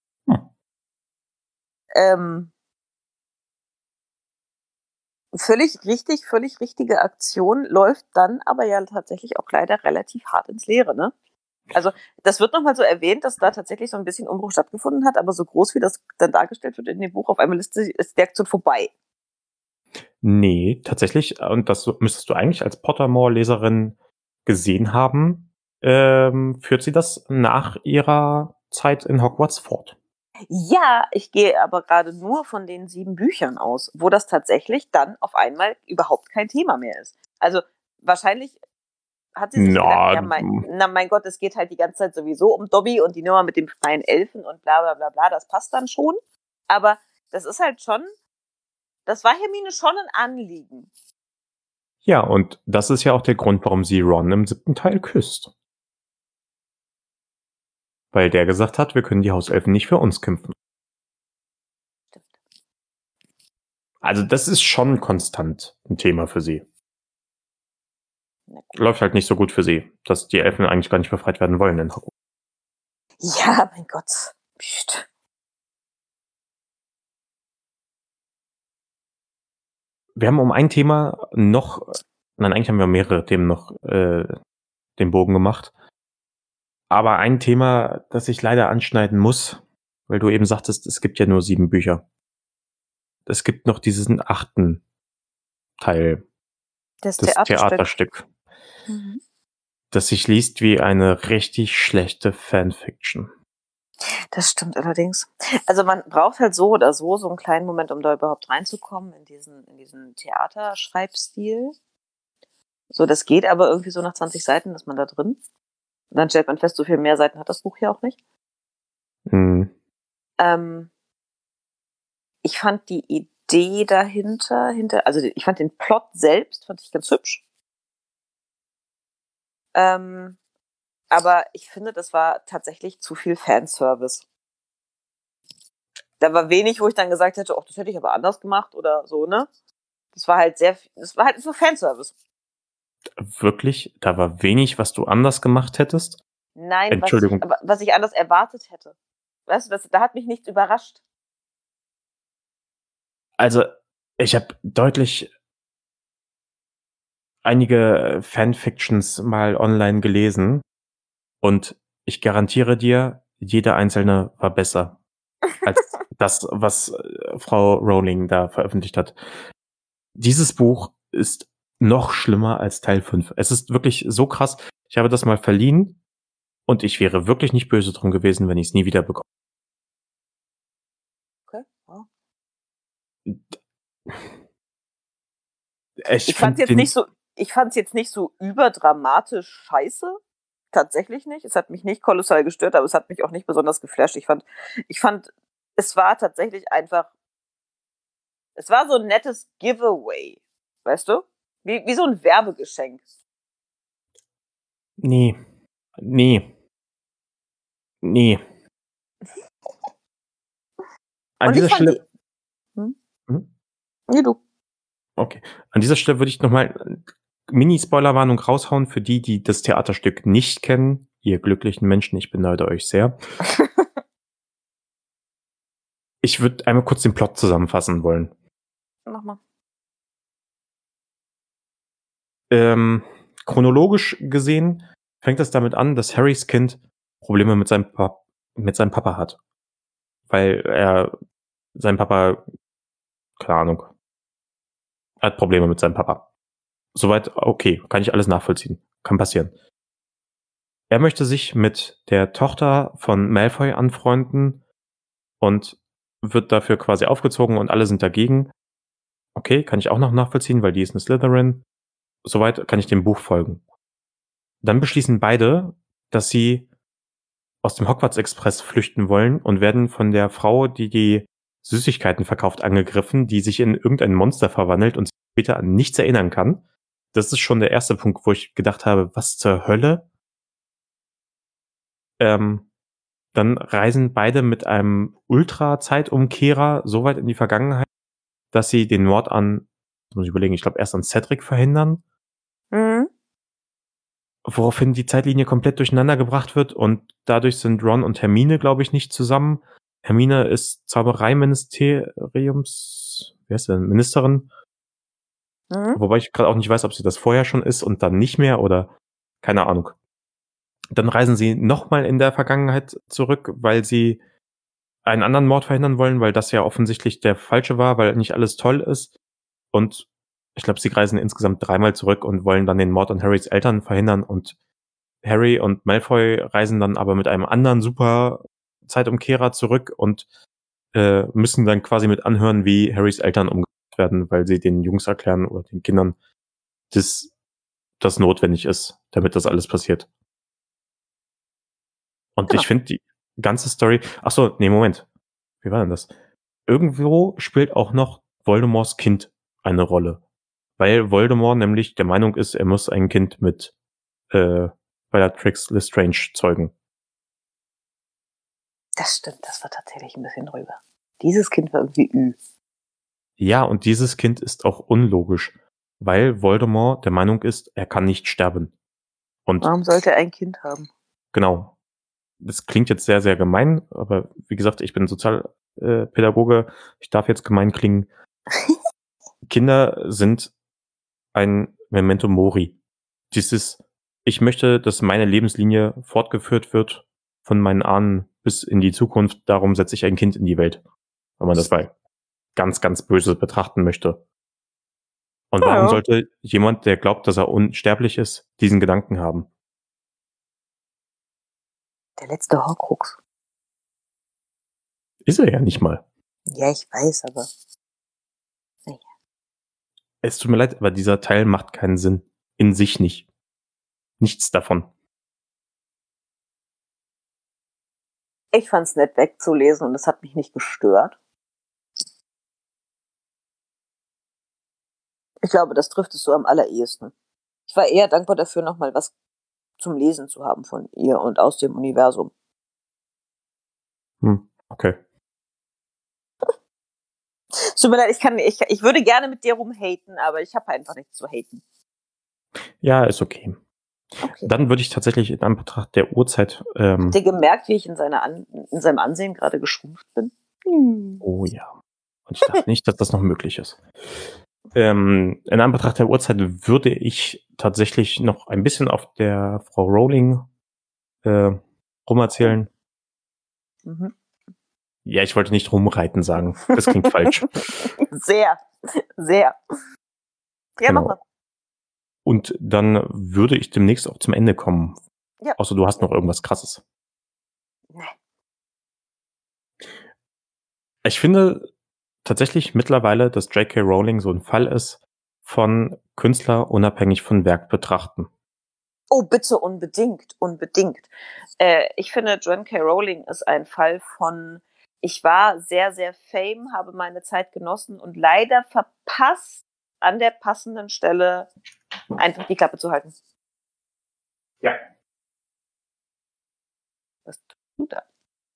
Völlig richtige Aktion, läuft dann aber ja tatsächlich auch leider relativ hart ins Leere, ne? Also, das wird nochmal so erwähnt, dass da tatsächlich so ein bisschen Umbruch stattgefunden hat, aber so groß wie das dann dargestellt wird in dem Buch, auf einmal ist die Aktion vorbei. Nee, tatsächlich, und das müsstest du eigentlich als Pottermore-Leserin gesehen haben, führt sie das nach ihrer Zeit in Hogwarts fort. Ja, ich gehe aber gerade nur von den 7 Büchern aus, wo das tatsächlich dann auf einmal überhaupt kein Thema mehr ist. Also wahrscheinlich hat sie sich gedacht, ja, mein Gott, es geht halt die ganze Zeit sowieso um Dobby und die Nummer mit dem freien Elfen und bla bla bla bla, das passt dann schon. Aber das ist halt schon, das war Hermine schon ein Anliegen. Ja, und das ist ja auch der Grund, warum sie Ron im 7. Teil küsst. Weil der gesagt hat, wir können die Hauselfen nicht für uns kämpfen. Stimmt. Also das ist schon konstant ein Thema für sie. Läuft halt nicht so gut für sie, dass die Elfen eigentlich gar nicht befreit werden wollen in Hogwarts. Ja, mein Gott. Psst. Wir haben um ein Thema eigentlich haben wir mehrere Themen noch den Bogen gemacht. Aber ein Thema, das ich leider anschneiden muss, weil du eben sagtest, es gibt ja nur 7 Bücher. Es gibt noch diesen 8. Teil, Das das Theaterstück, das sich liest wie eine richtig schlechte Fanfiction. Das stimmt allerdings. Also man braucht halt so oder so einen kleinen Moment, um da überhaupt reinzukommen in diesen Theaterschreibstil. So, das geht aber irgendwie so nach 20 Seiten ist man da drin. Und dann stellt man fest, so viel mehr Seiten hat das Buch ja auch nicht. Ich fand die Idee dahinter, also ich fand den Plot selbst, fand ich ganz hübsch. Aber ich finde, das war tatsächlich zu viel Fanservice. Da war wenig, wo ich dann gesagt hätte, das hätte ich aber anders gemacht oder so, ne? Das war halt so Fanservice. Wirklich? Da war wenig, was du anders gemacht hättest? Nein, Entschuldigung. was ich anders erwartet hätte. Weißt du, da hat mich nichts überrascht. Also, ich habe deutlich einige Fanfictions mal online gelesen und ich garantiere dir, jeder einzelne war besser als das, was Frau Rowling da veröffentlicht hat. Dieses Buch ist noch schlimmer als Teil 5. Es ist wirklich so krass. Ich habe das mal verliehen und ich wäre wirklich nicht böse drum gewesen, wenn ich es nie wieder bekomme. Okay. Ja. Ich fand es jetzt nicht so überdramatisch scheiße. Tatsächlich nicht. Es hat mich nicht kolossal gestört, aber es hat mich auch nicht besonders geflasht. Ich fand, es war tatsächlich einfach, es war so ein nettes Giveaway. weißt du? Wie so ein Werbegeschenk. Nee. An Und dieser ich fand Stelle. Hm? Hm? Nee, du. Okay. An dieser Stelle würde ich nochmal Mini-Spoilerwarnung raushauen für die, die das Theaterstück nicht kennen. Ihr glücklichen Menschen, ich beneide euch sehr. Ich würde einmal kurz den Plot zusammenfassen wollen. Mach mal. Chronologisch gesehen fängt es damit an, dass Harrys Kind Probleme mit seinem Papa hat. Weil sein Papa, keine Ahnung, hat Probleme mit seinem Papa. Soweit, okay, kann ich alles nachvollziehen. Kann passieren. Er möchte sich mit der Tochter von Malfoy anfreunden und wird dafür quasi aufgezogen und alle sind dagegen. Okay, kann ich auch noch nachvollziehen, weil die ist eine Slytherin. Soweit kann ich dem Buch folgen. Dann beschließen beide, dass sie aus dem Hogwarts Express flüchten wollen und werden von der Frau, die die Süßigkeiten verkauft, angegriffen, die sich in irgendein Monster verwandelt und sich später an nichts erinnern kann. Das ist schon der erste Punkt, wo ich gedacht habe, was zur Hölle? Dann reisen beide mit einem Ultra-Zeitumkehrer so weit in die Vergangenheit, dass sie den Mord an, muss ich überlegen, ich glaube erst an Cedric verhindern, Mhm. woraufhin die Zeitlinie komplett durcheinander gebracht wird und dadurch sind Ron und Hermine, glaube ich, nicht zusammen. Hermine ist Zaubereiministeriums, wer ist denn, Ministerin, Mhm. wobei ich gerade auch nicht weiß, ob sie das vorher schon ist und dann nicht mehr oder keine Ahnung. Dann reisen sie nochmal in der Vergangenheit zurück, weil sie einen anderen Mord verhindern wollen, weil das ja offensichtlich der falsche war, weil nicht alles toll ist. Und ich glaube, sie reisen insgesamt 3-mal zurück und wollen dann den Mord an Harrys Eltern verhindern. Und Harry und Malfoy reisen dann aber mit einem anderen super Zeitumkehrer zurück und müssen dann quasi mit anhören, wie Harrys Eltern umgebracht werden, weil sie den Jungs erklären oder den Kindern, dass das notwendig ist, damit das alles passiert. Und Genau. ich finde die ganze Story. Ach so, nee, Moment. Wie war denn das? Irgendwo spielt auch noch Voldemorts Kind eine Rolle. Weil Voldemort nämlich der Meinung ist, er muss ein Kind mit Bellatrix Lestrange zeugen. Das stimmt, das war tatsächlich ein bisschen drüber. Dieses Kind war irgendwie Ü. Ja, und dieses Kind ist auch unlogisch, weil Voldemort der Meinung ist, er kann nicht sterben. Und Warum sollte er ein Kind haben? genau. Das klingt jetzt sehr, sehr gemein, aber wie gesagt, ich bin Sozialpädagoge. Ich darf jetzt gemein klingen. Kinder sind ein Memento Mori. Ich möchte, dass meine Lebenslinie fortgeführt wird von meinen Ahnen bis in die Zukunft. Darum setze ich ein Kind in die Welt. Wenn man das mal ganz, ganz böse betrachten möchte. Und warum sollte jemand, der glaubt, dass er unsterblich ist, diesen Gedanken haben? Der letzte Horcrux. Ist er ja nicht mal. Ja, ich weiß, aber. Es tut mir leid, aber dieser Teil macht keinen Sinn. In sich nicht. Nichts davon. Ich fand's nett wegzulesen und es hat mich nicht gestört. Ich glaube, das trifft es so am allerersten. Ich war eher dankbar dafür, nochmal was zum Lesen zu haben von ihr und aus dem Universum. Okay. Es tut mir leid, ich würde gerne mit dir rumhaten, aber ich habe einfach nichts zu haten. Ja, ist okay. Okay. Dann würde ich tatsächlich in Anbetracht der Uhrzeit. Habt ihr gemerkt, wie ich in seinem Ansehen gerade geschrumpft bin? Oh ja. Und ich dachte nicht, dass das noch möglich ist. In Anbetracht der Uhrzeit würde ich tatsächlich noch ein bisschen auf der Frau Rowling rumerzählen. Mhm. Ja, ich wollte nicht rumreiten sagen. Das klingt falsch. Sehr, sehr. Ja, Genau. mach mal. Und dann würde ich demnächst auch zum Ende kommen. Ja. Außer du hast noch irgendwas Krasses. Nee. Ich finde tatsächlich mittlerweile, dass J.K. Rowling so ein Fall ist von Künstler unabhängig von Werk betrachten. Oh, bitte, unbedingt, unbedingt. Ich finde, Joanne K. Rowling ist ein Fall von, ich war sehr, sehr fame, habe meine Zeit genossen und leider verpasst, an der passenden Stelle einfach die Klappe zu halten. Ja. Was tust du da?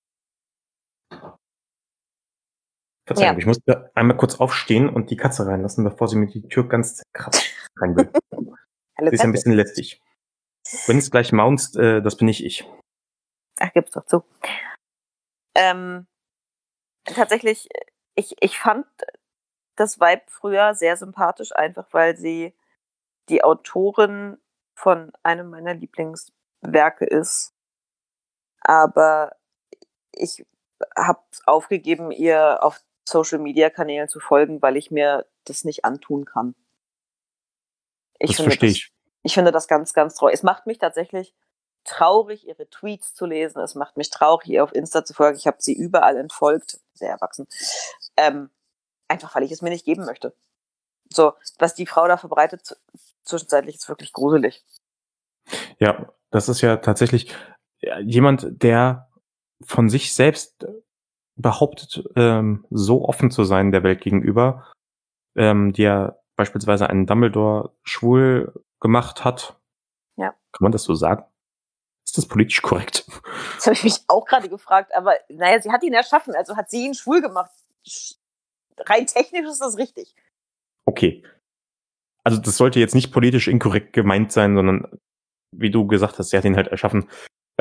Verzeihung, Ja. ich musste einmal kurz aufstehen und die Katze reinlassen, bevor sie mir die Tür ganz zerkratzt rein will. Hallo Sie ist ein bisschen lästig. Wenn es gleich maunzt, das bin nicht ich. Ach, gib's doch zu. Tatsächlich, ich fand das Vibe früher sehr sympathisch, einfach weil sie die Autorin von einem meiner Lieblingswerke ist. Aber ich habe aufgegeben, ihr auf Social-Media-Kanälen zu folgen, weil ich mir das nicht antun kann. Das verstehe ich. Ich finde das ganz, ganz traurig. Es macht mich tatsächlich traurig, ihre Tweets zu lesen. Es macht mich traurig, ihr auf Insta zu folgen. Ich habe sie überall entfolgt. Sehr erwachsen. Einfach, weil ich es mir nicht geben möchte. So, was die Frau da verbreitet, zwischenzeitlich ist wirklich gruselig. Ja, das ist ja tatsächlich jemand, der von sich selbst behauptet, so offen zu sein der Welt gegenüber, die ja beispielsweise einen Dumbledore schwul gemacht hat. Ja. Kann man das so sagen? Ist das politisch korrekt? Das habe ich mich auch gerade gefragt, aber naja, sie hat ihn erschaffen, also hat sie ihn schwul gemacht. Rein technisch ist das richtig. Okay. Also das sollte jetzt nicht politisch inkorrekt gemeint sein, sondern wie du gesagt hast, sie hat ihn halt erschaffen.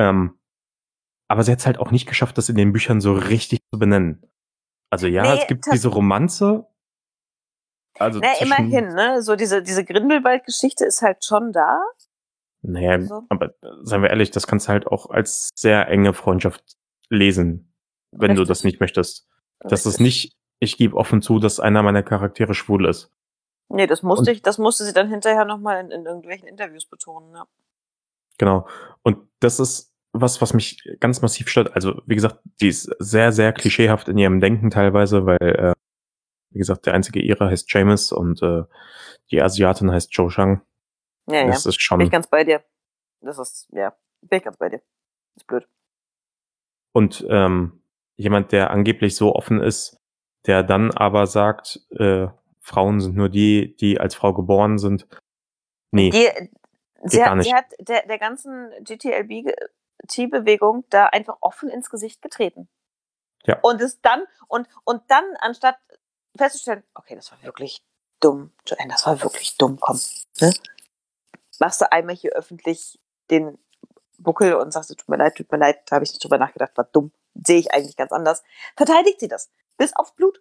Aber sie hat es halt auch nicht geschafft, das in den Büchern so richtig zu benennen. Also ja, Nee, es gibt diese Romanze. Also naja, immerhin, ne? So diese Grindelwald-Geschichte ist halt schon da. Naja, So. aber seien wir ehrlich, das kannst du halt auch als sehr enge Freundschaft lesen, wenn du das nicht möchtest. Das ist nicht, ich gebe offen zu, dass einer meiner Charaktere schwul ist. Nee, das musste sie dann hinterher nochmal in irgendwelchen Interviews betonen, ja. Genau. Und das ist was mich ganz massiv stört. Also, wie gesagt, die ist sehr, sehr klischeehaft in ihrem Denken teilweise, weil, wie gesagt, der einzige Ire heißt James und die Asiatin heißt Zhou Shang. Ja, das ist schon. Bin ich ganz bei dir. Bin ich ganz bei dir. Das ist blöd. Und jemand, der angeblich so offen ist, der dann aber sagt, Frauen sind nur die als Frau geboren sind. Nee. Sie hat der ganzen GTLB-Bewegung da einfach offen ins Gesicht getreten. Ja. Und es dann, und dann, anstatt festzustellen, okay, das war wirklich dumm, Joanne, das war wirklich dumm, komm, ne? Machst du einmal hier öffentlich den Buckel und sagst, tut mir leid, da habe ich nicht drüber nachgedacht, war dumm, sehe ich eigentlich ganz anders. Verteidigt sie das, bis auf Blut.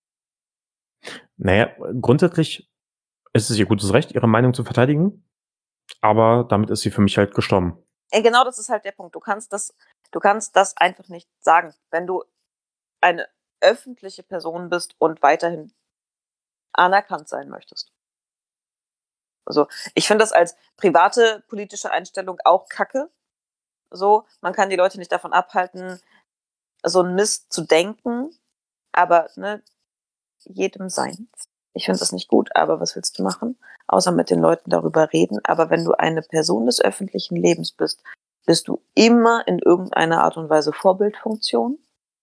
Naja, grundsätzlich ist es ihr gutes Recht, ihre Meinung zu verteidigen, aber damit ist sie für mich halt gestorben. Genau, das ist halt der Punkt. Du kannst das einfach nicht sagen, wenn du eine öffentliche Person bist und weiterhin anerkannt sein möchtest. Also, ich finde das als private politische Einstellung auch kacke. So, man kann die Leute nicht davon abhalten, so einen Mist zu denken, aber ne, jedem seins. Ich finde das nicht gut, aber was willst du machen? Außer mit den Leuten darüber reden. Aber wenn du eine Person des öffentlichen Lebens bist, bist du immer in irgendeiner Art und Weise Vorbildfunktion.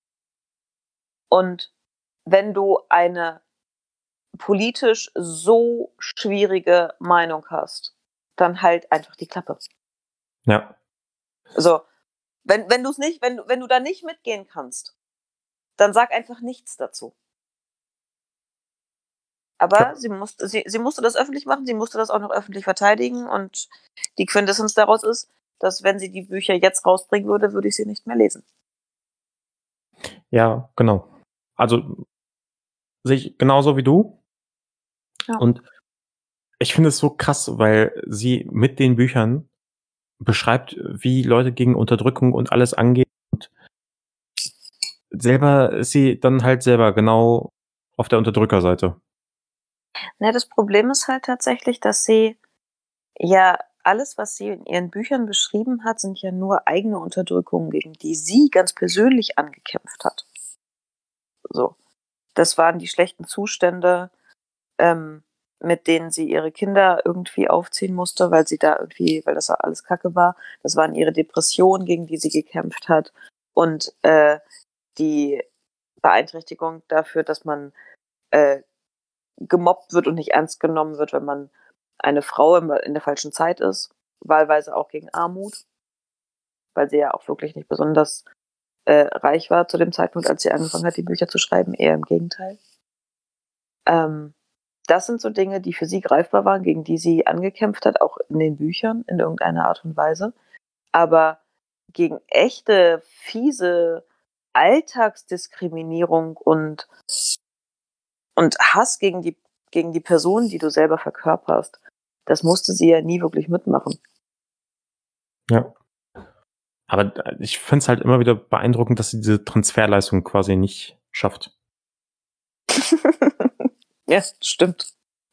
Und wenn du eine politisch so schwierige Meinung hast, dann halt einfach die Klappe. Ja. So, wenn du da nicht mitgehen kannst, dann sag einfach nichts dazu. Aber Ja. sie musste das öffentlich machen, sie musste das auch noch öffentlich verteidigen und die Quintessenz daraus ist, dass wenn sie die Bücher jetzt rausbringen würde, würde ich sie nicht mehr lesen. Ja, genau. Also sehe ich genauso wie du. Ja. Und ich finde es so krass, weil sie mit den Büchern beschreibt, wie Leute gegen Unterdrückung und alles angehen. Und selber ist sie dann halt selber genau auf der Unterdrückerseite. Na, das Problem ist halt tatsächlich, dass sie ja alles, was sie in ihren Büchern beschrieben hat, sind ja nur eigene Unterdrückungen, gegen die sie ganz persönlich angekämpft hat. So. Das waren die schlechten Zustände, mit denen sie ihre Kinder irgendwie aufziehen musste, weil das alles Kacke war. Das waren ihre Depressionen, gegen die sie gekämpft hat. Und die Beeinträchtigung dafür, dass man gemobbt wird und nicht ernst genommen wird, wenn man eine Frau in der falschen Zeit ist. Wahlweise auch gegen Armut, weil sie ja auch wirklich nicht besonders reich war zu dem Zeitpunkt, als sie angefangen hat, die Bücher zu schreiben. Eher im Gegenteil. Das sind so Dinge, die für sie greifbar waren, gegen die sie angekämpft hat, auch in den Büchern in irgendeiner Art und Weise. Aber gegen echte, fiese Alltagsdiskriminierung und Hass gegen die Person, die du selber verkörperst, das musste sie ja nie wirklich mitmachen. Ja. Aber ich finde es halt immer wieder beeindruckend, dass sie diese Transferleistung quasi nicht schafft. Ja, stimmt.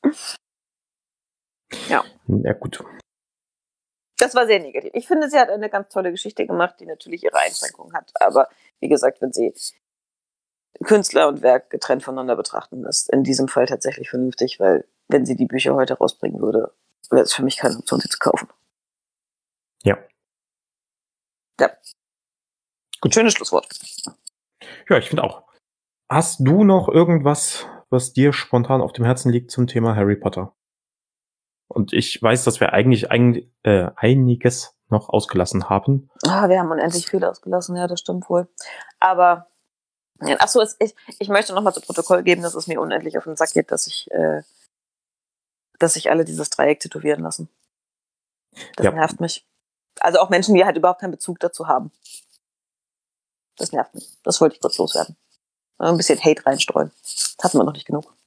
Ja. Ja, gut. Das war sehr negativ. Ich finde, sie hat eine ganz tolle Geschichte gemacht, die natürlich ihre Einschränkungen hat. Aber wie gesagt, wenn sie Künstler und Werk getrennt voneinander betrachten, ist in diesem Fall tatsächlich vernünftig, weil wenn sie die Bücher heute rausbringen würde, wäre es für mich keine Option, sie zu kaufen. Ja. Ja. Gut, schönes Schlusswort. Ja, ich finde auch. Hast du noch irgendwas, was dir spontan auf dem Herzen liegt zum Thema Harry Potter? Und ich weiß, dass wir eigentlich einiges noch ausgelassen haben. Wir haben unendlich viel ausgelassen, ja, das stimmt wohl. Aber, achso, ich möchte noch mal zu Protokoll geben, dass es mir unendlich auf den Sack geht, dass sich alle dieses Dreieck tätowieren lassen. Das nervt mich. Also auch Menschen, die halt überhaupt keinen Bezug dazu haben. Das nervt mich. Das wollte ich kurz loswerden. Ein bisschen Hate reinstreuen. Das hatten wir noch nicht genug.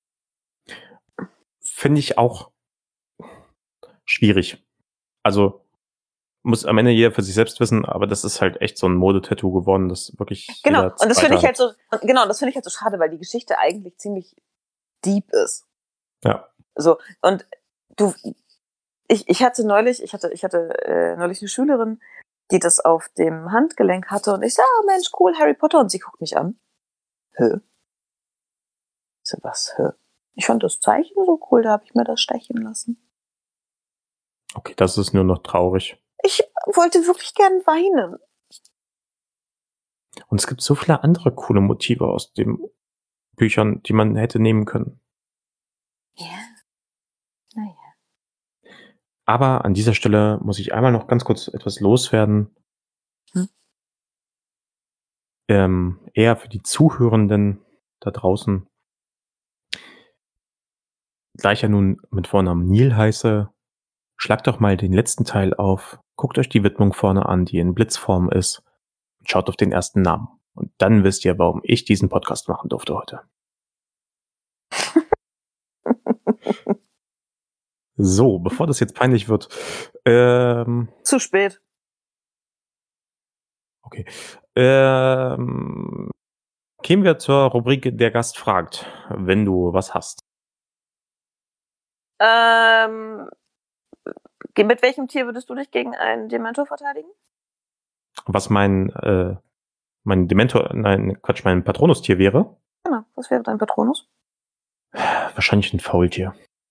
Finde ich auch schwierig. Also muss am Ende jeder für sich selbst wissen, aber das ist halt echt so ein Modetattoo geworden, das wirklich. Genau, und das finde ich halt so, schade, weil die Geschichte eigentlich ziemlich deep ist. Ja. So, und ich hatte neulich eine Schülerin, die das auf dem Handgelenk hatte und ich sag, Mensch, cool, Harry Potter, und sie guckt mich an. Hä? Ich so, was, hä? Ich fand das Zeichen so cool, da habe ich mir das stechen lassen. Okay, das ist nur noch traurig. Ich wollte wirklich gern weinen. Und es gibt so viele andere coole Motive aus den Büchern, die man hätte nehmen können. Ja. Naja. Aber an dieser Stelle muss ich einmal noch ganz kurz etwas loswerden. Eher für die Zuhörenden da draußen. Da ich ja nun mit Vornamen Neil heiße, schlagt doch mal den letzten Teil auf, guckt euch die Widmung vorne an, die in Blitzform ist, und schaut auf den ersten Namen. Und dann wisst ihr, warum ich diesen Podcast machen durfte heute. So, bevor das jetzt peinlich wird. Zu spät. Okay. Kämen wir zur Rubrik Der Gast fragt, wenn du was hast. Mit welchem Tier würdest du dich gegen einen Dementor verteidigen? Was mein Dementor, mein Patronus-Tier wäre? Genau, was wäre dein Patronus? Wahrscheinlich ein Faultier.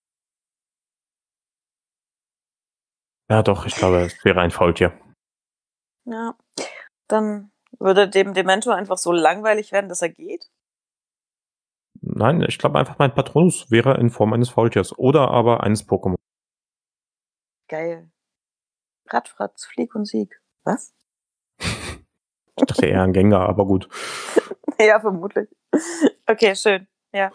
Ja doch, ich glaube, es wäre ein Faultier. Ja, dann würde dem Dementor einfach so langweilig werden, dass er geht? Nein, ich glaube einfach, mein Patronus wäre in Form eines Faultiers oder aber eines Pokémon. Geil. Radfratz, Flieg und Sieg. Was? Ich dachte eher an Gengar, aber gut. Ja, vermutlich. Okay, schön. Ja.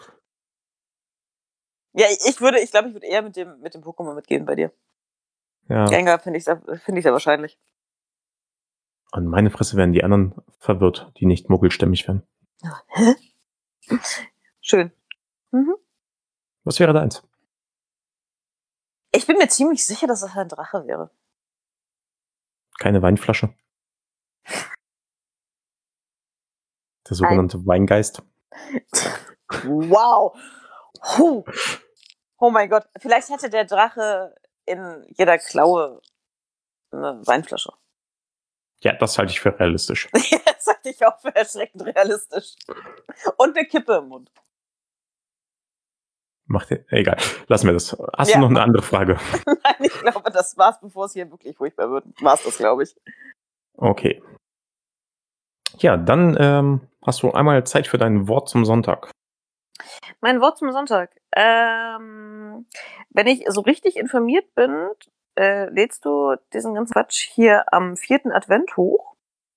Ja, ich glaube, ich würde eher mit dem Pokémon mitgehen bei dir. Ja. Gengar finde ich sehr wahrscheinlich. An meine Fresse werden die anderen verwirrt, die nicht muggelstämmig werden. Hä? Schön. Mhm. Was wäre deins? Ich bin mir ziemlich sicher, dass das ein Drache wäre. Keine Weinflasche? Der sogenannte Weingeist? Wow. Oh mein Gott. Vielleicht hätte der Drache in jeder Klaue eine Weinflasche. Ja, das halte ich für realistisch. Das halte ich auch für erschreckend realistisch. Und eine Kippe im Mund. Egal, lassen wir das. Hast du noch eine andere Frage? Nein, ich glaube, das war's, bevor es hier wirklich furchtbar wird. War's das, glaube ich. Okay. Ja, dann hast du einmal Zeit für dein Wort zum Sonntag. Mein Wort zum Sonntag. Wenn ich so richtig informiert bin, lädst du diesen ganzen Quatsch hier am 4. Advent hoch?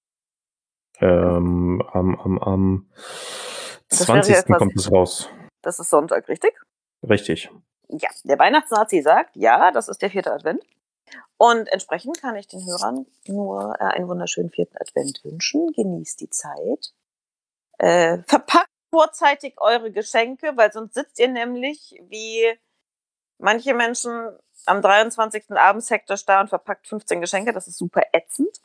Am Das wäre 20. ja quasi- kommt es raus. Das ist Sonntag, richtig? Richtig. Ja, der Weihnachtsnazi sagt, ja, das ist der 4. Advent. Und entsprechend kann ich den Hörern nur einen wunderschönen 4. Advent wünschen. Genießt die Zeit. Verpackt vorzeitig eure Geschenke, weil sonst sitzt ihr nämlich wie manche Menschen am 23. abends hektisch da und verpackt 15 Geschenke. Das ist super ätzend.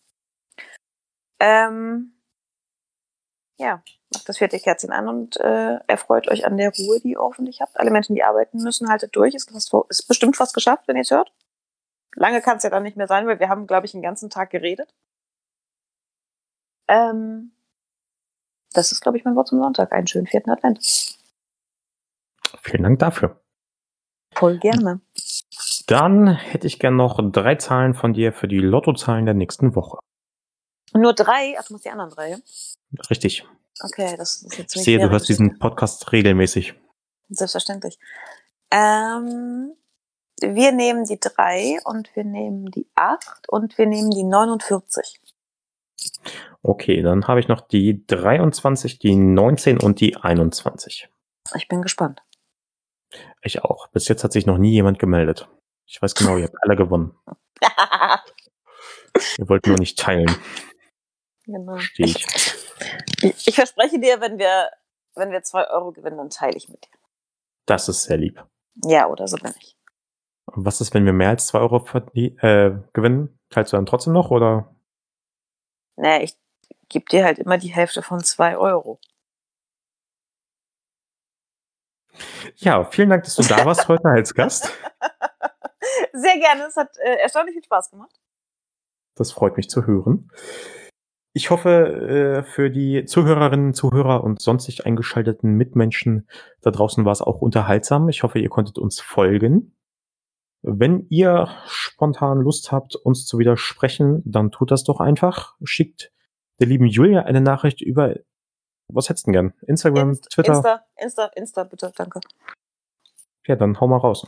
Ja, macht das 4. Kerzchen an und erfreut euch an der Ruhe, die ihr hoffentlich habt. Alle Menschen, die arbeiten müssen, haltet durch. Ist bestimmt fast geschafft, wenn ihr es hört. Lange kann es ja dann nicht mehr sein, weil wir haben, glaube ich, den ganzen Tag geredet. Das ist, glaube ich, mein Wort zum Sonntag. Einen schönen 4. Advent. Vielen Dank dafür. Voll gerne. Dann hätte ich gern noch 3 Zahlen von dir für die Lottozahlen der nächsten Woche. Nur 3? Ach, du musst die anderen 3. Richtig. Okay, das ist jetzt Ich sehe, du hörst diesen Podcast regelmäßig. Selbstverständlich. Wir nehmen die 3 und wir nehmen die 8 und wir nehmen die 49. Okay, dann habe ich noch die 23, die 19 und die 21. Ich bin gespannt. Ich auch. Bis jetzt hat sich noch nie jemand gemeldet. Ich weiß genau, ihr habt alle gewonnen. Ihr wollt nur nicht teilen. Genau. Verstehe ich. Ich verspreche dir, wenn wir 2 Euro gewinnen, dann teile ich mit dir. Das ist sehr lieb. Ja, oder so bin ich. Und was ist, wenn wir mehr als 2 Euro gewinnen? Teilst du dann trotzdem noch, oder? Naja, ich gebe dir halt immer die Hälfte von 2 Euro. Ja, vielen Dank, dass du da warst heute als Gast. Sehr gerne, es hat erstaunlich viel Spaß gemacht. Das freut mich zu hören. Ich hoffe, für die Zuhörerinnen, Zuhörer und sonstig eingeschalteten Mitmenschen da draußen war es auch unterhaltsam. Ich hoffe, ihr konntet uns folgen. Wenn ihr spontan Lust habt, uns zu widersprechen, dann tut das doch einfach. Schickt der lieben Julia eine Nachricht über, was hättest du denn gern? Instagram, Twitter? Insta, bitte, danke. Ja, dann hau mal raus.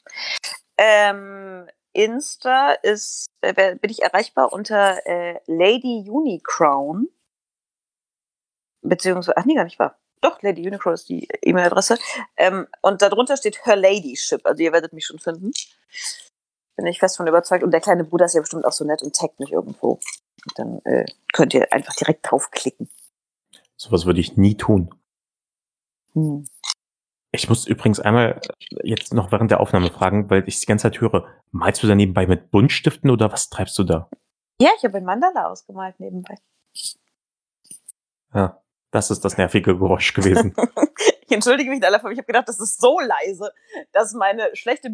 Insta ist, bin ich erreichbar unter Lady Unicrown. Beziehungsweise, ach nee, gar nicht wahr. Doch, Lady Unicrown ist die E-Mail-Adresse. Und darunter steht Her Ladyship. Also ihr werdet mich schon finden. Bin ich fest von überzeugt. Und der kleine Bruder ist ja bestimmt auch so nett und taggt mich irgendwo. Und dann könnt ihr einfach direkt draufklicken. Sowas würde ich nie tun. Hm. Ich muss übrigens einmal jetzt noch während der Aufnahme fragen, weil ich die ganze Zeit höre, malst du da nebenbei mit Buntstiften oder was treibst du da? Ja, ich habe ein Mandala ausgemalt nebenbei. Ja, das ist das nervige Geräusch gewesen. Ich entschuldige mich dafür, ich habe gedacht, das ist so leise, dass meine schlechte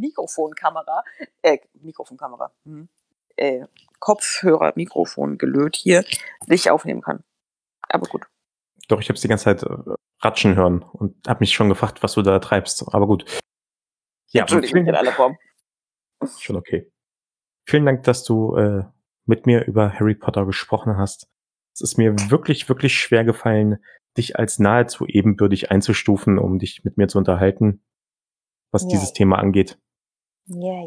Kopfhörer-Mikrofon-Gelöt hier nicht aufnehmen kann. Aber gut. Doch, ich habe es die ganze Zeit ratschen hören und habe mich schon gefragt, was du da treibst. Aber gut. Ja, entschuldige mich in aller Form. Schon okay. Vielen Dank, dass du mit mir über Harry Potter gesprochen hast. Es ist mir wirklich, wirklich schwer gefallen, dich als nahezu ebenbürtig einzustufen, um dich mit mir zu unterhalten, was dieses Thema angeht. Ja.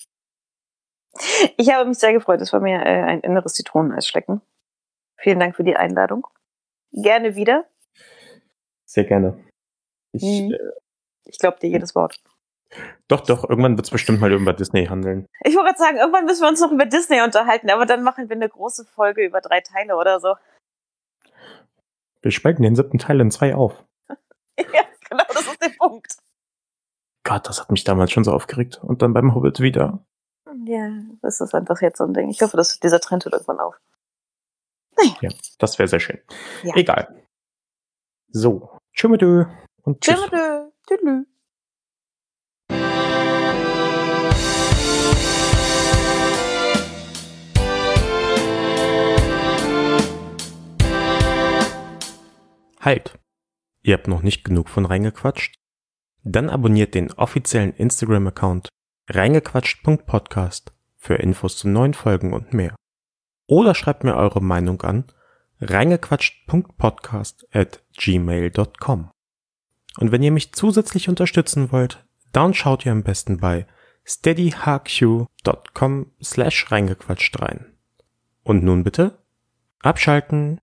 Ich habe mich sehr gefreut. Es war mir ein inneres Zitroneneisschlecken. Vielen Dank für die Einladung. Gerne wieder. Sehr gerne. Ich glaube dir jedes Wort. Doch, irgendwann wird es bestimmt mal über Disney handeln. Ich wollte gerade sagen, irgendwann müssen wir uns noch über Disney unterhalten, aber dann machen wir eine große Folge über 3 Teile oder so. Wir spalten den 7. Teil in 2 auf. Ja, genau, das ist der Punkt. Gott, das hat mich damals schon so aufgeregt. Und dann beim Hobbit wieder. Ja, das ist einfach jetzt so ein Ding. Ich hoffe, dass dieser Trend hört irgendwann auf. Naja. Ja, das wäre sehr schön. Ja. Egal. So, tschüss und tschüss. Tschüss. Halt! Ihr habt noch nicht genug von Reingequatscht? Dann abonniert den offiziellen Instagram-Account reingequatscht.podcast für Infos zu neuen Folgen und mehr. Oder schreibt mir eure Meinung an reingequatscht.podcast@gmail.com. Und wenn ihr mich zusätzlich unterstützen wollt, dann schaut ihr am besten bei steadyhq.com/reingequatscht rein. Und nun bitte abschalten.